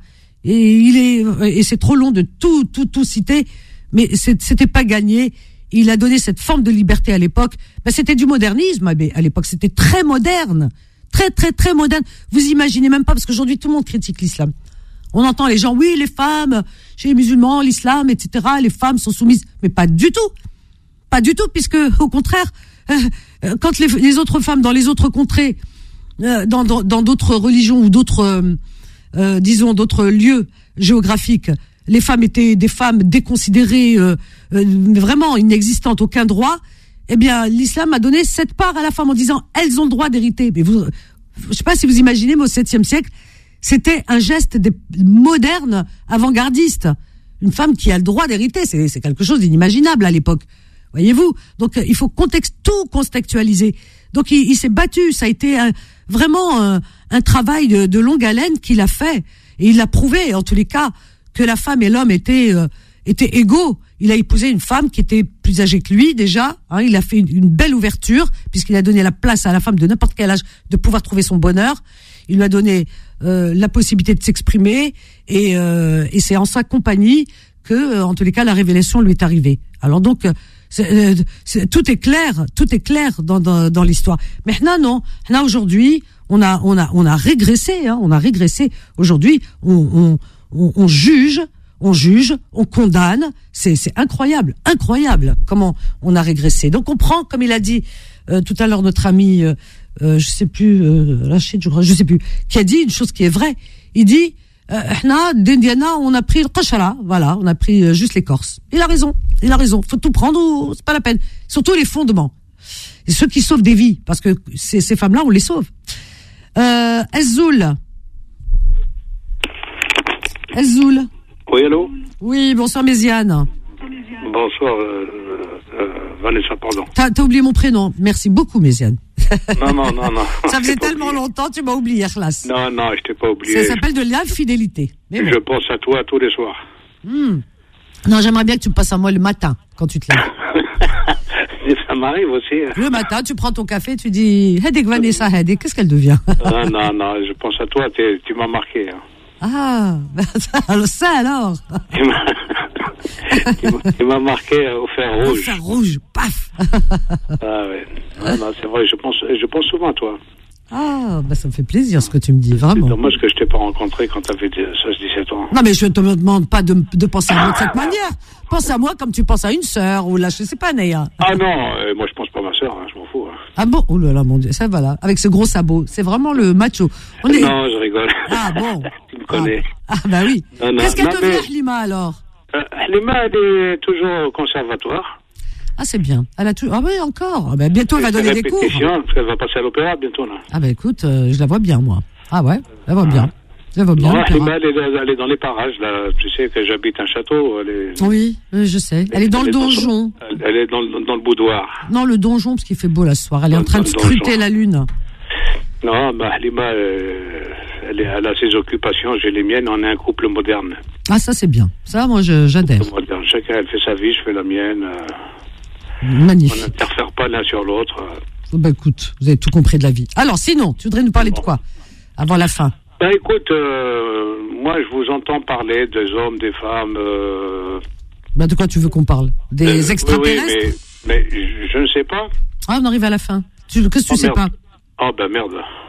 Speaker 4: Et c'est trop long de tout citer, mais c'était pas gagné. Il a donné cette forme de liberté à l'époque. C'était du modernisme, à l'époque. C'était très moderne. Très, très, très moderne. Vous imaginez même pas, parce qu'aujourd'hui, tout le monde critique l'islam. On entend les gens, oui, les femmes, chez les musulmans, l'islam, etc., les femmes sont soumises. Mais pas du tout. Pas du tout, puisque, au contraire, quand les autres femmes dans les autres contrées, dans d'autres religions ou d'autres, disons, d'autres lieux géographiques, les femmes étaient des femmes déconsidérées, vraiment inexistantes, aucun droit, eh bien, l'islam a donné cette part à la femme en disant, elles ont le droit d'hériter. Mais je sais pas si vous imaginez, mais au 7e siècle, c'était un geste moderne, avant-gardiste. Une femme qui a le droit d'hériter, c'est quelque chose d'inimaginable à l'époque. Voyez-vous? Donc, il faut tout contextualiser. Donc, il s'est battu. Ça a été vraiment un travail de longue haleine qu'il a fait. Et il a prouvé, en tous les cas, que la femme et l'homme étaient étaient égaux. Il a épousé une femme qui était plus âgée que lui déjà. Hein, il a fait une belle ouverture puisqu'il a donné la place à la femme de n'importe quel âge de pouvoir trouver son bonheur. Il lui a donné la possibilité de s'exprimer et c'est en sa compagnie que, en tous les cas, la révélation lui est arrivée. Alors donc, tout est clair dans l'histoire. Mais non, aujourd'hui, on a régressé, hein, Aujourd'hui, on juge, on condamne. C'est incroyable comment on a régressé. Donc on prend, comme il a dit tout à l'heure notre ami, je sais plus, Rachid, je sais plus, qui a dit une chose qui est vraie. Il dit, d'Indiana, on a pris le qashara, voilà, on a pris juste l'écorce. Il a raison. Faut tout prendre ou c'est pas la peine. Surtout les fondements. Et ceux qui sauvent des vies, parce que ces femmes-là, on les sauve. Elzoul.
Speaker 15: Oui, allô?
Speaker 4: Oui, bonsoir Méziane.
Speaker 15: Bonsoir, Vanessa, pardon.
Speaker 4: T'as oublié mon prénom. Merci beaucoup, Méziane.
Speaker 15: Non.
Speaker 4: Ça faisait tellement longtemps, tu m'as oublié, Khlas.
Speaker 15: Non, je t'ai pas oublié.
Speaker 4: Ça s'appelle de l'infidélité.
Speaker 15: Mais je pense à toi tous les soirs.
Speaker 4: Non, j'aimerais bien que tu me passes à moi le matin, quand tu te lèves.
Speaker 15: Ça m'arrive aussi.
Speaker 4: Le matin, tu prends ton café, tu dis « Hedek Vanessa, Hedek, qu'est-ce qu'elle devient ?»
Speaker 15: Non, je pense à toi, tu m'as marqué. Hein.
Speaker 4: Ah, ça alors.
Speaker 15: Tu m'as marqué au fer rouge.
Speaker 4: Au fer rouge, paf.
Speaker 15: Ah ouais. Non, c'est vrai, je pense souvent à toi.
Speaker 4: Ah, ça me fait plaisir ce que tu me dis, vraiment.
Speaker 15: C'est dommage que je t'ai pas rencontré quand t'avais 16-17 ans.
Speaker 4: Non, mais je te demande pas de penser à moi de cette manière. Pense à moi comme tu penses à une sœur, ou là, je sais pas, Néa.
Speaker 15: Ah non, moi je pense pas à ma sœur, hein, je m'en fous. Hein.
Speaker 4: Ah bon? Oh là là, mon Dieu, ça va là, avec ce gros sabot. C'est vraiment le macho.
Speaker 15: Non, je rigole.
Speaker 4: Ah bon?
Speaker 15: Tu me connais.
Speaker 4: Ah bah oui.
Speaker 15: Non,
Speaker 4: qu'est-ce qu'elle devient, Halima, alors?
Speaker 15: Halima, elle est toujours au conservatoire.
Speaker 4: Ah, c'est bien. Elle a tout. Ah oui, encore. Ah, bientôt, elle va donner des cours.
Speaker 15: Parce qu'elle va passer à l'opéra bientôt, là.
Speaker 4: Ah, écoute, je la vois bien, moi. Ah ouais, je la vois bien.
Speaker 15: Non, Halima, elle est dans les parages, là. Tu sais que j'habite un château.
Speaker 4: Oui, je sais. Elle est dans le donjon.
Speaker 15: Elle est dans le boudoir.
Speaker 4: Non, le donjon, parce qu'il fait beau là ce soir. Elle est en train de scruter la lune.
Speaker 15: Non, Halima, elle a ses occupations, j'ai les miennes. On est un couple moderne.
Speaker 4: Ah, ça, c'est bien. Ça, moi, j'adhère.
Speaker 15: Moderne. Chacun, elle fait sa vie, je fais la mienne.
Speaker 4: Magnifique.
Speaker 15: On n'interfère pas l'un sur l'autre.
Speaker 4: Écoute, vous avez tout compris de la vie. Alors, sinon, tu voudrais nous parler de quoi avant la fin?
Speaker 15: Écoute, moi, je vous entends parler des hommes, des femmes.
Speaker 4: De quoi tu veux qu'on parle? Des extraterrestres?
Speaker 15: Oui, mais je ne sais pas.
Speaker 4: Ah, on arrive à la fin. Qu'est-ce que tu sais pas?
Speaker 15: Oh, merde.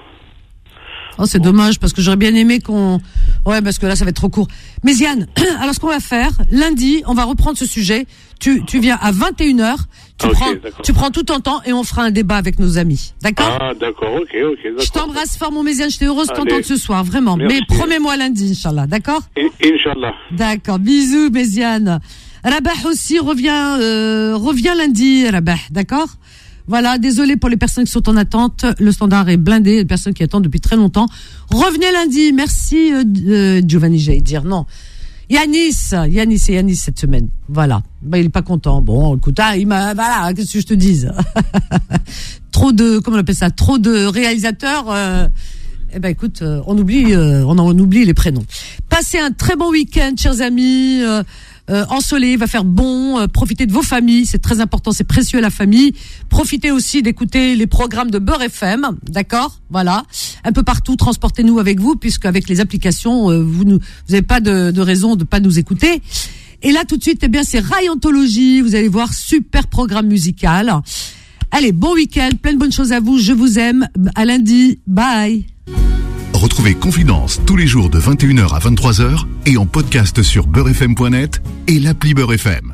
Speaker 4: Oh, c'est dommage, parce que j'aurais bien aimé qu'on... Ouais, parce que là, ça va être trop court. Mais Yann, alors ce qu'on va faire, lundi, on va reprendre ce sujet. Tu viens à 21h, tu prends tout ton temps et on fera un débat avec nos amis. D'accord?
Speaker 15: Ah, d'accord, ok.
Speaker 4: Je t'embrasse fort, mon Méziane, j'étais heureuse de t'entendre ce soir, vraiment. Merci. Mais promets-moi lundi, Inch'Allah, d'accord?
Speaker 15: Inch'Allah.
Speaker 4: D'accord, bisous, Méziane. Rabah aussi revient lundi, Rabah, d'accord? Voilà, désolé pour les personnes qui sont en attente. Le standard est blindé, les personnes qui attendent depuis très longtemps. Revenez lundi. Merci, Giovanni, j'allais dire. Non. Yanis cette semaine. Voilà. Il est pas content. Bon, écoute, voilà, qu'est-ce que je te dise? Trop de réalisateurs, écoute, on oublie les prénoms. Passez un très bon week-end, chers amis. Ensoleillé, va faire bon, profitez de vos familles, c'est très important, c'est précieux la famille. Profitez aussi d'écouter les programmes de Beurre FM, d'accord? Voilà, un peu partout, transportez-nous avec vous, puisque avec les applications, vous n'avez pas de raison de pas nous écouter. Et là, tout de suite, c'est Rayantologie, vous allez voir, super programme musical. Allez, bon week-end, plein de bonnes choses à vous, je vous aime, à lundi, bye.
Speaker 1: Retrouvez Confidence tous les jours de 21h à 23h et en podcast sur beurrefm.net et l'appli Beurre FM.